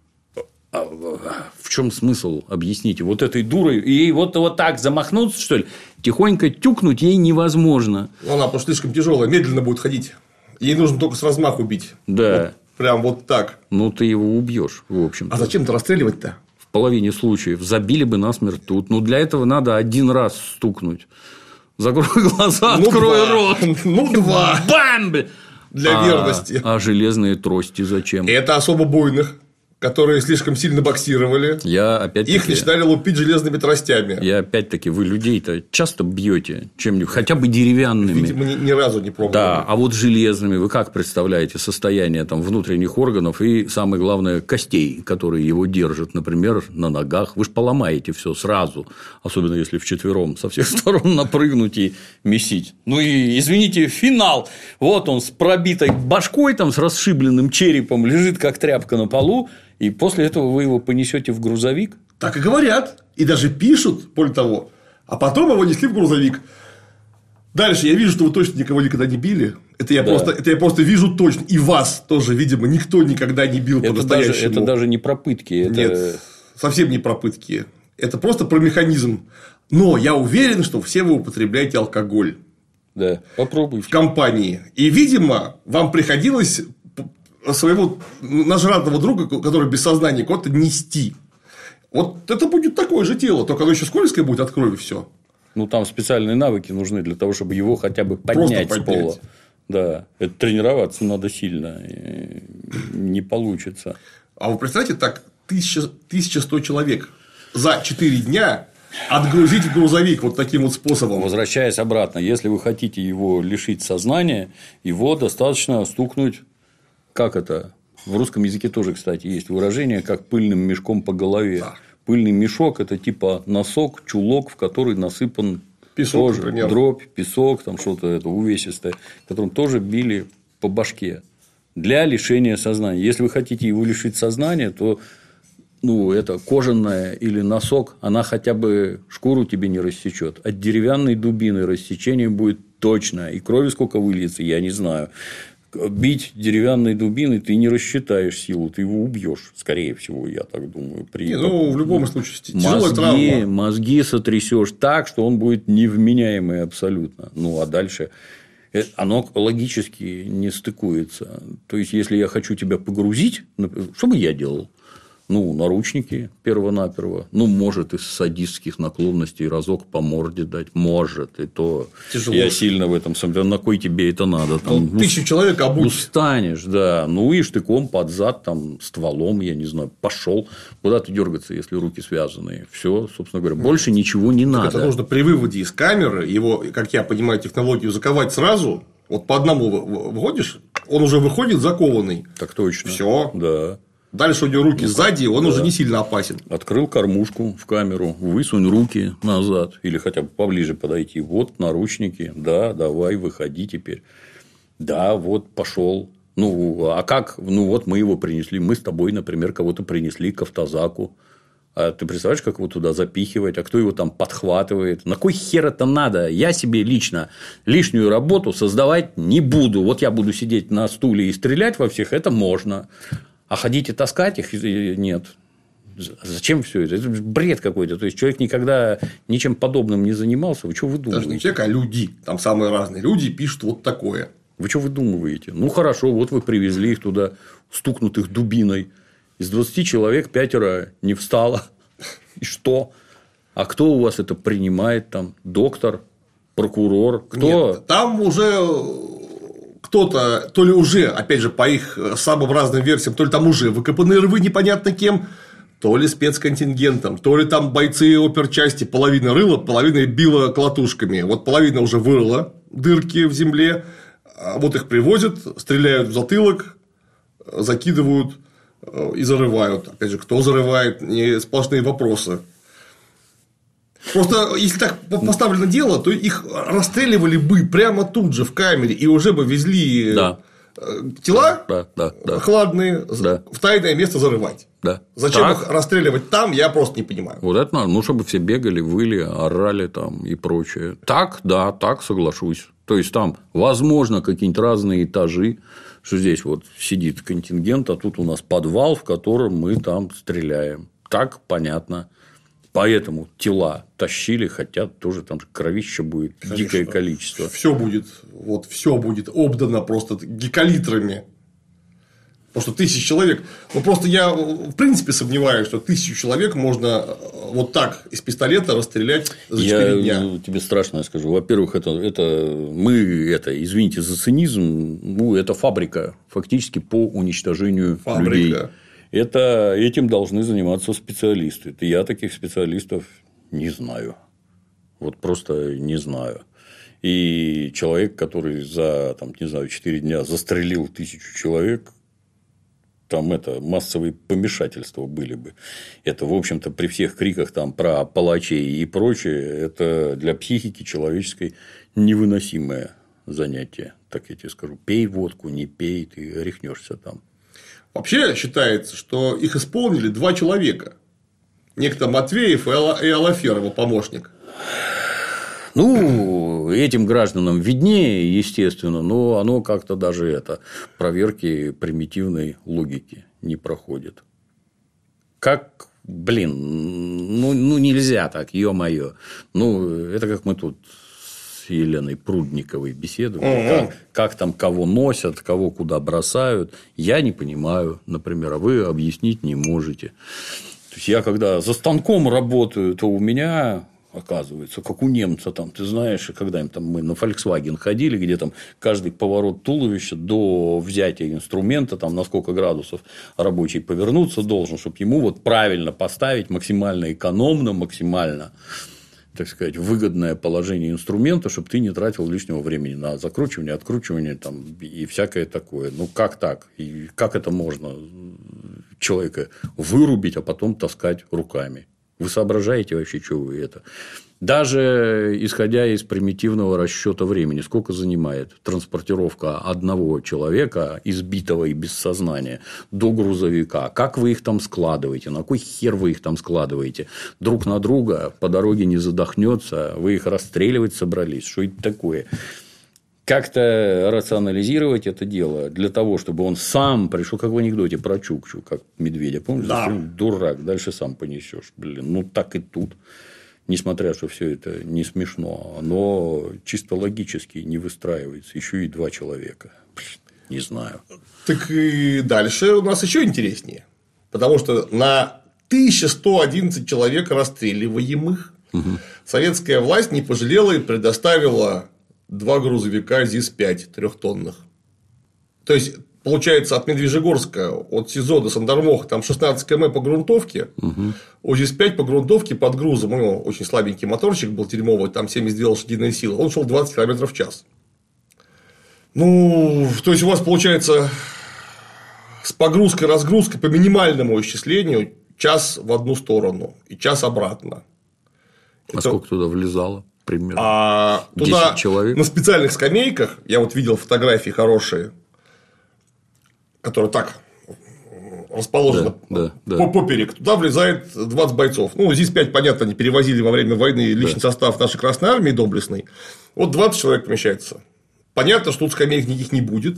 в чем смысл, объясните? Вот этой дурой, ей вот так замахнуться, что ли? Тихонько тюкнуть ей невозможно. Она просто слишком тяжелая, медленно будет ходить. Ей нужно только с размаху бить. Да. Вот, прям вот так. Ну, ты его убьешь, в общем-то. А зачем-то расстреливать-то? В половине случаев забили бы насмерть тут. Ну, для этого надо один раз стукнуть. Закрой глаза, открой рот. Ну, 2. Бам! Для верности. А железные трости зачем? Это особо буйных, которые слишком сильно боксировали. Их начинали лупить железными тростями. Опять-таки, вы людей-то часто бьете чем-нибудь, хотя бы деревянными. Видимо, ни разу не пробовали. Да, а вот железными вы как представляете состояние там, внутренних органов и, самое главное, костей, которые его держат, например, на ногах? Вы же поломаете все сразу, особенно если вчетвером со всех сторон напрыгнуть и месить. Ну и, извините, финал. Вот он с пробитой башкой, там, с расшибленным черепом лежит как тряпка на полу. И после этого вы его понесете в грузовик? Так и говорят. И даже пишут, более того. А потом его несли в грузовик. Дальше я вижу, что вы точно никого никогда не били. Это я просто вижу точно. И вас тоже, видимо, никто никогда не бил по-настоящему. Это даже не про пытки. Нет, совсем не про пытки. Это просто про механизм. Но я уверен, что все вы употребляете алкоголь. Да, попробуйте. В компании. И, видимо, вам приходилось своего нажратого друга, который без сознания, куда-то нести. Вот это будет такое же тело, только оно еще скользкое будет от крови все. Ну, там специальные навыки нужны для того, чтобы его хотя бы поднять с пола. Да, это тренироваться надо сильно, не получится. А вы представляете, так 1100 человек за 4 дня отгрузить в грузовик вот таким вот способом. Возвращаясь обратно, если вы хотите его лишить сознания, его достаточно стукнуть. Как это? В русском языке тоже, кстати, есть выражение, как пыльным мешком по голове. Да. Пыльный мешок – это типа носок, чулок, в который насыпан песок, тоже, дробь, песок, там что-то это увесистое, которым тоже били по башке для лишения сознания. Если вы хотите его лишить сознания, то это кожаная или носок, она хотя бы шкуру тебе не рассечет. От деревянной дубины рассечение будет точно. И крови сколько выльется, я не знаю. Бить деревянной дубиной ты не рассчитаешь силу, ты его убьешь, скорее всего, я так думаю. В любом случае, тяжелая травма. Мозги сотрясешь так, что он будет невменяемый абсолютно. Ну, а дальше оно логически не стыкуется. То есть, если я хочу тебя погрузить, что бы я делал? Ну, наручники перво-наперво. Ну, может, из садистских наклонностей разок по морде дать. Может. И то тяжело. Я сильно в этом сомневаюсь. На кой тебе это надо? Там, 1000 человек обуть. Устанешь, да. Ну, и штыком под зад, там, стволом, я не знаю, пошел. Куда ты дергаться, если руки связаны? Все, собственно говоря. Больше ничего не надо. Это нужно при выводе из камеры, его, как я понимаю, технологию заковать сразу. Вот по одному вводишь, он уже выходит закованный. Так точно. Все. Да. Дальше у него руки сзади, он уже не сильно опасен. Открыл кормушку в камеру, высунь руки назад или хотя бы поближе подойти. Вот наручники, да, давай, выходи теперь. Да, вот пошел. Ну, а как? Ну, вот мы его принесли. Мы с тобой, например, кого-то принесли к автозаку. А ты представляешь, как его туда запихивать, а кто его там подхватывает? На кой хер это надо? Я себе лично лишнюю работу создавать не буду. Вот я буду сидеть на стуле и стрелять во всех, это можно. А ходить и таскать их нет. Зачем все это? Это бред какой-то. То есть человек никогда ничем подобным не занимался. Вы что выдумываете? Даже не человек, а люди. Там самые разные люди пишут вот такое. Вы что выдумываете? Ну хорошо, вот вы привезли их туда, стукнутых дубиной. Из 20 человек 5 не встало. И что? А кто у вас это принимает? Там доктор, прокурор? Кто? Нет, там уже кто-то, то ли уже, опять же, по их самым разным версиям, то ли там уже выкопаны рвы непонятно кем, то ли спецконтингентом, то ли там бойцы оперчасти половина рыла, половина била колотушками. Вот половина уже вырыла дырки в земле, вот их привозят, стреляют в затылок, закидывают и зарывают. Опять же, кто зарывает, не сплошные вопросы. Просто, если так поставлено дело, то их расстреливали бы прямо тут же в камере и уже бы везли тела хладные в тайное место зарывать. Да. Зачем их расстреливать там, я просто не понимаю. Вот это надо. Ну, чтобы все бегали, выли, орали там и прочее. Так, да, так соглашусь. То есть там, возможно, какие-нибудь разные этажи, что здесь вот сидит контингент, а тут у нас подвал, в котором мы там стреляем. Так понятно. Поэтому тела тащили, хотя тоже там кровища будет. Конечно, дикое количество. Все будет обдано просто гекалитрами. Потому что 1000 человек. Ну, просто я в принципе сомневаюсь, что 1000 человек можно вот так из пистолета расстрелять за 4 дня. Я тебе страшно скажу. Во-первых, извините за цинизм, ну, это фабрика фактически по уничтожению людей. Этим должны заниматься специалисты. Я таких специалистов не знаю. Вот просто не знаю. И человек, который за 4 дня застрелил 1000 человек, там массовые помешательства были бы. Это, в общем-то, при всех криках там про палачей и прочее, это для психики человеческой невыносимое занятие. Так я тебе скажу. Пей водку, не пей, ты рехнешься там. Вообще считается, что их исполнили 2 человека. Некто Матвеев и Алафер, его помощник. Ну, этим гражданам виднее, естественно, но оно как-то даже проверки примитивной логики не проходит. Как, ну нельзя так, ё-моё. Ну, это как мы тут с Еленой Прудниковой беседовали, как там кого носят, кого куда бросают. Я не понимаю, например, а вы объяснить не можете. То есть я когда за станком работаю, то у меня, оказывается, как у немца, там, ты знаешь, когда мы на Volkswagen ходили, где там каждый поворот туловища до взятия инструмента, там, на сколько градусов рабочий повернуться должен, чтобы ему вот правильно поставить, максимально экономно, максимально, так сказать, выгодное положение инструмента, чтобы ты не тратил лишнего времени на закручивание, откручивание там, и всякое такое. Ну, как так? И как это можно человека вырубить, а потом таскать руками? Вы соображаете вообще, что вы это? Даже исходя из примитивного расчета времени, сколько занимает транспортировка одного человека, избитого и без сознания, до грузовика? Как вы их там складываете? На кой хер вы их там складываете? Друг на друга по дороге не задохнется, вы их расстреливать собрались? Что это такое? Как-то рационализировать это дело для того, чтобы он сам пришел, как в анекдоте про Чукчу, как медведя, помнишь? Да. Дурак, дальше сам понесешь. Ну так и тут. Несмотря, что все это не смешно, но чисто логически не выстраивается. Еще и 2 человека. Не знаю. Так и дальше у нас еще интереснее. Потому что на 1111 человек расстреливаемых советская власть не пожалела и предоставила 2 грузовика ЗИС-5 трехтонных. То есть, получается, от Медвежьегорска, от СИЗО до Сандармоха, там 16 км по грунтовке, у ЗИС-5 по грунтовке под грузом, у него очень слабенький моторчик был дерьмовый, там 72 лошадиные силы, он шел 20 км в час. Ну, то есть, у вас получается с погрузкой-разгрузкой по минимальному исчислению час в одну сторону и час обратно. А сколько туда влезало? Примерно. 10 Туда человек? На специальных скамейках, я вот видел фотографии хорошие, которые так расположены поперек, туда влезает 20 бойцов. Ну, ЗИС-5, понятно, они перевозили во время войны личный состав нашей Красной Армии доблестной. Вот 20 человек помещается. Понятно, что тут скамеек никаких не будет.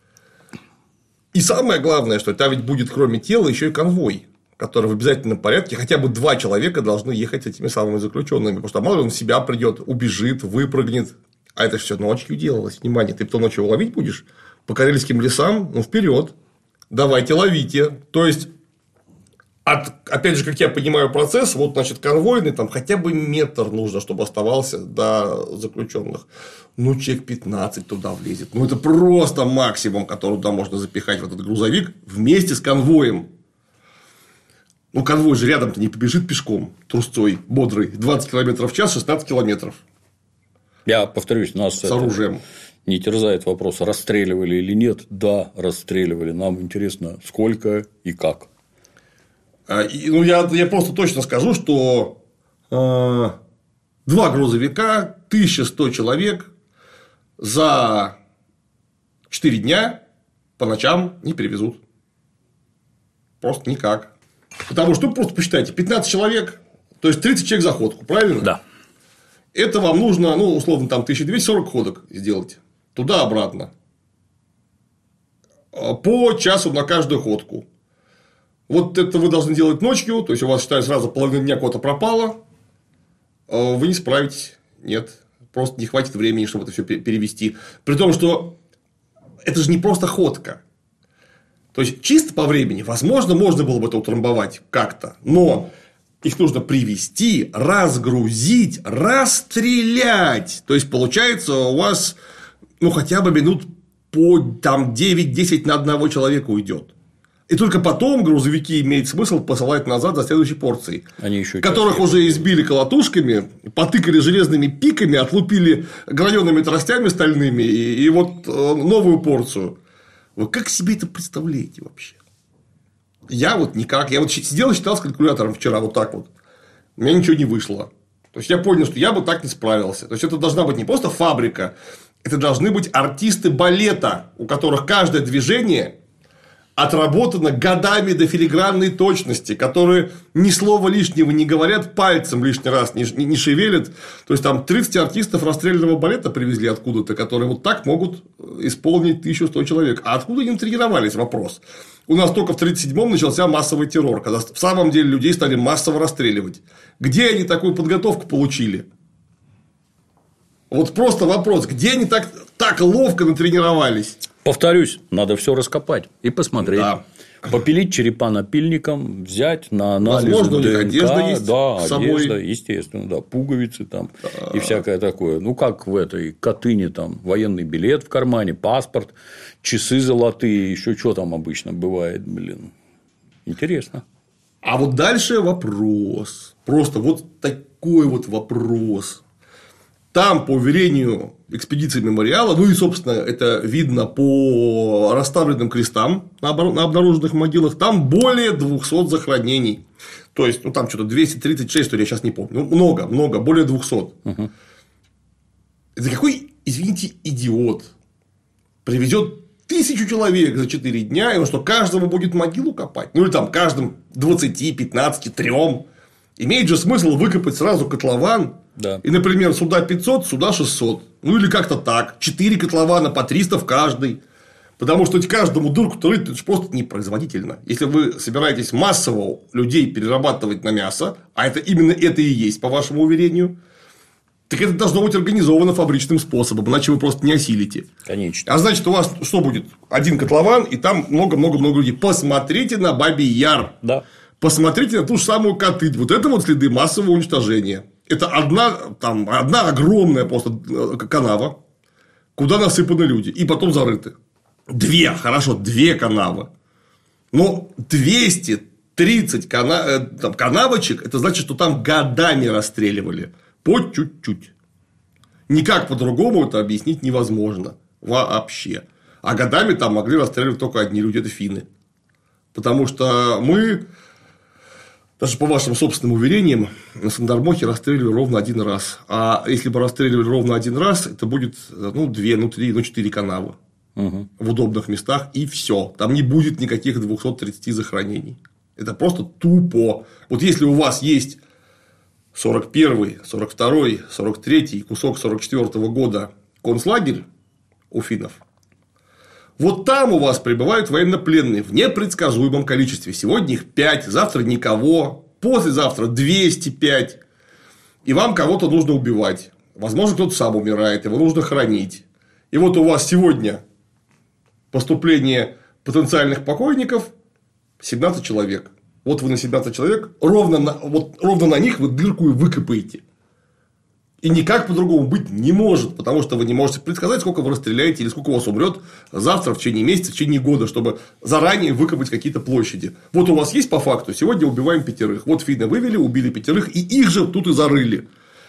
И самое главное, что там ведь будет, кроме тела, еще и конвой, который в обязательном порядке, хотя бы 2 человека должны ехать с этими самыми заключенными. Потому что мало ли он в себя придет, убежит, выпрыгнет. А это все ночью делалось. Внимание, ты потом ночью ловить будешь по карельским лесам, ну вперед, давайте ловите. То есть, опять же, как я понимаю процесс, вот, значит, конвойный, там хотя бы метр нужно, чтобы оставался до заключенных. Ну, человек 15 туда влезет. Ну, это просто максимум, который туда можно запихать в этот грузовик вместе с конвоем. Ну, конвой же рядом-то не побежит пешком, трусцой, бодрый, 20 км в час, 16 километров. Я повторюсь, нас с оружием не терзает вопрос, расстреливали или нет. Да, расстреливали. Нам интересно, сколько и как. Ну, я просто точно скажу, что 2 грузовика, 1100 человек за 4 дня по ночам не перевезут. Просто никак. Потому что, просто посчитайте, 15 человек, то есть 30 человек за ходку, правильно? Да. Это вам нужно, ну, условно, там 1240 ходок сделать. Туда-обратно. По часу на каждую ходку. Вот это вы должны делать ночью, то есть у вас, считаю, сразу половина дня куда-то пропала, вы не справитесь. Нет. Просто не хватит времени, чтобы это все перевести. При том, что это же не просто ходка. То есть, чисто по времени, возможно, можно было бы это утрамбовать как-то, но их нужно привести, разгрузить, расстрелять. То есть, получается, у вас ну, хотя бы минут по 9-10 на одного человека уйдет. И только потом грузовики имеет смысл посылать назад за следующей порцией. Они еще которых уже избили колотушками, потыкали железными пиками, отлупили гранеными тростями стальными и вот новую порцию. Вы как себе это представляете вообще? Я вот никак. Я вот сидел и считал с калькулятором вчера вот так вот. У меня ничего не вышло. То есть, я понял, что я бы так не справился. То есть, это должна быть не просто фабрика, это должны быть артисты балета, у которых каждое движение отработано годами до филигранной точности, которые ни слова лишнего не говорят, пальцем лишний раз не шевелят. То есть, там 30 артистов расстрельного балета привезли откуда-то, которые вот так могут исполнить 1100 человек. А откуда они тренировались? Вопрос. У нас только в 1937-м начался массовый террор, когда в самом деле людей стали массово расстреливать. Где они такую подготовку получили? Вот просто вопрос, где они так ловко натренировались? Повторюсь, надо все раскопать и посмотреть. Да. Попилить черепа напильником, взять на анализ возможно, ДНК. У них одежда есть да, с собой. Одежда, естественно, да, пуговицы там и всякое такое. Ну, как в этой Катыни, там военный билет в кармане, паспорт, часы золотые, еще что там обычно бывает, блин. Интересно. А вот дальше вопрос. Просто вот такой вот вопрос. Там, по уверению экспедиции мемориала, ну и, собственно, это видно по расставленным крестам на обнаруженных могилах, там более 200 захоронений. То есть, ну там что-то 236, что ли, я сейчас не помню. Ну, много, более 200. Угу. Это какой, извините, идиот привезет 1000 человек за 4 дня, и он что, каждому будет могилу копать? Ну или там каждым 20, 15, 3. Имеет же смысл выкопать сразу котлован. Да. И, например, сюда 500, сюда 600. Ну, или как-то так. 4 котлована по 300 в каждый. Потому что каждому дырку-то рыть, это же просто непроизводительно. Если вы собираетесь массово людей перерабатывать на мясо, а это именно это и есть, по вашему уверению, Так это должно быть организовано фабричным способом, иначе вы просто не осилите. Конечно. А значит, у вас что будет? Один котлован, и там много-много-много людей. Посмотрите на Бабий Яр. Да. Посмотрите на ту же самую Катынь. Вот это вот следы массового уничтожения. Это одна огромная просто канава, куда насыпаны люди, и потом зарыты. Две канавы. Но 230 канавочек, это значит, что там годами расстреливали. По чуть-чуть. Никак по-другому это объяснить невозможно. Вообще. А годами там могли расстреливать только одни люди, это финны. Потому что мы, даже по вашим собственным уверениям, на Сандермохе расстреливали ровно один раз. А если бы расстреливали ровно один раз, это будет 2, 3, 4 канавы. В удобных местах, и все. Там не будет никаких 230 захоронений. Это просто тупо. Вот если у вас есть 41-й, 42-й, 43-й кусок 44-го года концлагерь у финнов, вот там у вас прибывают военнопленные в непредсказуемом количестве. Сегодня их 5, завтра никого, послезавтра 205. И вам кого-то нужно убивать. Возможно, кто-то сам умирает, его нужно хоронить. И вот у вас сегодня поступление потенциальных покойников 17 человек. Вот вы на 17 человек, ровно на них вы дырку и выкопаете. И никак по-другому быть не может, потому что вы не можете предсказать, сколько вы расстреляете или сколько у вас умрет завтра, в течение месяца, в течение года, чтобы заранее выкопать какие-то площади. Вот у вас есть по факту, сегодня убиваем 5. Вот финны вывели, убили 5, и их же тут и зарыли.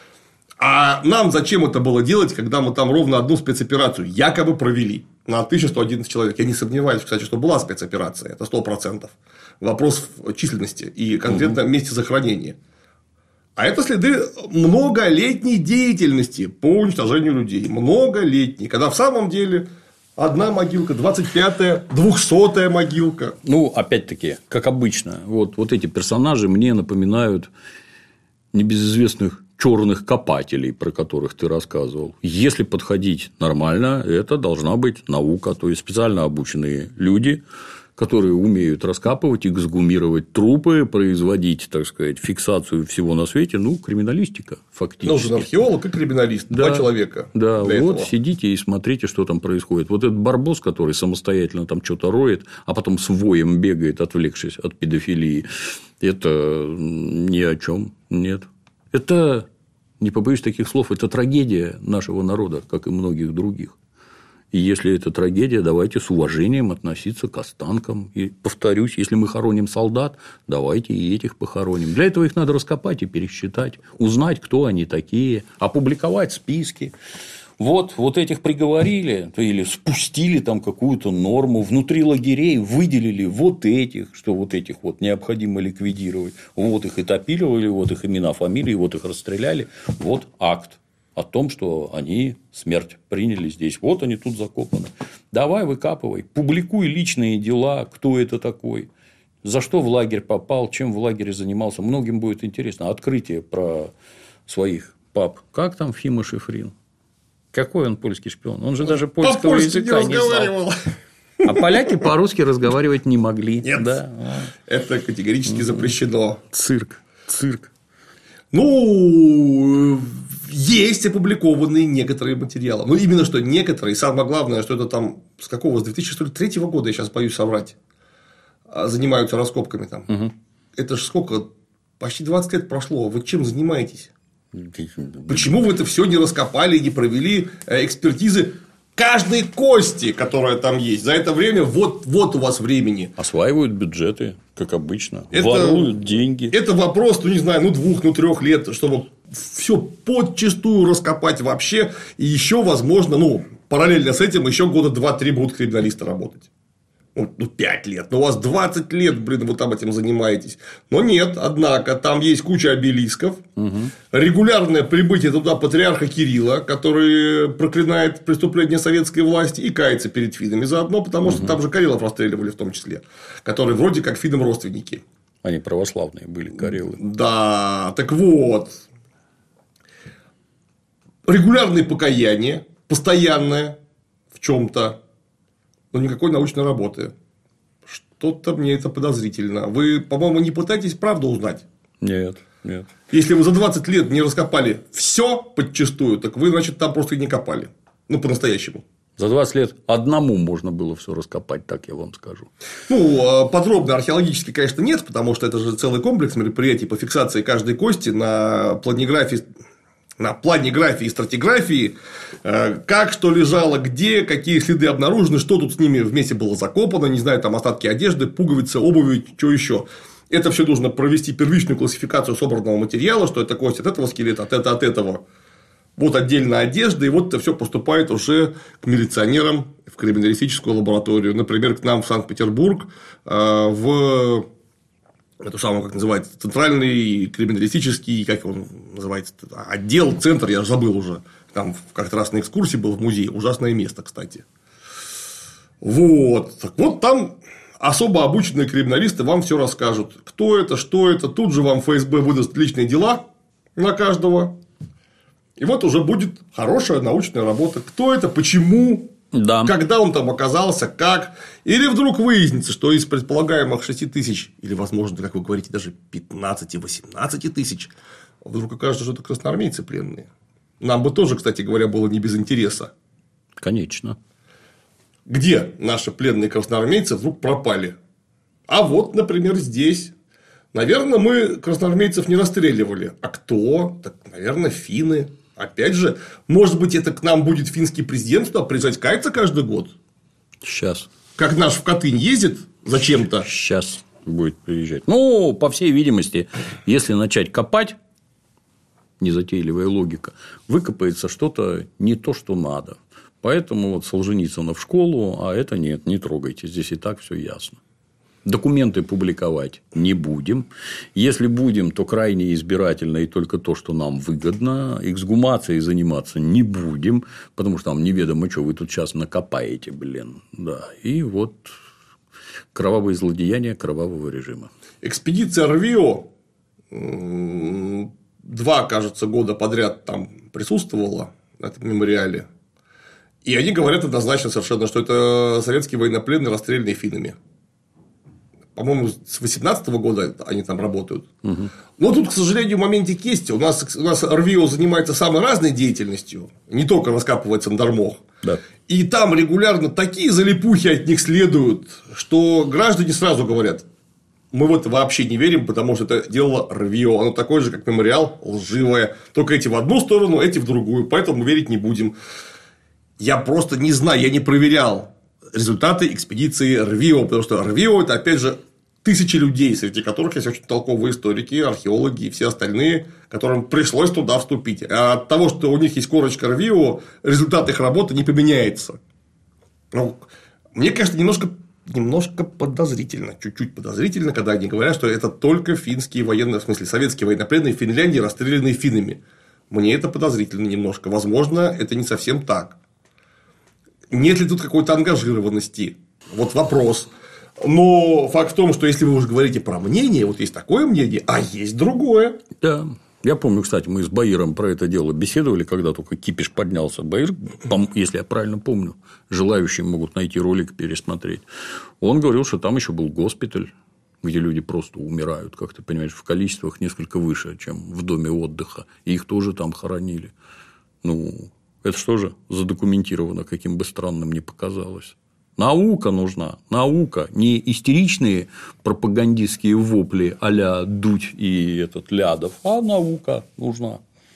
А нам зачем это было делать, когда мы там ровно одну спецоперацию якобы провели на 1111 человек? Я не сомневаюсь, кстати, что была спецоперация, это 100%. Вопрос в численности и конкретно месте захоронения. А это следы многолетней деятельности по уничтожению людей. Многолетней. Когда в самом деле одна могилка, 25-я, 200-я могилка. Опять-таки, как обычно, вот эти персонажи мне напоминают небезызвестных черных копателей, про которых ты рассказывал. Если подходить нормально, это должна быть наука, то есть специально обученные люди, которые умеют раскапывать, эксгумировать трупы, производить, так сказать, фиксацию всего на свете, криминалистика фактически. Нужен археолог и криминалист, да, 2 человека. Да, вот сидите и смотрите, что там происходит. Вот этот барбос, который самостоятельно там что-то роет, а потом с воем бегает, отвлекшись от педофилии, это ни о чем нет. Это, не побоюсь таких слов, это трагедия нашего народа, как и многих других. И если это трагедия, давайте с уважением относиться к останкам. И повторюсь, если мы хороним солдат, давайте и этих похороним. Для этого их надо раскопать и пересчитать, узнать, кто они такие, опубликовать списки. Вот этих приговорили или спустили там какую-то норму, внутри лагерей выделили вот этих, что вот этих вот необходимо ликвидировать, вот их этапировали, вот их имена, фамилии, вот их расстреляли, вот акт о том, что они смерть приняли здесь, вот они тут закопаны. Давай выкапывай, публикуй личные дела, кто это такой, за что в лагерь попал, чем в лагере занимался, многим будет интересно. Открытие про своих пап, как там Фима Шифрин? Какой он польский шпион? Он же даже польского языка не знал. А поляки по-русски разговаривать не могли. Нет, да. Это категорически запрещено. Цирк. Есть опубликованные некоторые материалы. Именно что некоторые. Самое главное, что это там с 2003 года, я сейчас боюсь соврать, занимаются раскопками там. Это же сколько? Почти 20 лет прошло. Вы чем занимаетесь? Почему вы это все не раскопали, не провели экспертизы каждой кости, которая там есть? За это время вот у вас времени. Осваивают бюджеты, как обычно. Воруют деньги. Это вопрос, 2, 3 лет, чтобы все подчистую раскопать вообще. И еще, возможно, параллельно с этим еще года 2-3 будут криминалисты работать. 5 лет. Но у вас 20 лет, вы там этим занимаетесь. Но нет, однако, там есть куча обелисков. Регулярное прибытие туда патриарха Кирилла, который проклинает преступления советской власти и кается перед финнами заодно, потому что там же карелов расстреливали в том числе, которые вроде как финнам родственники. Они православные были, карелы. Да, так вот. Регулярные покаяния, постоянное в чем-то. Но никакой научной работы. Что-то мне это подозрительно. Вы, по-моему, не пытаетесь правду узнать? Нет. Нет. Если вы за 20 лет не раскопали все подчистую, так вы, значит, там просто и не копали. Ну, по-настоящему. За 20 лет одному можно было все раскопать, так я вам скажу. Ну, подробно археологически, конечно, нет, потому что это же целый комплекс мероприятий по фиксации каждой кости на планиграфии, и стратиграфии, как что лежало, где, какие следы обнаружены, что тут с ними вместе было закопано, не знаю, там остатки одежды, пуговицы, обуви, что еще. Это все нужно провести первичную классификацию собранного материала, что это кость от этого скелета, от этого. Вот отдельно одежда, и вот это все поступает уже к милиционерам в криминалистическую лабораторию. Например, к нам в Санкт-Петербург в эту самую, как называется, центральный криминалистический, как он называется, отдел, центр, я забыл уже. Там как-то раз на экскурсии был в музее. Ужасное место, кстати. Вот. Так вот, там особо обученные криминалисты вам все расскажут. Кто это, что это. Тут же вам ФСБ выдаст личные дела на каждого. И вот уже будет хорошая научная работа. Кто это, почему, да. Когда он там оказался, как. Или вдруг выяснится, что из предполагаемых 6 тысяч, или, возможно, как вы говорите, даже 15-18 тысяч, вдруг окажется, что это красноармейцы пленные. Нам бы тоже, кстати говоря, было не без интереса. Конечно. Где наши пленные красноармейцы вдруг пропали? А вот, например, здесь. Наверное, мы красноармейцев не расстреливали. А кто? Так, наверное, финны. Опять же, может быть, это к нам будет финский президент туда приезжать каяться каждый год? Сейчас. Как наш в Катынь ездит зачем-то? Сейчас будет приезжать. Ну, по всей видимости, если начать копать, незатейливая логика, выкопается что-то не то, что надо. Поэтому вот Солженицына в школу, а это нет, не трогайте. Здесь и так все ясно. Документы публиковать не будем. Если будем, то крайне избирательно и только то, что нам выгодно. Эксгумацией заниматься не будем, потому что там неведомо, что вы тут сейчас накопаете, блин. Да. И вот кровавые злодеяния кровавого режима. Экспедиция РВИО 2, кажется, года подряд там присутствовала на этом мемориале. И они говорят однозначно совершенно, что это советские военнопленные, расстрелянные финнами. По-моему, с 18 года они там работают. Угу. Но тут, к сожалению, в моменте кисти у нас РВИО занимается самой разной деятельностью, не только раскапывает Сандармох. Да. И там регулярно такие залипухи от них следуют, что граждане сразу говорят: мы в это вообще не верим, потому что это делало РВИО. Оно такое же, как мемориал, лживое. Только эти в одну сторону, эти в другую. Поэтому мы верить не будем. Я просто не знаю, я не проверял результаты экспедиции РВИО, потому что РВИО – это, опять же, тысячи людей, среди которых есть очень толковые историки, археологи и все остальные, которым пришлось туда вступить. А от того, что у них есть корочка РВИО, результат их работы не поменяется. Ну, мне кажется, немножко подозрительно, чуть-чуть подозрительно, когда они говорят, что это только финские военные, в смысле, советские военнопленные в Финляндии, расстрелянные финнами. Мне это подозрительно немножко. Возможно, это не совсем так. Нет ли тут какой-то ангажированности? Вот вопрос. Но факт в том, что если вы уже говорите про мнение, вот есть такое мнение, а есть другое. Да. Я помню, кстати, мы с Баиром про это дело беседовали, когда только кипиш поднялся. Баир, если я правильно помню, желающие могут найти ролик, пересмотреть. Он говорил, что там еще был госпиталь, где люди просто умирают, как ты понимаешь, в количествах несколько выше, чем в доме отдыха. И их тоже там хоронили. Ну, это что же задокументировано, каким бы странным ни показалось. Наука нужна, наука, не истеричные пропагандистские вопли а-ля Дудь и этот Лядов, а наука нужна.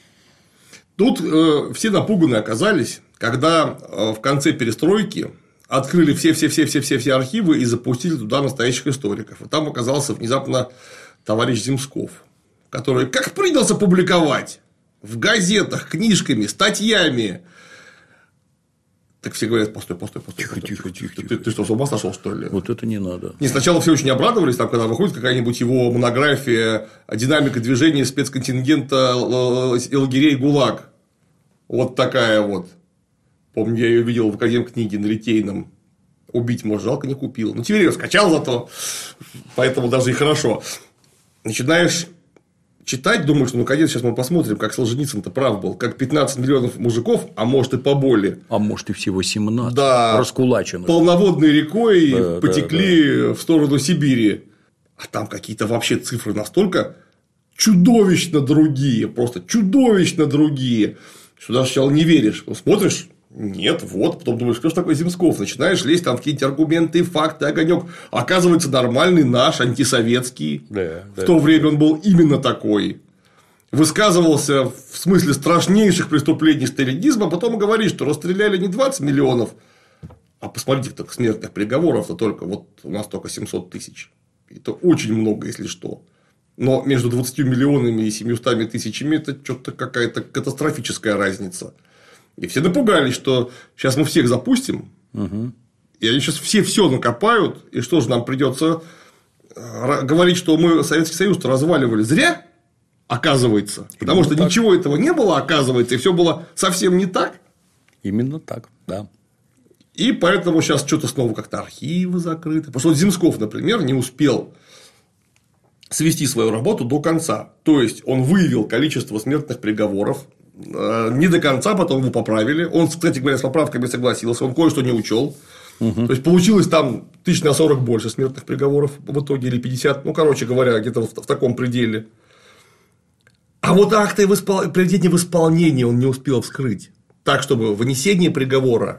Тут все напуганы оказались, когда в конце перестройки открыли все архивы и запустили туда настоящих историков. И там оказался внезапно товарищ Земсков, который как принялся публиковать в газетах, книжками, статьями. Так все говорят: постой. Тихо. Ты что, с ума сошел, что ли? Вот это не надо. И сначала все очень обрадовались, там, когда выходит какая-нибудь его монография «Динамика движения спецконтингента лагерей ГУЛАГ». Вот такая вот. Помню, я ее видел в академкниге на Литейном. Убить, может, жалко, не купил. Но теперь ее скачал зато. Поэтому даже и хорошо. Начинаешь читать, думаешь, ну, наконец, сейчас мы посмотрим, как Солженицын-то прав был, как 15 миллионов мужиков, а может и поболее. А может и всего 17. Да, раскулаченных. Полноводной рекой потекли в сторону Сибири. А там какие-то вообще цифры настолько чудовищно другие, просто чудовищно другие. Сюда сначала не веришь, смотришь, нет, вот, потом думаешь, кто же такой Земсков, начинаешь лезть там в какие-то аргументы, факты, огонек, оказывается, нормальный наш, антисоветский, в то время он был именно такой, высказывался в смысле страшнейших преступлений сталинизма, а потом говорит, что расстреляли не 20 миллионов, а посмотрите, так смертных приговоров-то только, вот у нас только 700 тысяч, это очень много, если что. Но между 20 миллионами и 700 тысячами это что-то какая-то катастрофическая разница. И все напугались, что сейчас мы всех запустим, и они сейчас все накопают, и что же нам придется говорить, что мы Советский Союз-то разваливали зря, оказывается, потому что так. Ничего этого не было, оказывается, и все было совсем не так. Именно так, да. И поэтому сейчас что-то снова как-то архивы закрыты. Потому что вот Земсков, например, не успел свести свою работу до конца. То есть он выявил количество смертных приговоров не до конца, потом его поправили. Он, кстати говоря, с поправками согласился, он кое-что не учел. То есть получилось там 40 больше смертных приговоров в итоге, или 50, ну, короче говоря, где-то в таком пределе. А вот акты приведения в исполнение он не успел вскрыть. Так, чтобы вынесение приговора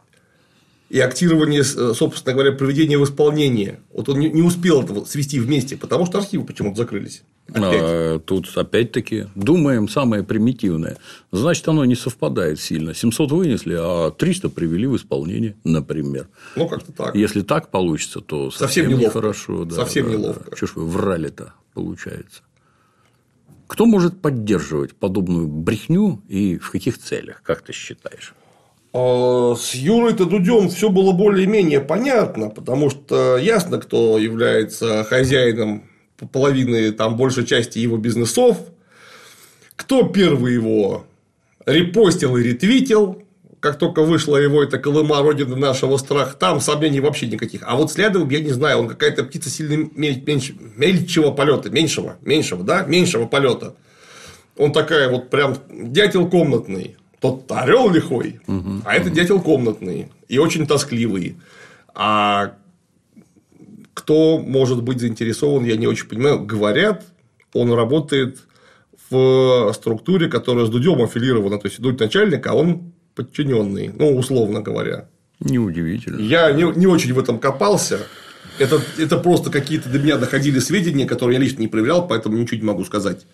и актирование, собственно говоря, приведения в исполнение. Вот он не успел этого свести вместе, потому что архивы почему-то закрылись. Тут опять-таки думаем самое примитивное. Значит, оно не совпадает сильно. 700 вынесли, а 300 привели в исполнение, например. Ну, как-то так. Если так получится, то совсем нехорошо. Да, совсем неловко. Чего ж вы врали-то, получается. Кто может поддерживать подобную брехню и в каких целях, как ты считаешь? С Юрой-то Дудем все было более-менее понятно, потому что ясно, кто является хозяином половины, там, большей части его бизнесов, кто первый его репостил и ретвитил, как только вышла его эта Колыма, родина нашего страха, там сомнений вообще никаких. А вот Слядов, я не знаю, он какая-то птица сильно меньшего полета, меньшего полета. Он такая вот прям дятел комнатный. Тот орел лихой, а это дятел комнатный и очень тоскливый. А кто может быть заинтересован, я не очень понимаю. Говорят, он работает в структуре, которая с Дудем аффилирована. То есть Дудь начальник, а он подчиненный, ну, условно говоря. Неудивительно. Я не очень в этом копался. Это просто какие-то до меня доходили сведения, которые я лично не проверял, поэтому ничего не могу сказать.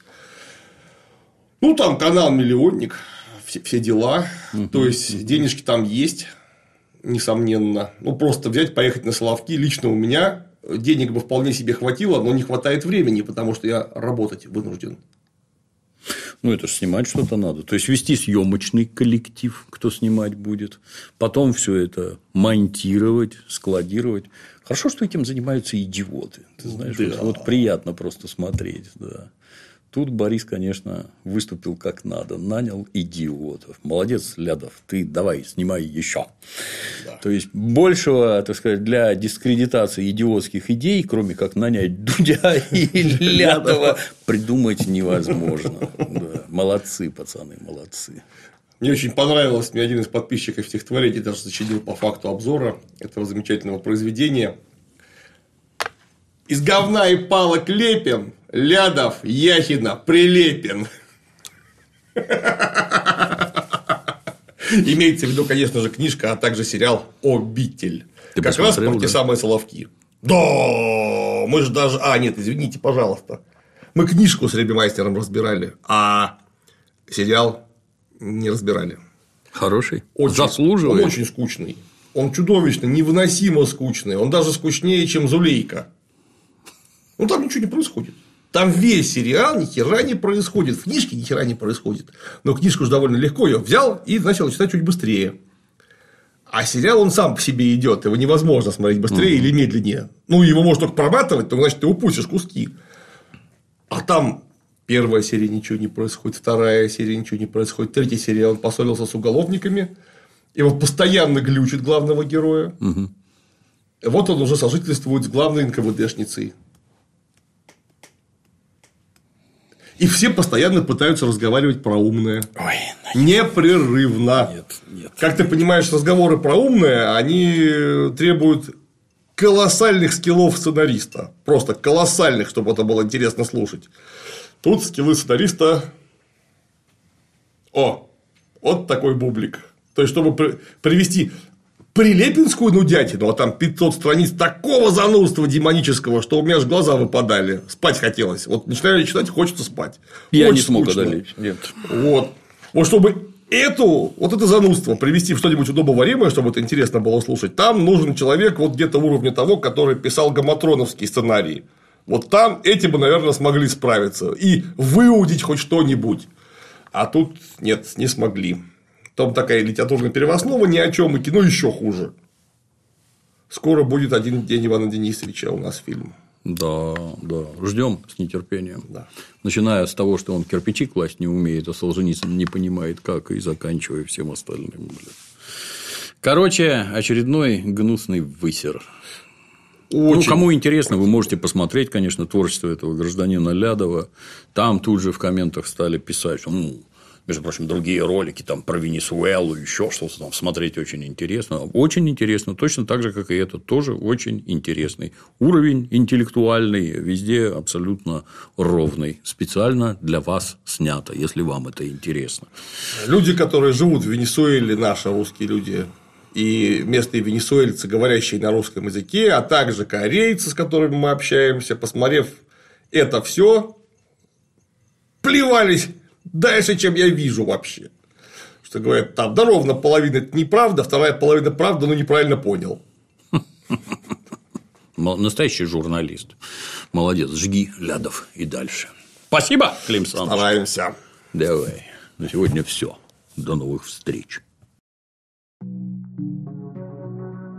Ну, там канал «Миллионник». Все дела, то есть денежки там есть, несомненно. Ну, просто взять, поехать на Соловки. Лично у меня денег бы вполне себе хватило, но не хватает времени, потому что я работать вынужден. Ну, это же снимать что-то надо. То есть вести съемочный коллектив, кто снимать будет, потом все это монтировать, складировать. Хорошо, что этим занимаются идиоты. Ты знаешь, да. Вот приятно просто смотреть, да. Тут Борис, конечно, выступил как надо, нанял идиотов. Молодец, Лядов, ты давай, снимай еще. Да. То есть большего, так сказать, для дискредитации идиотских идей, кроме как нанять Дудя и Лядова, придумать невозможно. Да. Молодцы, пацаны, молодцы. Мне очень понравилось, мне один из подписчиков стихотворений даже сочинил по факту обзора этого замечательного произведения. Из говна и палок лепим, Лядов, Яхина, Прилепин. Имеется в виду, конечно же, книжка, а также сериал «Обитель». Ты как раз про те самые Соловки. Да, мы же даже... нет, извините, пожалуйста. Мы книжку с Ребемайстером разбирали, а сериал не разбирали. Хороший? Заслуживает? Он очень скучный. Он чудовищно, невыносимо скучный. Он даже скучнее, чем «Зулейка». Ну, там ничего не происходит. Там весь сериал ни хера не происходит. В книжке ни хера не происходит. Но книжку же довольно легко ее взял и начал читать чуть быстрее. А сериал он сам по себе идет. Его невозможно смотреть быстрее или медленнее. Ну, его можно только проматывать, то значит ты упустишь куски. А там первая серия ничего не происходит, вторая серия ничего не происходит, третья серия он поссорился с уголовниками. И вот постоянно глючит главного героя. Вот он уже сожительствует с главной НКВДшницей. И все постоянно пытаются разговаривать про умное. Ой, непрерывно. Нет. Как ты понимаешь, разговоры про умное, они требуют колоссальных скиллов сценариста. Просто колоссальных, чтобы это было интересно слушать. Тут скиллы сценариста. Вот такой бублик. То есть, чтобы привести прилепинскую нудятину, а там 500 страниц такого занудства демонического, что у меня аж глаза выпадали. Спать хотелось. Вот начинаю читать, хочется спать. Я не смог одолеть. Нет. Вот чтобы это занудство привести в что-нибудь удобоваримое, чтобы это интересно было слушать, там нужен человек вот где-то уровня того, который писал гаматроновский сценарий. Вот там эти бы, наверное, смогли справиться и выудить хоть что-нибудь. А тут нет, не смогли. Там такая литературная перевоснова ни о чем, и кино еще хуже. Скоро будет «Один день Ивана Денисовича» у нас фильм. Да. Ждем с нетерпением. Да. Начиная с того, что он кирпичи класть не умеет, а Солженицын не понимает, как, и заканчивая всем остальным. Короче, очередной гнусный высер. Очень. Кому интересно, вы можете посмотреть, конечно, творчество этого гражданина Лядова. Там тут же в комментах стали писать, что, между прочим, другие ролики там про Венесуэлу, еще что-то там смотреть очень интересно. Очень интересно, точно так же, как и это, тоже очень интересный. Уровень интеллектуальный везде абсолютно ровный. Специально для вас снято, если вам это интересно. Люди, которые живут в Венесуэле, наши русские люди, и местные венесуэльцы, говорящие на русском языке, а также корейцы, с которыми мы общаемся, посмотрев это все, плевались дальше, чем я вижу вообще. Что говорят, там, да ровно половина это неправда, вторая половина правда, но неправильно понял. Настоящий журналист. Молодец, жги, Лядов, и дальше. Спасибо, Клим Саныч. Стараемся. Давай. На сегодня все. До новых встреч.